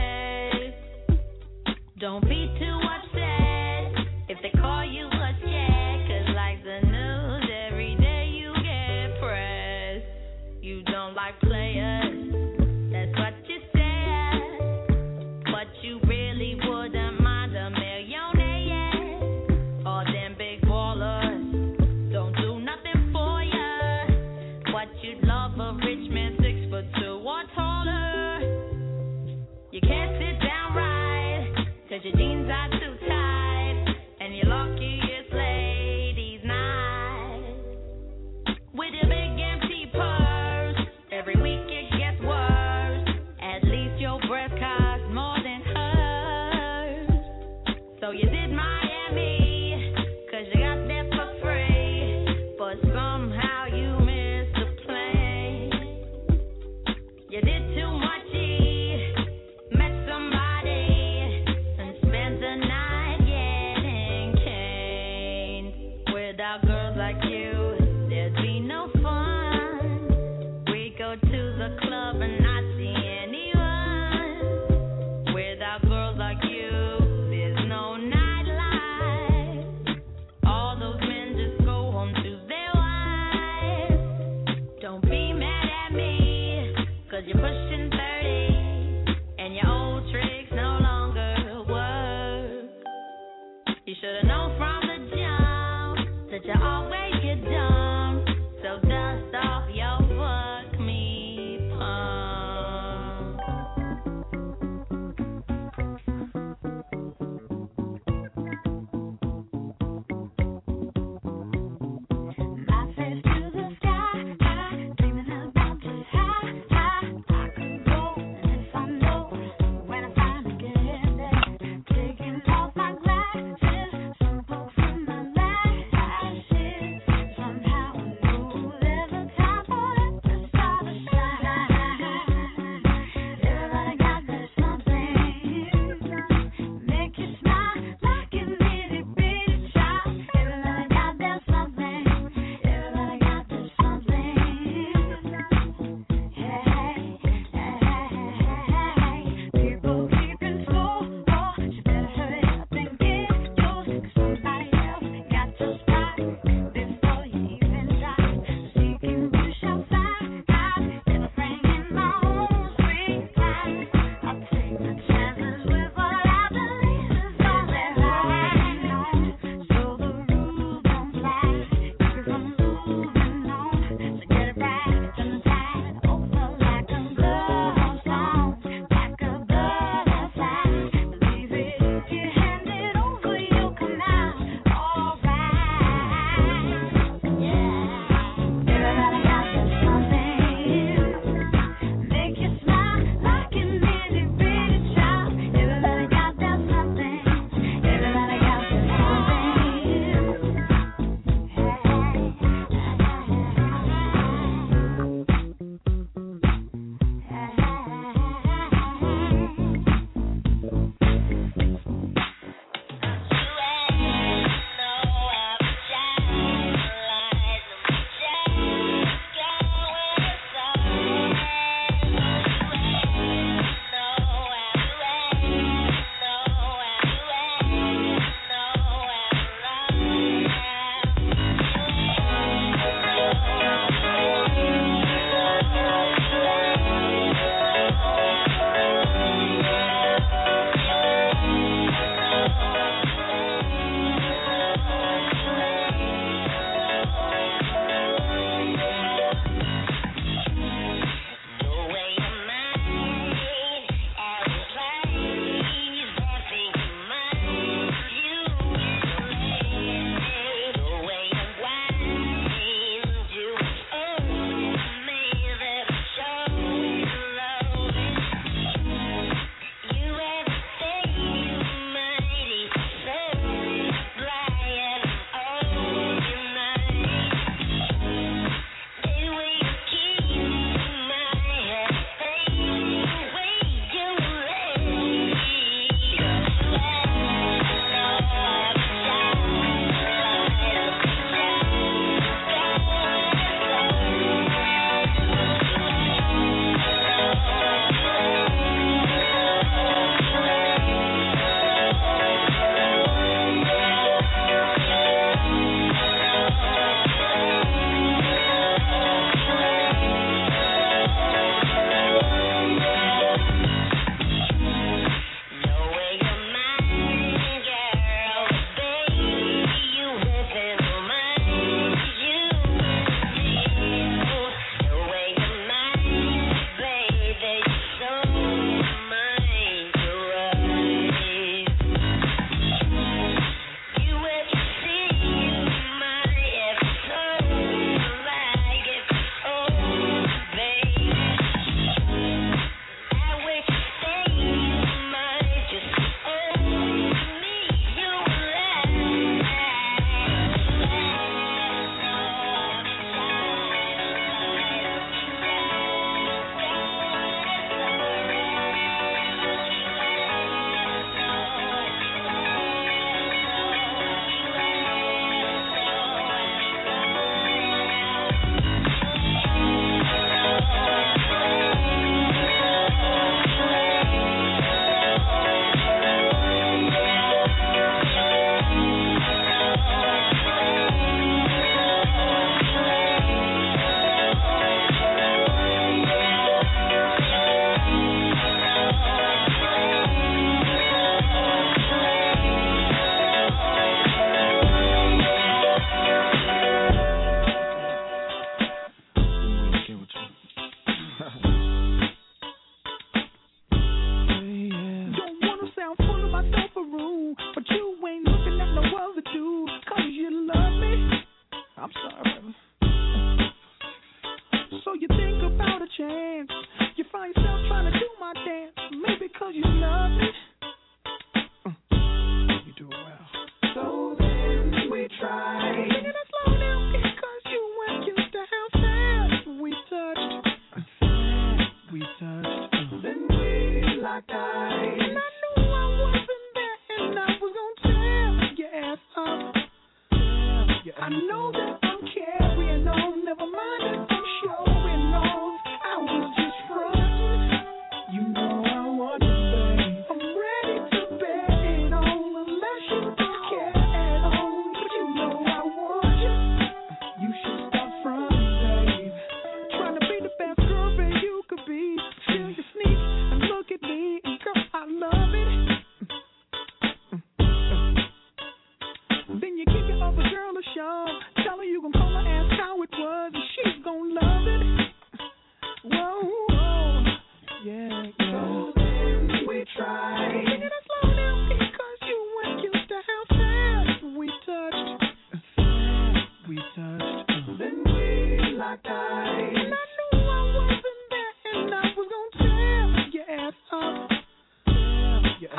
Speaker 21: text. Don't be too upset if they call you a check, cause like the news every day you get pressed. You don't like players, that's what you said. But you really wouldn't mind a millionaire. All them big ballers don't do nothing for ya. What you'd love a rich man six foot two or taller. You can't sit down right, cause your jeans are too tight, and you're lucky it's ladies' night. With a big empty purse, every week it gets worse. At least your breath costs more than hers. So you did Miami, cause you got there for free, but somehow you missed the plane. You did too much, met somebody, and spent the night.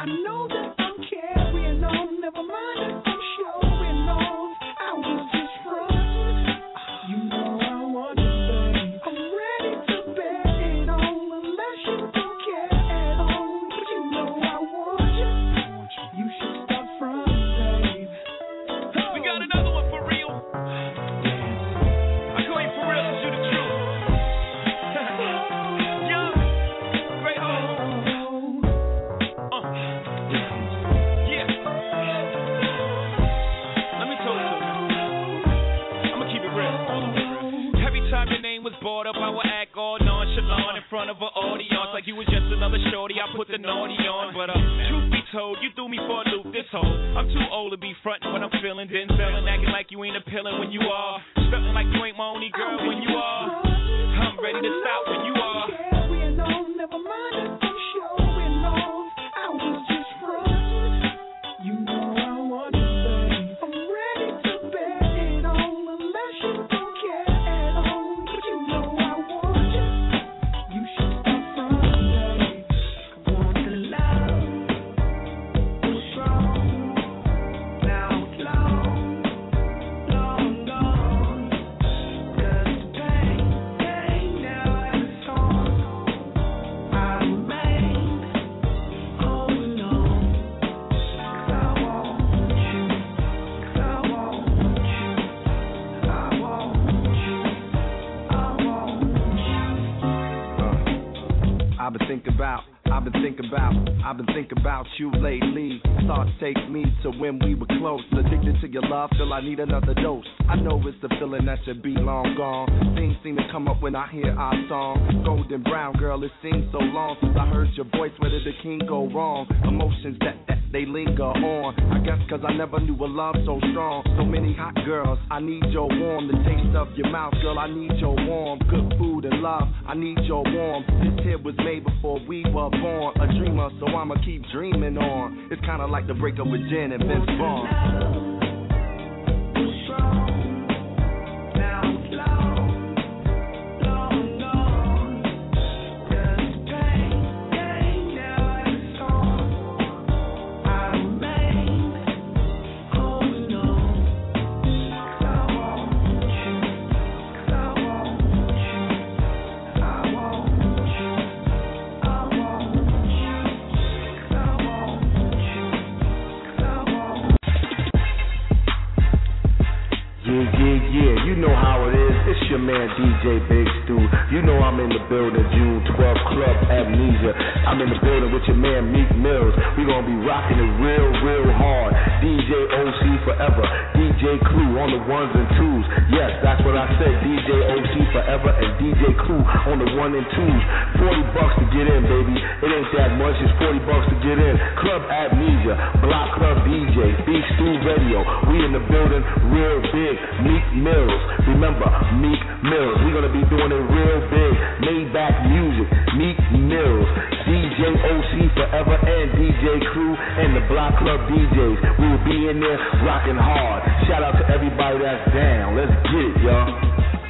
Speaker 9: I know that I'm carrying on. Never mind if I'm showing off. I was just front. You know I want it, babe. I'm ready to bet it on unless you don't care at all. But you know I want you. You should stop front, babe.
Speaker 8: We got another one for real. I call you for real 'cause you the truth. Young, great home. Uh. Yeah. Let me talk to you. I'ma keep it real. Every time your name was brought up, I would act all nonchalant in front of an audience like you was just another shorty. I put the naughty on, but uh, truth be told, you threw me for a loop this whole. I'm too old to be frontin' when I'm feeling, then selling, acting like you ain't appealing when you are, stuntin' like you ain't my only girl when you are. I'm ready to stop when you are.
Speaker 9: Carrying on, never mind if I'm showing off. I was just front. You know I want it, babe. I'm ready to bet it on unless you don't care at all. But you know I want you. You should stop front, babe. Want the love was strong. Now it's long, long gone. 'Cause pain, pain now it's on. I remain holding on. 'Cause I want you. 'Cause I want you. I want you. I want you.
Speaker 2: I've been thinking about, I've been thinking about, I've been thinking about you lately. Thoughts take me to when we were close. Addicted to your love, feel I need another dose. I know it's the feeling that should be long gone. Things seem to come up when I hear our song. Golden brown girl, it seems so long since I heard your voice. Where did the king go wrong? Emotions that, that they linger on. I guess 'cause I never knew a love so strong. So many hot girls, I need your warm. The taste of your mouth, girl, I need your warm. Good food and love, I need your warm. This here was made before we were born. A dreamer, so I'ma keep dreaming on. It's kinda like the breakup with Jen and Vince Vaughn.
Speaker 4: Your man D J Big Stu. You know I'm in the building, June twelfth, Club Amnesia. I'm in the building with your man Meek Mills. We gonna be rocking it real, real hard. D J O C forever. D J Clue on the ones and twos. Yes, that's what I said. D J O C forever and D J Clue on the one and twos. Forty bucks to get in, baby. It ain't that much. It's forty bucks to get in. Club Amnesia, Block Club D J, Big Stu Radio. We in the building, real big. Meek Mills. Remember, Meek Mills. We're gonna be doing it real big. Maybach Music, Meek Mills, D J O C forever and D J Crew and the Block Club D Js. We will be in there rocking hard. Shout out to everybody that's down. Let's get it, y'all.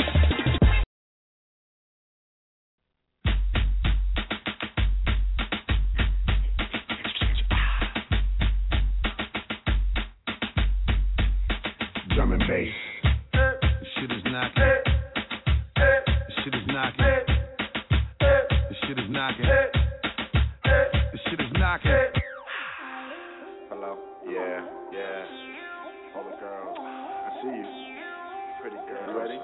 Speaker 2: Drum and bass. This shit is knocking. This shit is knocking. This shit is knocking. This shit is knocking.
Speaker 7: Hello? Yeah, yeah. All the girls. I see you. Pretty girl. You ready?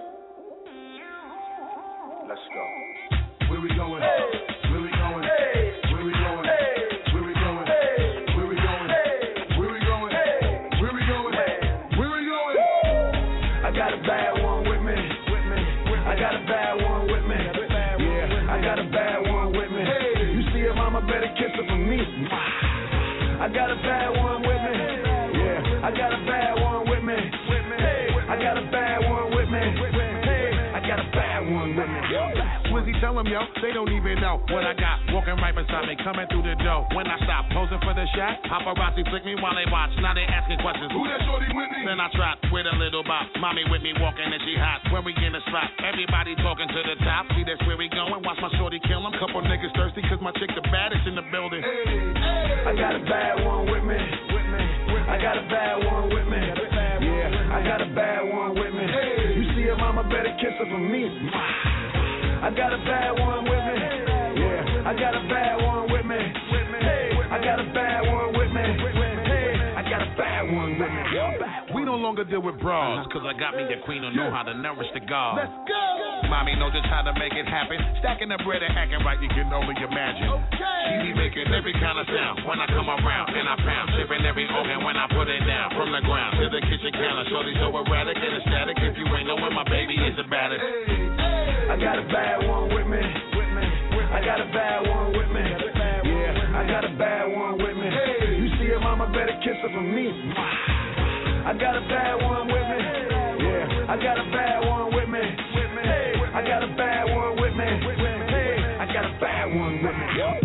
Speaker 7: Let's go.
Speaker 2: Where we going? Where we going? Where we going? Where we going? Where we going? Where we going? Where we going? Where we going?
Speaker 9: I got a bad one with me. I got a bad one with me. Yeah, I got a bad one with me. You see her, mama, better kiss her for me. I got a bad one with me. Yeah, I got a bad one with me. I got a bad one with me. I got a bad one with me. Swizzy
Speaker 1: tell them, yo, they don't even know what I got. Walking right beside me, coming through the door. When I stop, posing for the shot, paparazzi flick me while they watch. Now they asking questions. Who that shorty with me? Then I trot with a little bop. Mommy with me walking and she hot. When we in the spot, everybody talking to the top. See, that's where we going. Watch my shorty kill him. Couple niggas thirsty cause my chick the baddest in the building.
Speaker 22: I got a bad one with me. I got a bad one with me. Yeah, I got a bad one with me. You see her, mama, better kiss her for me. I got a bad one with me. Yeah, I got a bad one with me. Hey, I got a bad one with me. Hey, I got a bad one with me.
Speaker 1: We no longer deal with bras, cause I got me the queen who know how to nourish the god.
Speaker 22: Let's go.
Speaker 1: Mommy knows just how to make it happen. Stacking the bread and acting right, you can only imagine. Okay. She be making every kind of sound when I come around, and I pound, shipping every organ when I put it down. From the ground to the kitchen counter, shorty so erratic and ecstatic. If you ain't knowing, my baby is the baddest.
Speaker 22: I got a bad one with me. I got a bad one with me. Yeah, I got a bad one with me. You see her, mama, better kiss her for me. I got a bad one with me. Yeah, I got a bad one with me. Hey, I got a bad one with me. Hey, I got a bad one with me. Yo.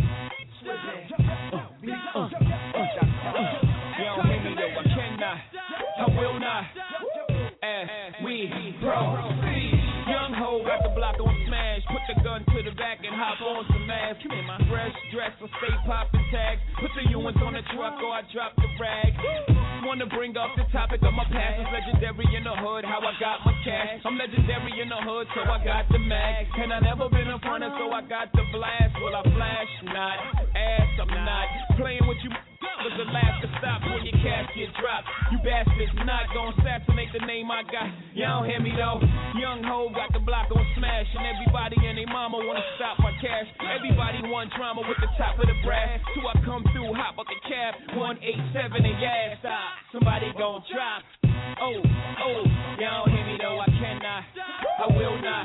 Speaker 12: You don't hear me though, I cannot, I will not, as we proceed. Young ho got the block on smash, put the gun to the back and hop on some ass. Give me my fresh dress, so stay popping tags. Put the Ewins on the truck or I drop the rag. Wanna bring up the topic of my past. It's legendary in the hood, how I got my cash. I'm legendary in the hood, so I got the mag. And I never been in front of, so I got the blast. Will I flash? Not. Ass, I'm not. Playing with you was the last to stop when your casket dropped. You bastards not gonna assassinate the name I got. Y'all don't hear me though. Young ho got the block on smash, and everybody and their mama wanna stop my cash. Everybody want drama with the top of the brass. Till I come through, hop up the cab, one eight seven and yeah, stop. Somebody gon' drop. Oh, oh, y'all don't hear me though. I cannot, I will not.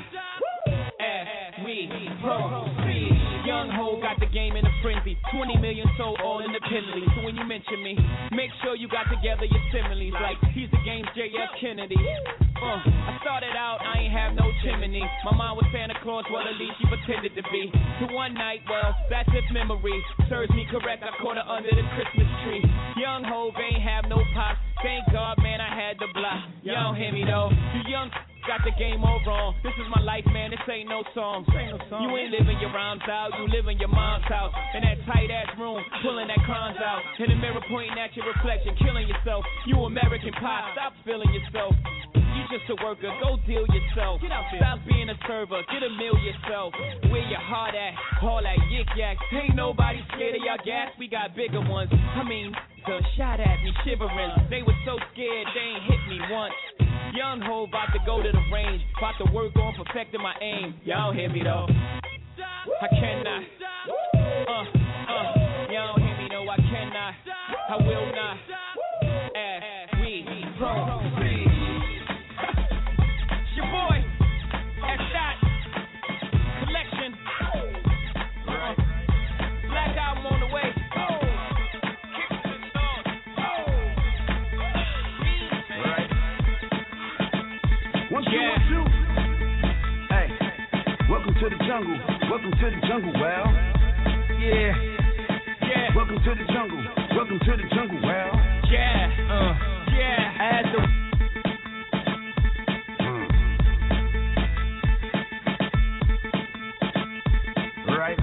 Speaker 12: As we proceed. Young ho got the game in a frenzy. twenty million sold all independently. So when you mention me, make sure you got together your similes. Like he's the game's J F Kennedy. Uh, I started out, I ain't have no chimney. My mom was Santa Claus, well at least she pretended to be. To one night, well, that's if memory serves me correct. I caught her under the Christmas tree. Young ho ain't have no pop. Thank God, man, I had the block. Y'all don't hear me though. You young got the game all wrong. This is my life, man. This ain't no song. Ain't no song. You ain't living your rhymes out. You live in your mom's house. In that tight ass room, pulling that crimes out. In the mirror, pointing at your reflection, killing yourself. You American pie. Stop feeling yourself. You just a worker. Go deal yourself. Stop being a server. Get a meal yourself. Where your heart at? All that yik yak. Ain't nobody scared of y'all gas. We got bigger ones. I mean, the shot at me shivering. They were so scared they ain't hit me once. Young ho about to go to the range, about to work on perfecting my aim. Y'all don't hear me though. I cannot. Uh, uh. Y'all don't hear me though. I cannot. I will not. As we proceed. It's your boy. S. Dot. Collection. Uh, Black album on the way.
Speaker 22: One, two, yeah. one, two. Hey, welcome to the jungle. Welcome to the jungle, well. Yeah. Yeah. Welcome to the jungle. Welcome to the jungle, well.
Speaker 12: Yeah. Uh. Yeah. As the.
Speaker 22: Right.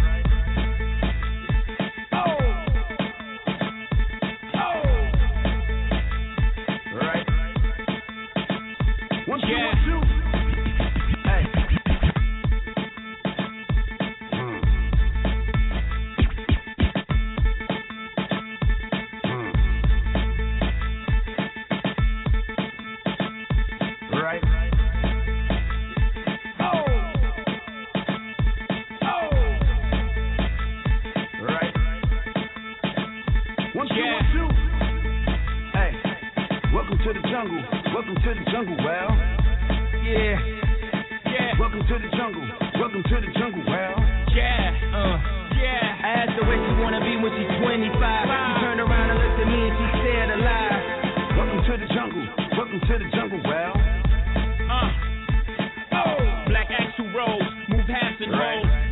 Speaker 12: Black Axl Rose, move half and roll.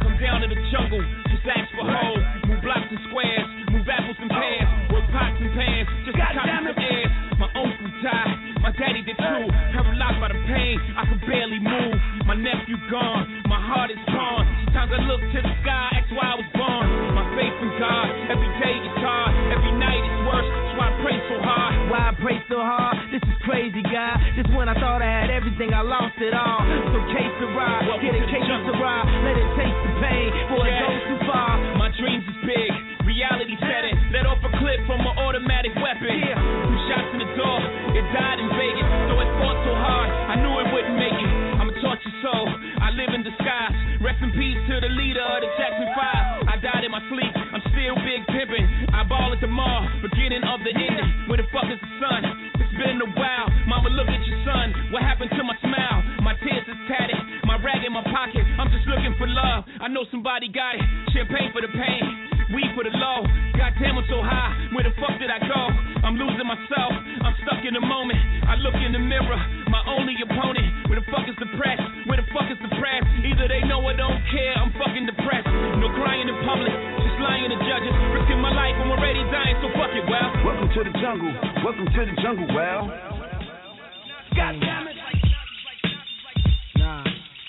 Speaker 12: pants, with pots and pans, just to copy some air. My uncle died, my daddy did too. Paralyzed by the pain, I could barely move. My nephew gone, my heart is torn. Sometimes I look to the sky, ask why I was born. My faith in God, every day is hard, every night is worse. That's why I pray so hard.
Speaker 20: Why I pray so hard? This is crazy, God. This when I thought I had everything, I lost it all. So case the ride, get a case of the ride, let it taste the pain before it goes too far.
Speaker 12: My dreams is big, reality set it. Let off a clip from an automatic weapon. Yeah. Two shots in the door, it died in Vegas. So it fought so hard, I knew it wouldn't make it. I'm a tortured soul, I live in disguise. Rest in peace to the leader of the Jackson Five. I died in my sleep, I'm still big pimping. I ball at the mall, beginning of the ending. Where the fuck is the sun? It's been a while. Mama, look at your son. What happened to my smile? My tears is tatted, my rag in my pocket. I'm just looking for love. I know somebody got it. Champagne for the pain, weed for the low. Goddamn, I'm so high. Where the fuck did I go? I'm losing myself. I'm stuck in the moment. I look in the mirror, my only opponent. Where the fuck is the press? Where the fuck is the press? Either they know or don't care. I'm fucking depressed. No crying in public, just lying to judges. Risking my life, I'm already dying, so fuck it, well.
Speaker 22: Welcome to the jungle. Welcome to the jungle, well.
Speaker 20: God damn it. Nah.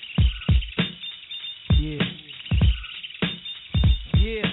Speaker 20: Yeah. Yeah.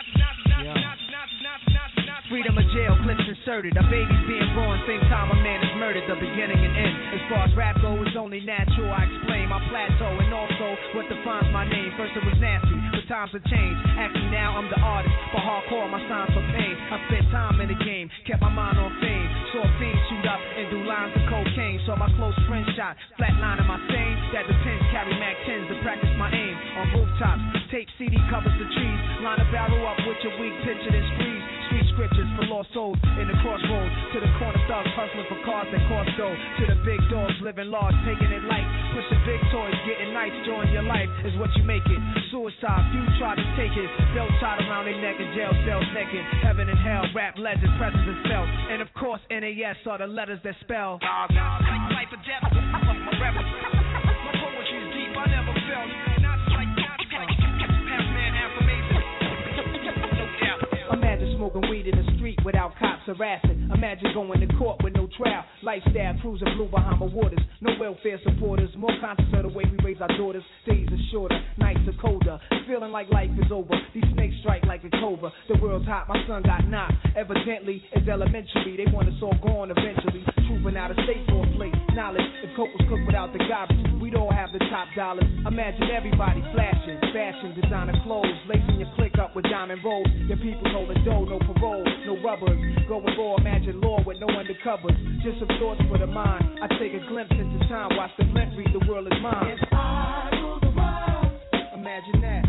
Speaker 20: Freedom of jail, clips inserted. A baby's being born, same time a man is murdered. The beginning and end. As far as rap goes, it's only natural. I explain my plateau and also what defines my name. First it was nasty, but times have changed. Actually now I'm the artist, for hardcore my signs for pain. I spent time in the game, kept my mind on fame. Saw fiends shoot up and do lines of cocaine. Saw my close friend shot, flatlining my stain. That depends, carry Mac tens to practice my aim. On rooftops, tape C D covers the trees. Line a barrel up with your weak picture and squeeze. Street scriptures for lost souls in the crossroads. To the corner thugs hustling for cars that cost dough. To the big dogs living large, taking it light. Pushing big toys, getting nice, join your life is what you make it. Suicide, few try to take it. Belt tied around their neck and jail cells naked. Heaven and hell, rap legends, presence and spells. And of course N A S are the letters that spell life or death. My rap, my poetry's deep, I never felt. Not like half man, half amazing. No doubt. Imagine smoking weed in the street without cops harassing. Imagine going to court with no trial. Lifestyle cruising blue Bahama waters. No welfare supporters. More conscious of the way we raise our daughters. Days are shorter, nights are colder. Feeling like life is over. These snakes strike like a cobra. The world's hot, my son got knocked. Evidently, it's elementary. They want us all gone eventually. Trooping out of state for a plate. Knowledge, if coke was cooked without the garbage, we'd all have the top dollars. Imagine everybody flashing, fashion, designer clothes, lacing your click up with diamond rolls. Your people holding dough, no parole, no rubbers. Go and go, imagine law with no undercovers. Just some thoughts for the mind. I take a glimpse into time, watch the glint read, the world is mine.
Speaker 11: If I rule the world,
Speaker 20: imagine that.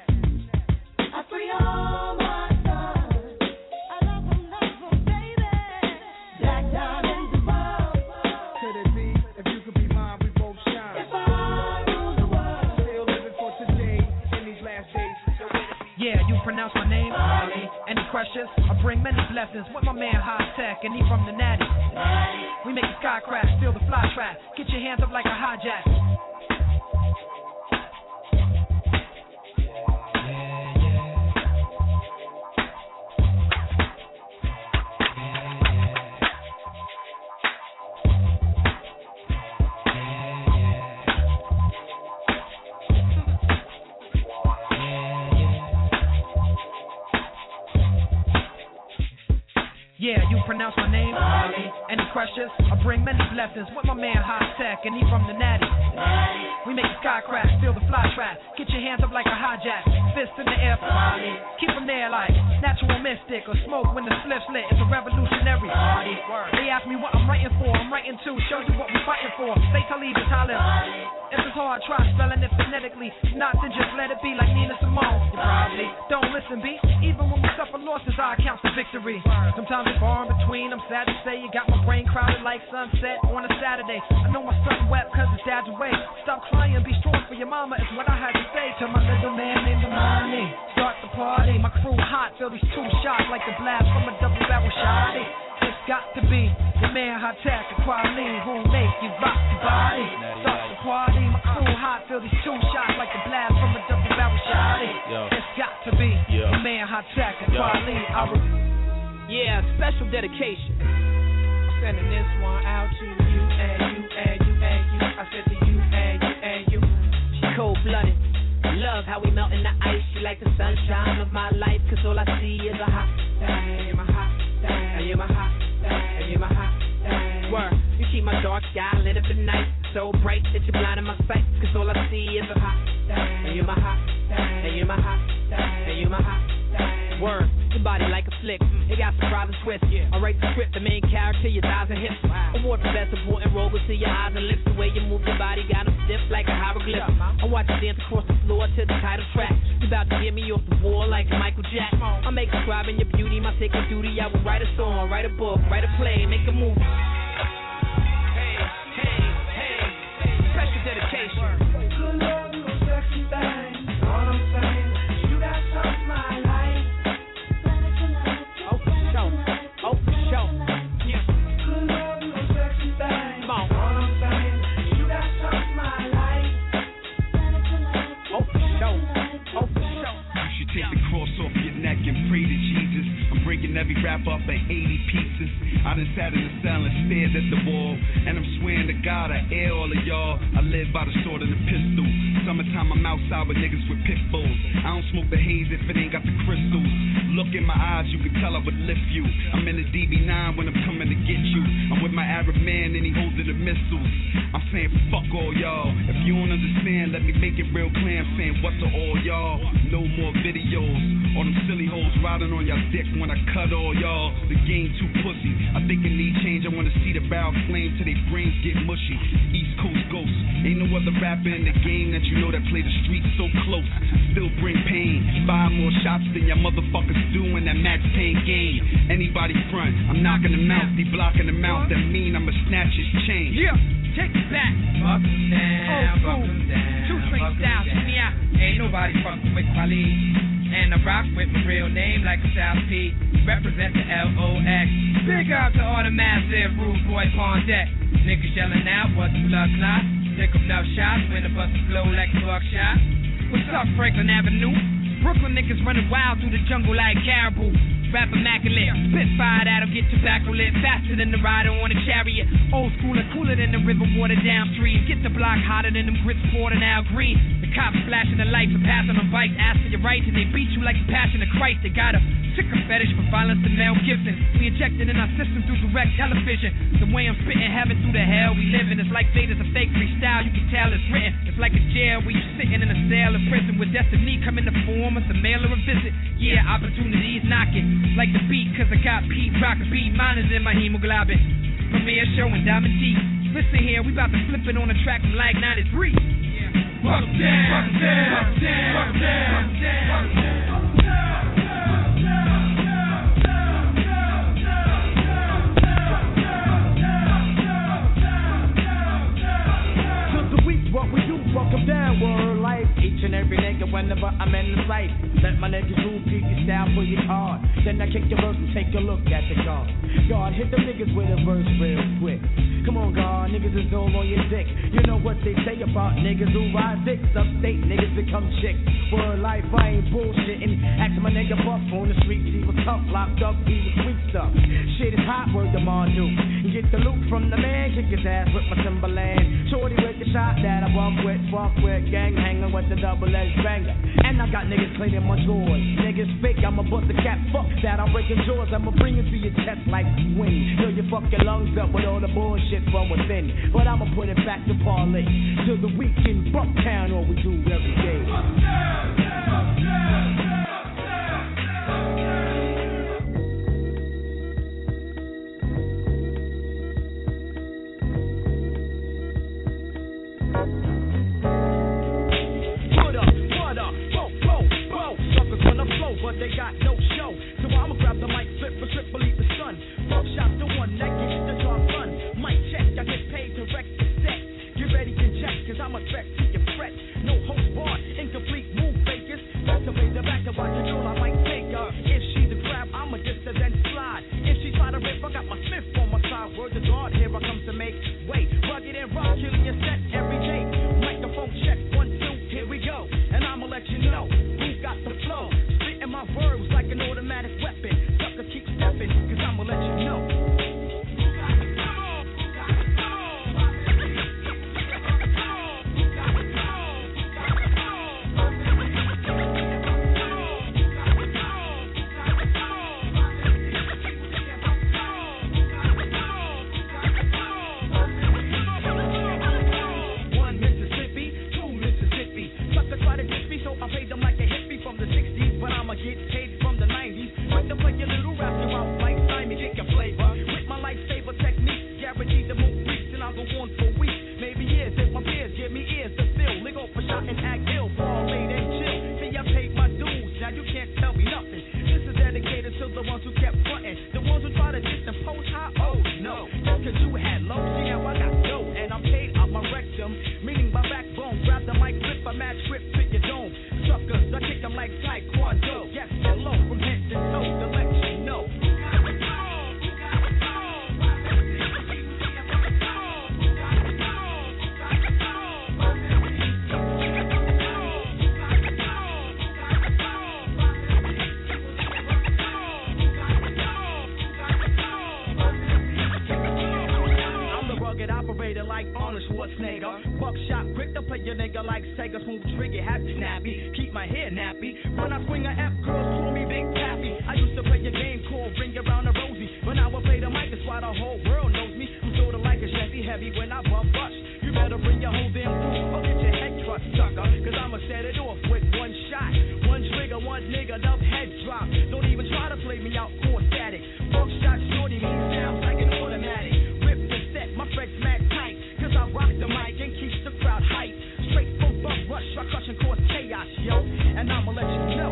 Speaker 11: I free all my sons. I love them, love them, baby. Black diamonds above.
Speaker 20: Could it be, if you could be mine, we both shine.
Speaker 11: If I rule the world,
Speaker 20: still living for today, in these last days.
Speaker 3: Yeah, you pronounce my name, Ali. Any questions? I bring many blessings with my man High Tech, and he from the Natty. We make the sky crash, steal the fly trap. Get your hands up like a hijack. Yeah, you pronounce my name, Ali. Any questions? I bring many blessings with my man High Tech, and he from the Natty. We make the sky crash, steal the fly trap. Get your hands up like a hijack. Fist in the air for Ali. Keep them there like natural mystic or smoke when the slip's lit. It's a revolutionary party. They ask me what I'm writing for. I'm writing to show you what we're fighting for. They tell you it's Talib. If it's hard, try spelling it phonetically. If not, then just let it be like Nina Simone. You probably don't listen, B. Even when we suffer losses, I count the victory. Sometimes it's far in between. I'm sad to say you got my brain crowded like sunset on a Saturday. I know my son wept cause his dad's away. Stop crying, be strong for your mama is what I had to say to my little man named Amani. Start the party, my crew hot, feel these two shots like the blast from a double barrel shotty. It's got to be the man High Tech, the quality who make you rock the body. Start the party, my crew hot, feel these two shots like the blast from a double barrel shotty. It's got to be the man High Tech, the quality. I re- Yeah, special dedication. Sending this one out to you and you and you and you. I said to you and you and you. She cold-blooded. Love how we melt in the ice. She like the sunshine of my life. Cause all I see is a hot thing. You're my hot thing. You're my hot thing. You're my hot thing. Word. You keep my dark sky lit up at night. So bright that you're blinding my sight. Cause all I see is a hot thing. You're my hot thing. You're my hot thing. You're my hot thing. Word. Your body like a flick. It got surprise and twist. I write the script, the main character, your thighs and hips. Award for best supporting role to your eyes and lips. The way you move your body got them stiff like a hieroglyph. I watch you dance across the floor to the title track. You about to get me off the wall like Michael Jackson. I make describing your beauty my sacred duty. I will write a song, write a book, write a play, make a movie. Hey, hey, hey, special dedication. Good love, you sexy thing. All I'm saying, you got something I like.
Speaker 5: And pray to Jesus. I'm breaking every rap up in eighty pieces. I done sat in the cell and stared at the wall. And I'm swearing to God I air all of y'all. I live by the sword and the pistol. Summertime I'm outside with niggas with pit bulls. I don't smoke the haze if it ain't got the crystals. Look in my eyes, you can tell I would lift you. I'm in the D B nine when I'm coming to get you. I'm with my Arab man and he holding the missiles. I'm saying fuck all y'all. If you don't understand, let me make it real clear. I'm saying what to all y'all. No more videos. All them silly hoes riding on y'all dick when I cut all y'all. The game too pussy. I think it need change. I wanna see the barrel flame till they brains get mushy. East Coast ghost. Ain't no other rapper in the game that you know that play the streets so close. Still bring pain. Buy more shots than y'all motherfuckers do in that Max Payne game. Anybody front, I'm knocking them out. They blocking them out. That mean I'ma snatch his chain.
Speaker 3: Yeah, take it back. Buck them down, buck them down. Two straight styles, yeah. Ain't nobody fucking with Khalid. And I rock with my real name like a South P. Represent the L O X. Big up to all the massive rude boy on deck. Niggas yelling out, what's the blood clot? Take enough shots when the bust flow like a buckshot. What's up, Franklin Avenue? Brooklyn niggas running wild through the jungle like caribou. Rap immaculate, spit fire that'll get tobacco lit. Faster than the rider on a chariot. Old school and cooler than the river water downstream. Get the block hotter than them grits poured and Al Green. The cops flashing the lights and passing on bikes, asking your rights, and they beat you like the passion of Christ. They got a sicker fetish for violence than Mel Gibson. We injected in our system through direct television. The way I'm spitting heaven through the hell we live in. It's like Vader's a fake freestyle, you can tell it's written. It's like a jail where you sitting in a cell of prison with destiny come in the form of the mail or a visit. Yeah, opportunities knocking. Like the beat, cause I got Pete Rock, beat miners in my hemoglobin. Premiere show in Diamond D. Listen here, we about to flip it on the track from like ninety-three. Yeah. Buck down, buck down, buck down, buck down, buck down.
Speaker 15: What we do, welcome down, world life. Each and every nigga whenever I'm in the sight. Let my niggas do beat your style for your card. Then I kick your verse and take a look at the card. God, hit the niggas with a verse real quick. Come on, God, niggas is all on your dick. You know what they say about niggas who ride dicks. Upstate niggas become chicks. World life, I ain't bullshitting. Ask my nigga Buff on the streets, he was tough, locked up, he was sweet stuff. Shit is hot, word to Mardu. Get the loot from the man, kick his ass with my Timberland. Shorty with the shot that I walk with, fuck with, gang hanging with the double-edged banger. And I got niggas cleaning my drawers. Niggas fake, I'ma bust the cap, fuck that, I'm breaking jaws. I'ma bring it to your chest like wind. Fill your fucking lungs up with all the bullshit from within. But I'ma put it back to parlay. Till the weekend, Bucktown, all we do every day. Bucktown, Bucktown. But they got no show, so I'ma grab the mic, flip for triple, eat the sun. Fuck shot the one that gets the job done. Mic check, I get paid to wreck the set. Get ready to check, cause I'm a threat to your fret. No host bar, incomplete move fakers. That's the way the back of watch a girl, I might take her. If she's a grab, I'ma just then slide. If she try to rip, I got my Smith on my side. Word to God, here I come to make way. Rugged and rock, killing your set every day. Microphone check, one, two, here we go. And I'ma let you know who got the flow. My words like an automatic weapon. Sucker keep stepping.
Speaker 20: nigga. Buckshot quick to play your nigga like Sega. Smooth trigger, happy snappy. Keep my hair nappy. When I swing a F, girls call me Big Pappy. I used to play a game called Ring Around the Rosie. When I would play the mic, that's why the whole world knows me. I'm sorta like a Chevy heavy when I bump rush. You better bring your whole damn crew or get your head crushed, sucker. Cause I'ma set it off with one shot. One trigger, one nigga, enough head drop. Don't even try to play me out, core static. Buckshot shorty, me sounds like an automatic. Rip the set, my Fred's mad tight. Cause I rock the mic and keep the crowd hype. Straight from bump rush, I crush and cause chaos, yo. And I'ma let you know.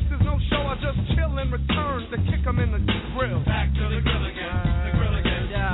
Speaker 6: Back to the grill again, the grill again.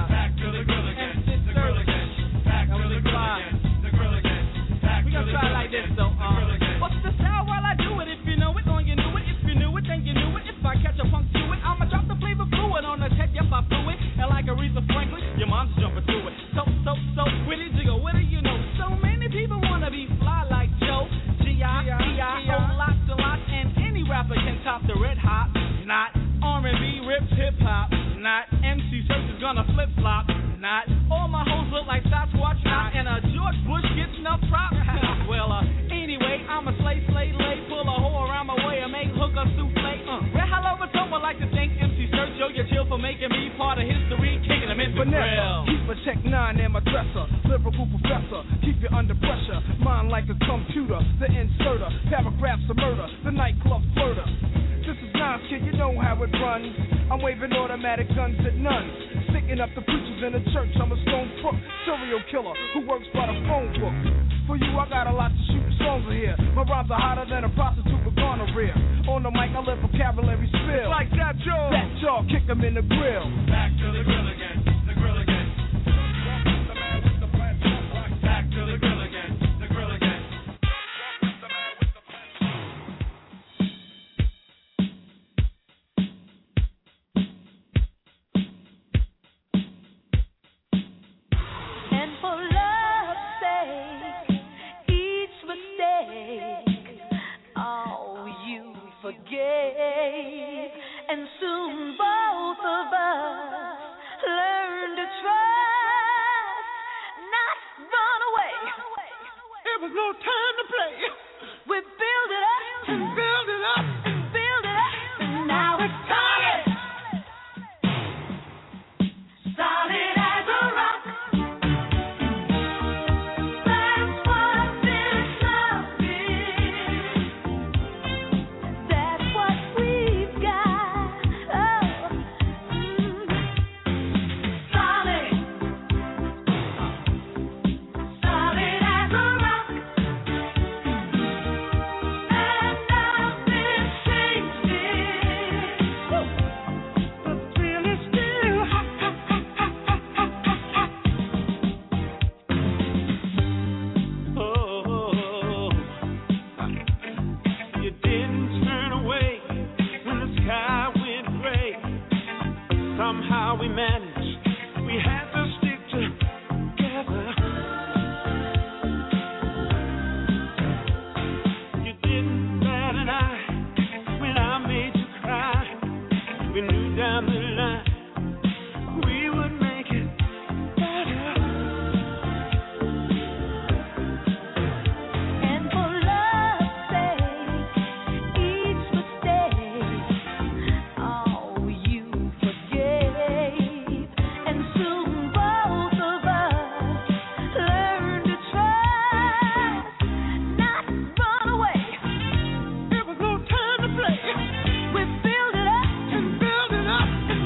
Speaker 12: catch a punk to it, I'ma drop the flavor fluid on the tech, yep, I flew it. And like Aretha Franklin, your mom's jumping through it. So, so, so, witty jiggle, what do you know? So many people wanna be fly like Joe. G I G I O, lots and lots, and any rapper can top the red hot. Not R and B, rips, hip hop. Not M C Search is gonna flip flop. Not all my hoes look like Sasquatch. Not and a George Bush gets enough prop. Well, uh, anyway, I'm a slay, slay, lay, pull a hoe around my way and make hook up souffle. Uh, Red Hollow Matoma, I like to thank M C Search, yo, you chill for making me part of history, kicking them in the grill.
Speaker 9: Keep a Tech nine in my dresser, lyrical professor, keep you under pressure. Mind like a computer, the inserter, paragraphs of murder, the nightclub flirter. This is Nas, kid, you know how it runs. I'm waving automatic guns at nuns, sticking up the preachers in the church. I'm a stone crook, serial killer who works by the phone book. For you, I got a lot to shoot songs in here. My rhymes are hotter than a prostitute with gonorrhea. On the mic, I let vocabulary spill. Like that jaw, that jaw, kick 'em in the grill.
Speaker 6: Back to the grill again, the grill again. Back to the grill again, the grill again.
Speaker 11: And for love's sake, each mistake, oh, you forgave. And soon both of us learn to trust, not run away.
Speaker 6: There was no time to play.
Speaker 11: We build it up and build it up and build it up, and now it's solid, solid as a rock. That's what this love is. That's what we've got. Oh, mm. Solid, solid as a rock, and nothing changed it. But really still hot, hot, hot, hot, hot, hot, hot, hot.
Speaker 6: Oh, you didn't turn away when the sky went gray. Somehow we managed. We had to stick together. You didn't bat an eye when I made you cry. We knew down the line we would make it better.
Speaker 11: And for love's sake, each mistake, oh, you forgave. And soon both of us learn to trust, not run away.
Speaker 6: There was no time to play.
Speaker 11: We build it up and build it up, and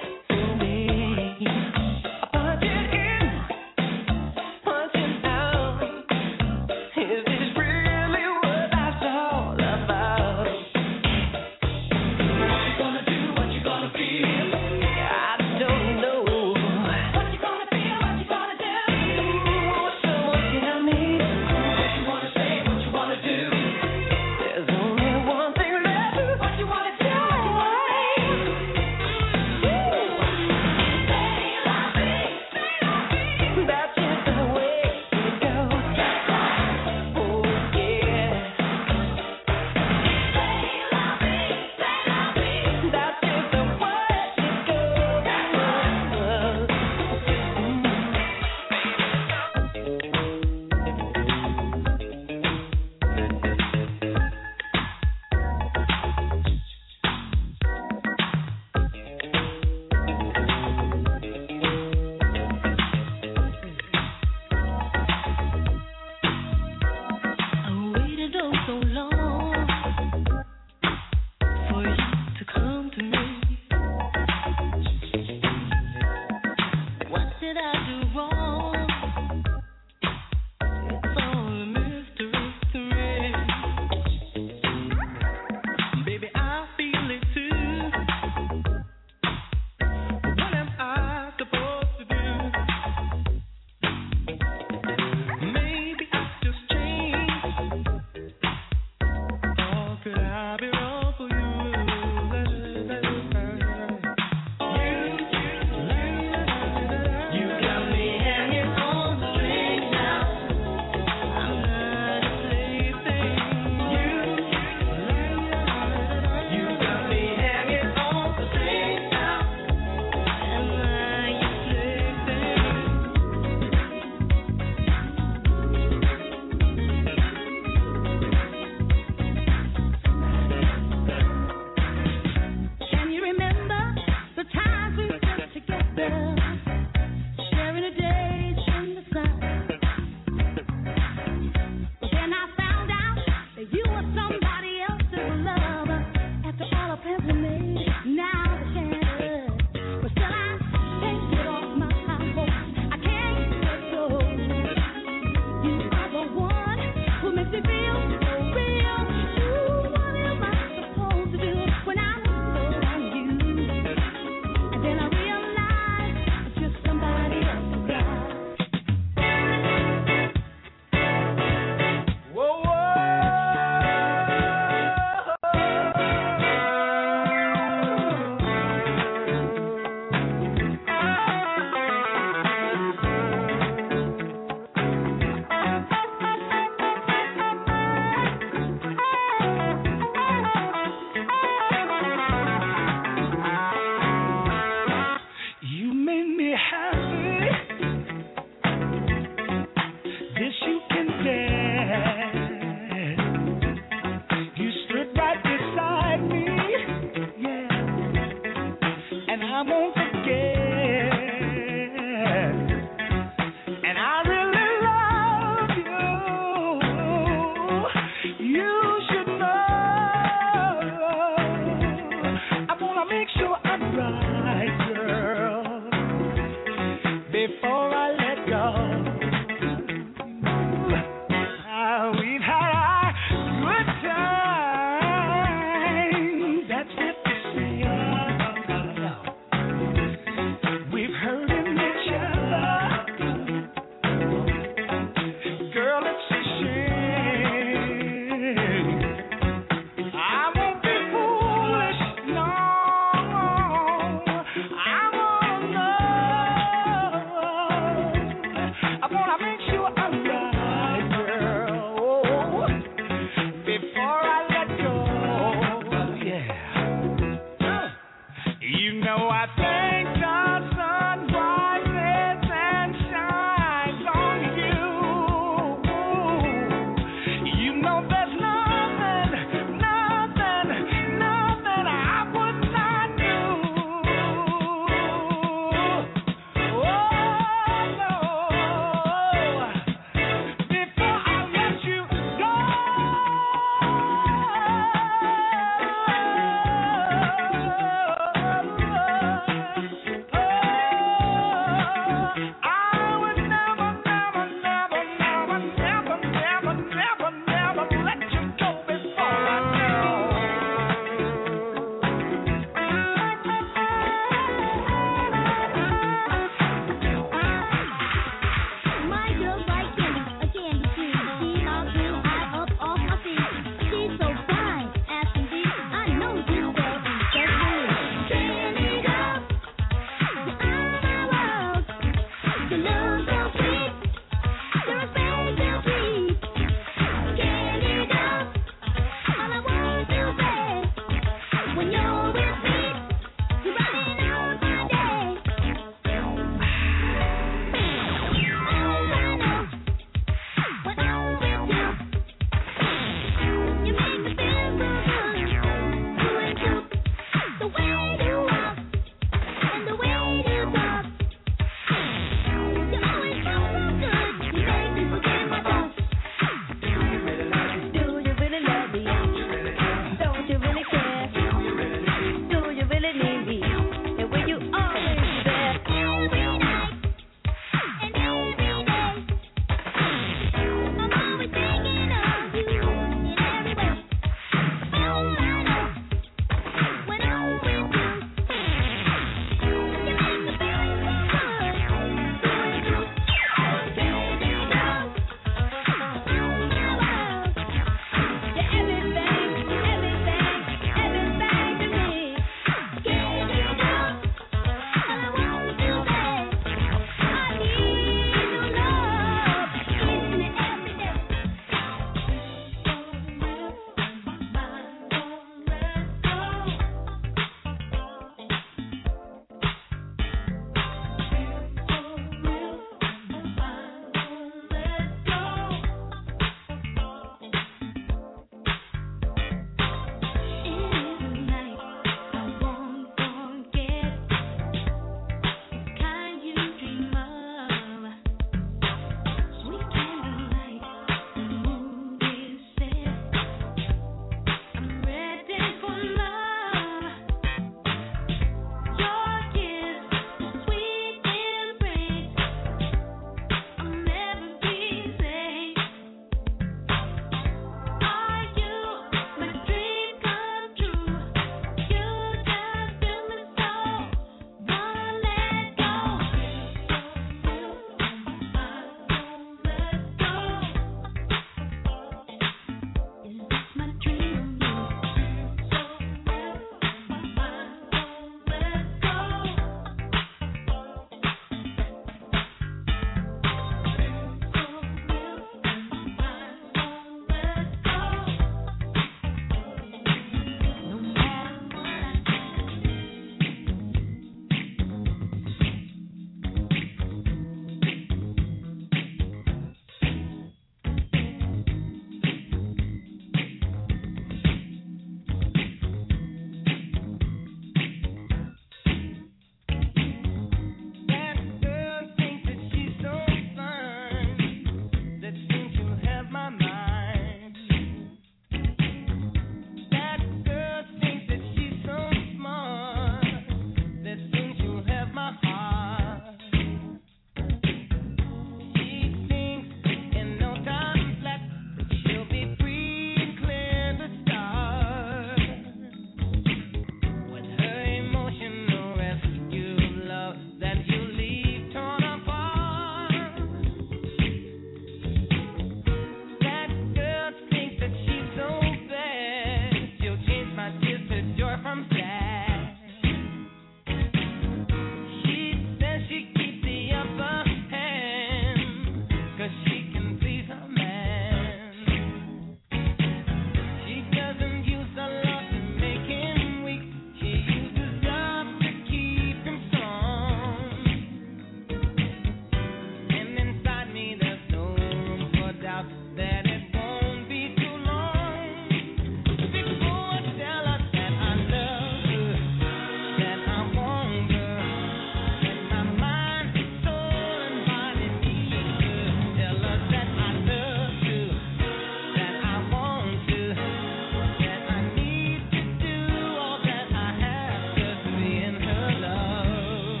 Speaker 10: that it won't be too long before I tell her that I love her, that I want her, that my mind, soul, and body need her. Tell her that I love her, that I want her, that I need to do all that I have to be in her love.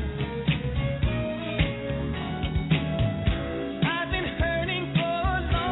Speaker 10: I've been hurting for a long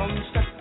Speaker 22: one step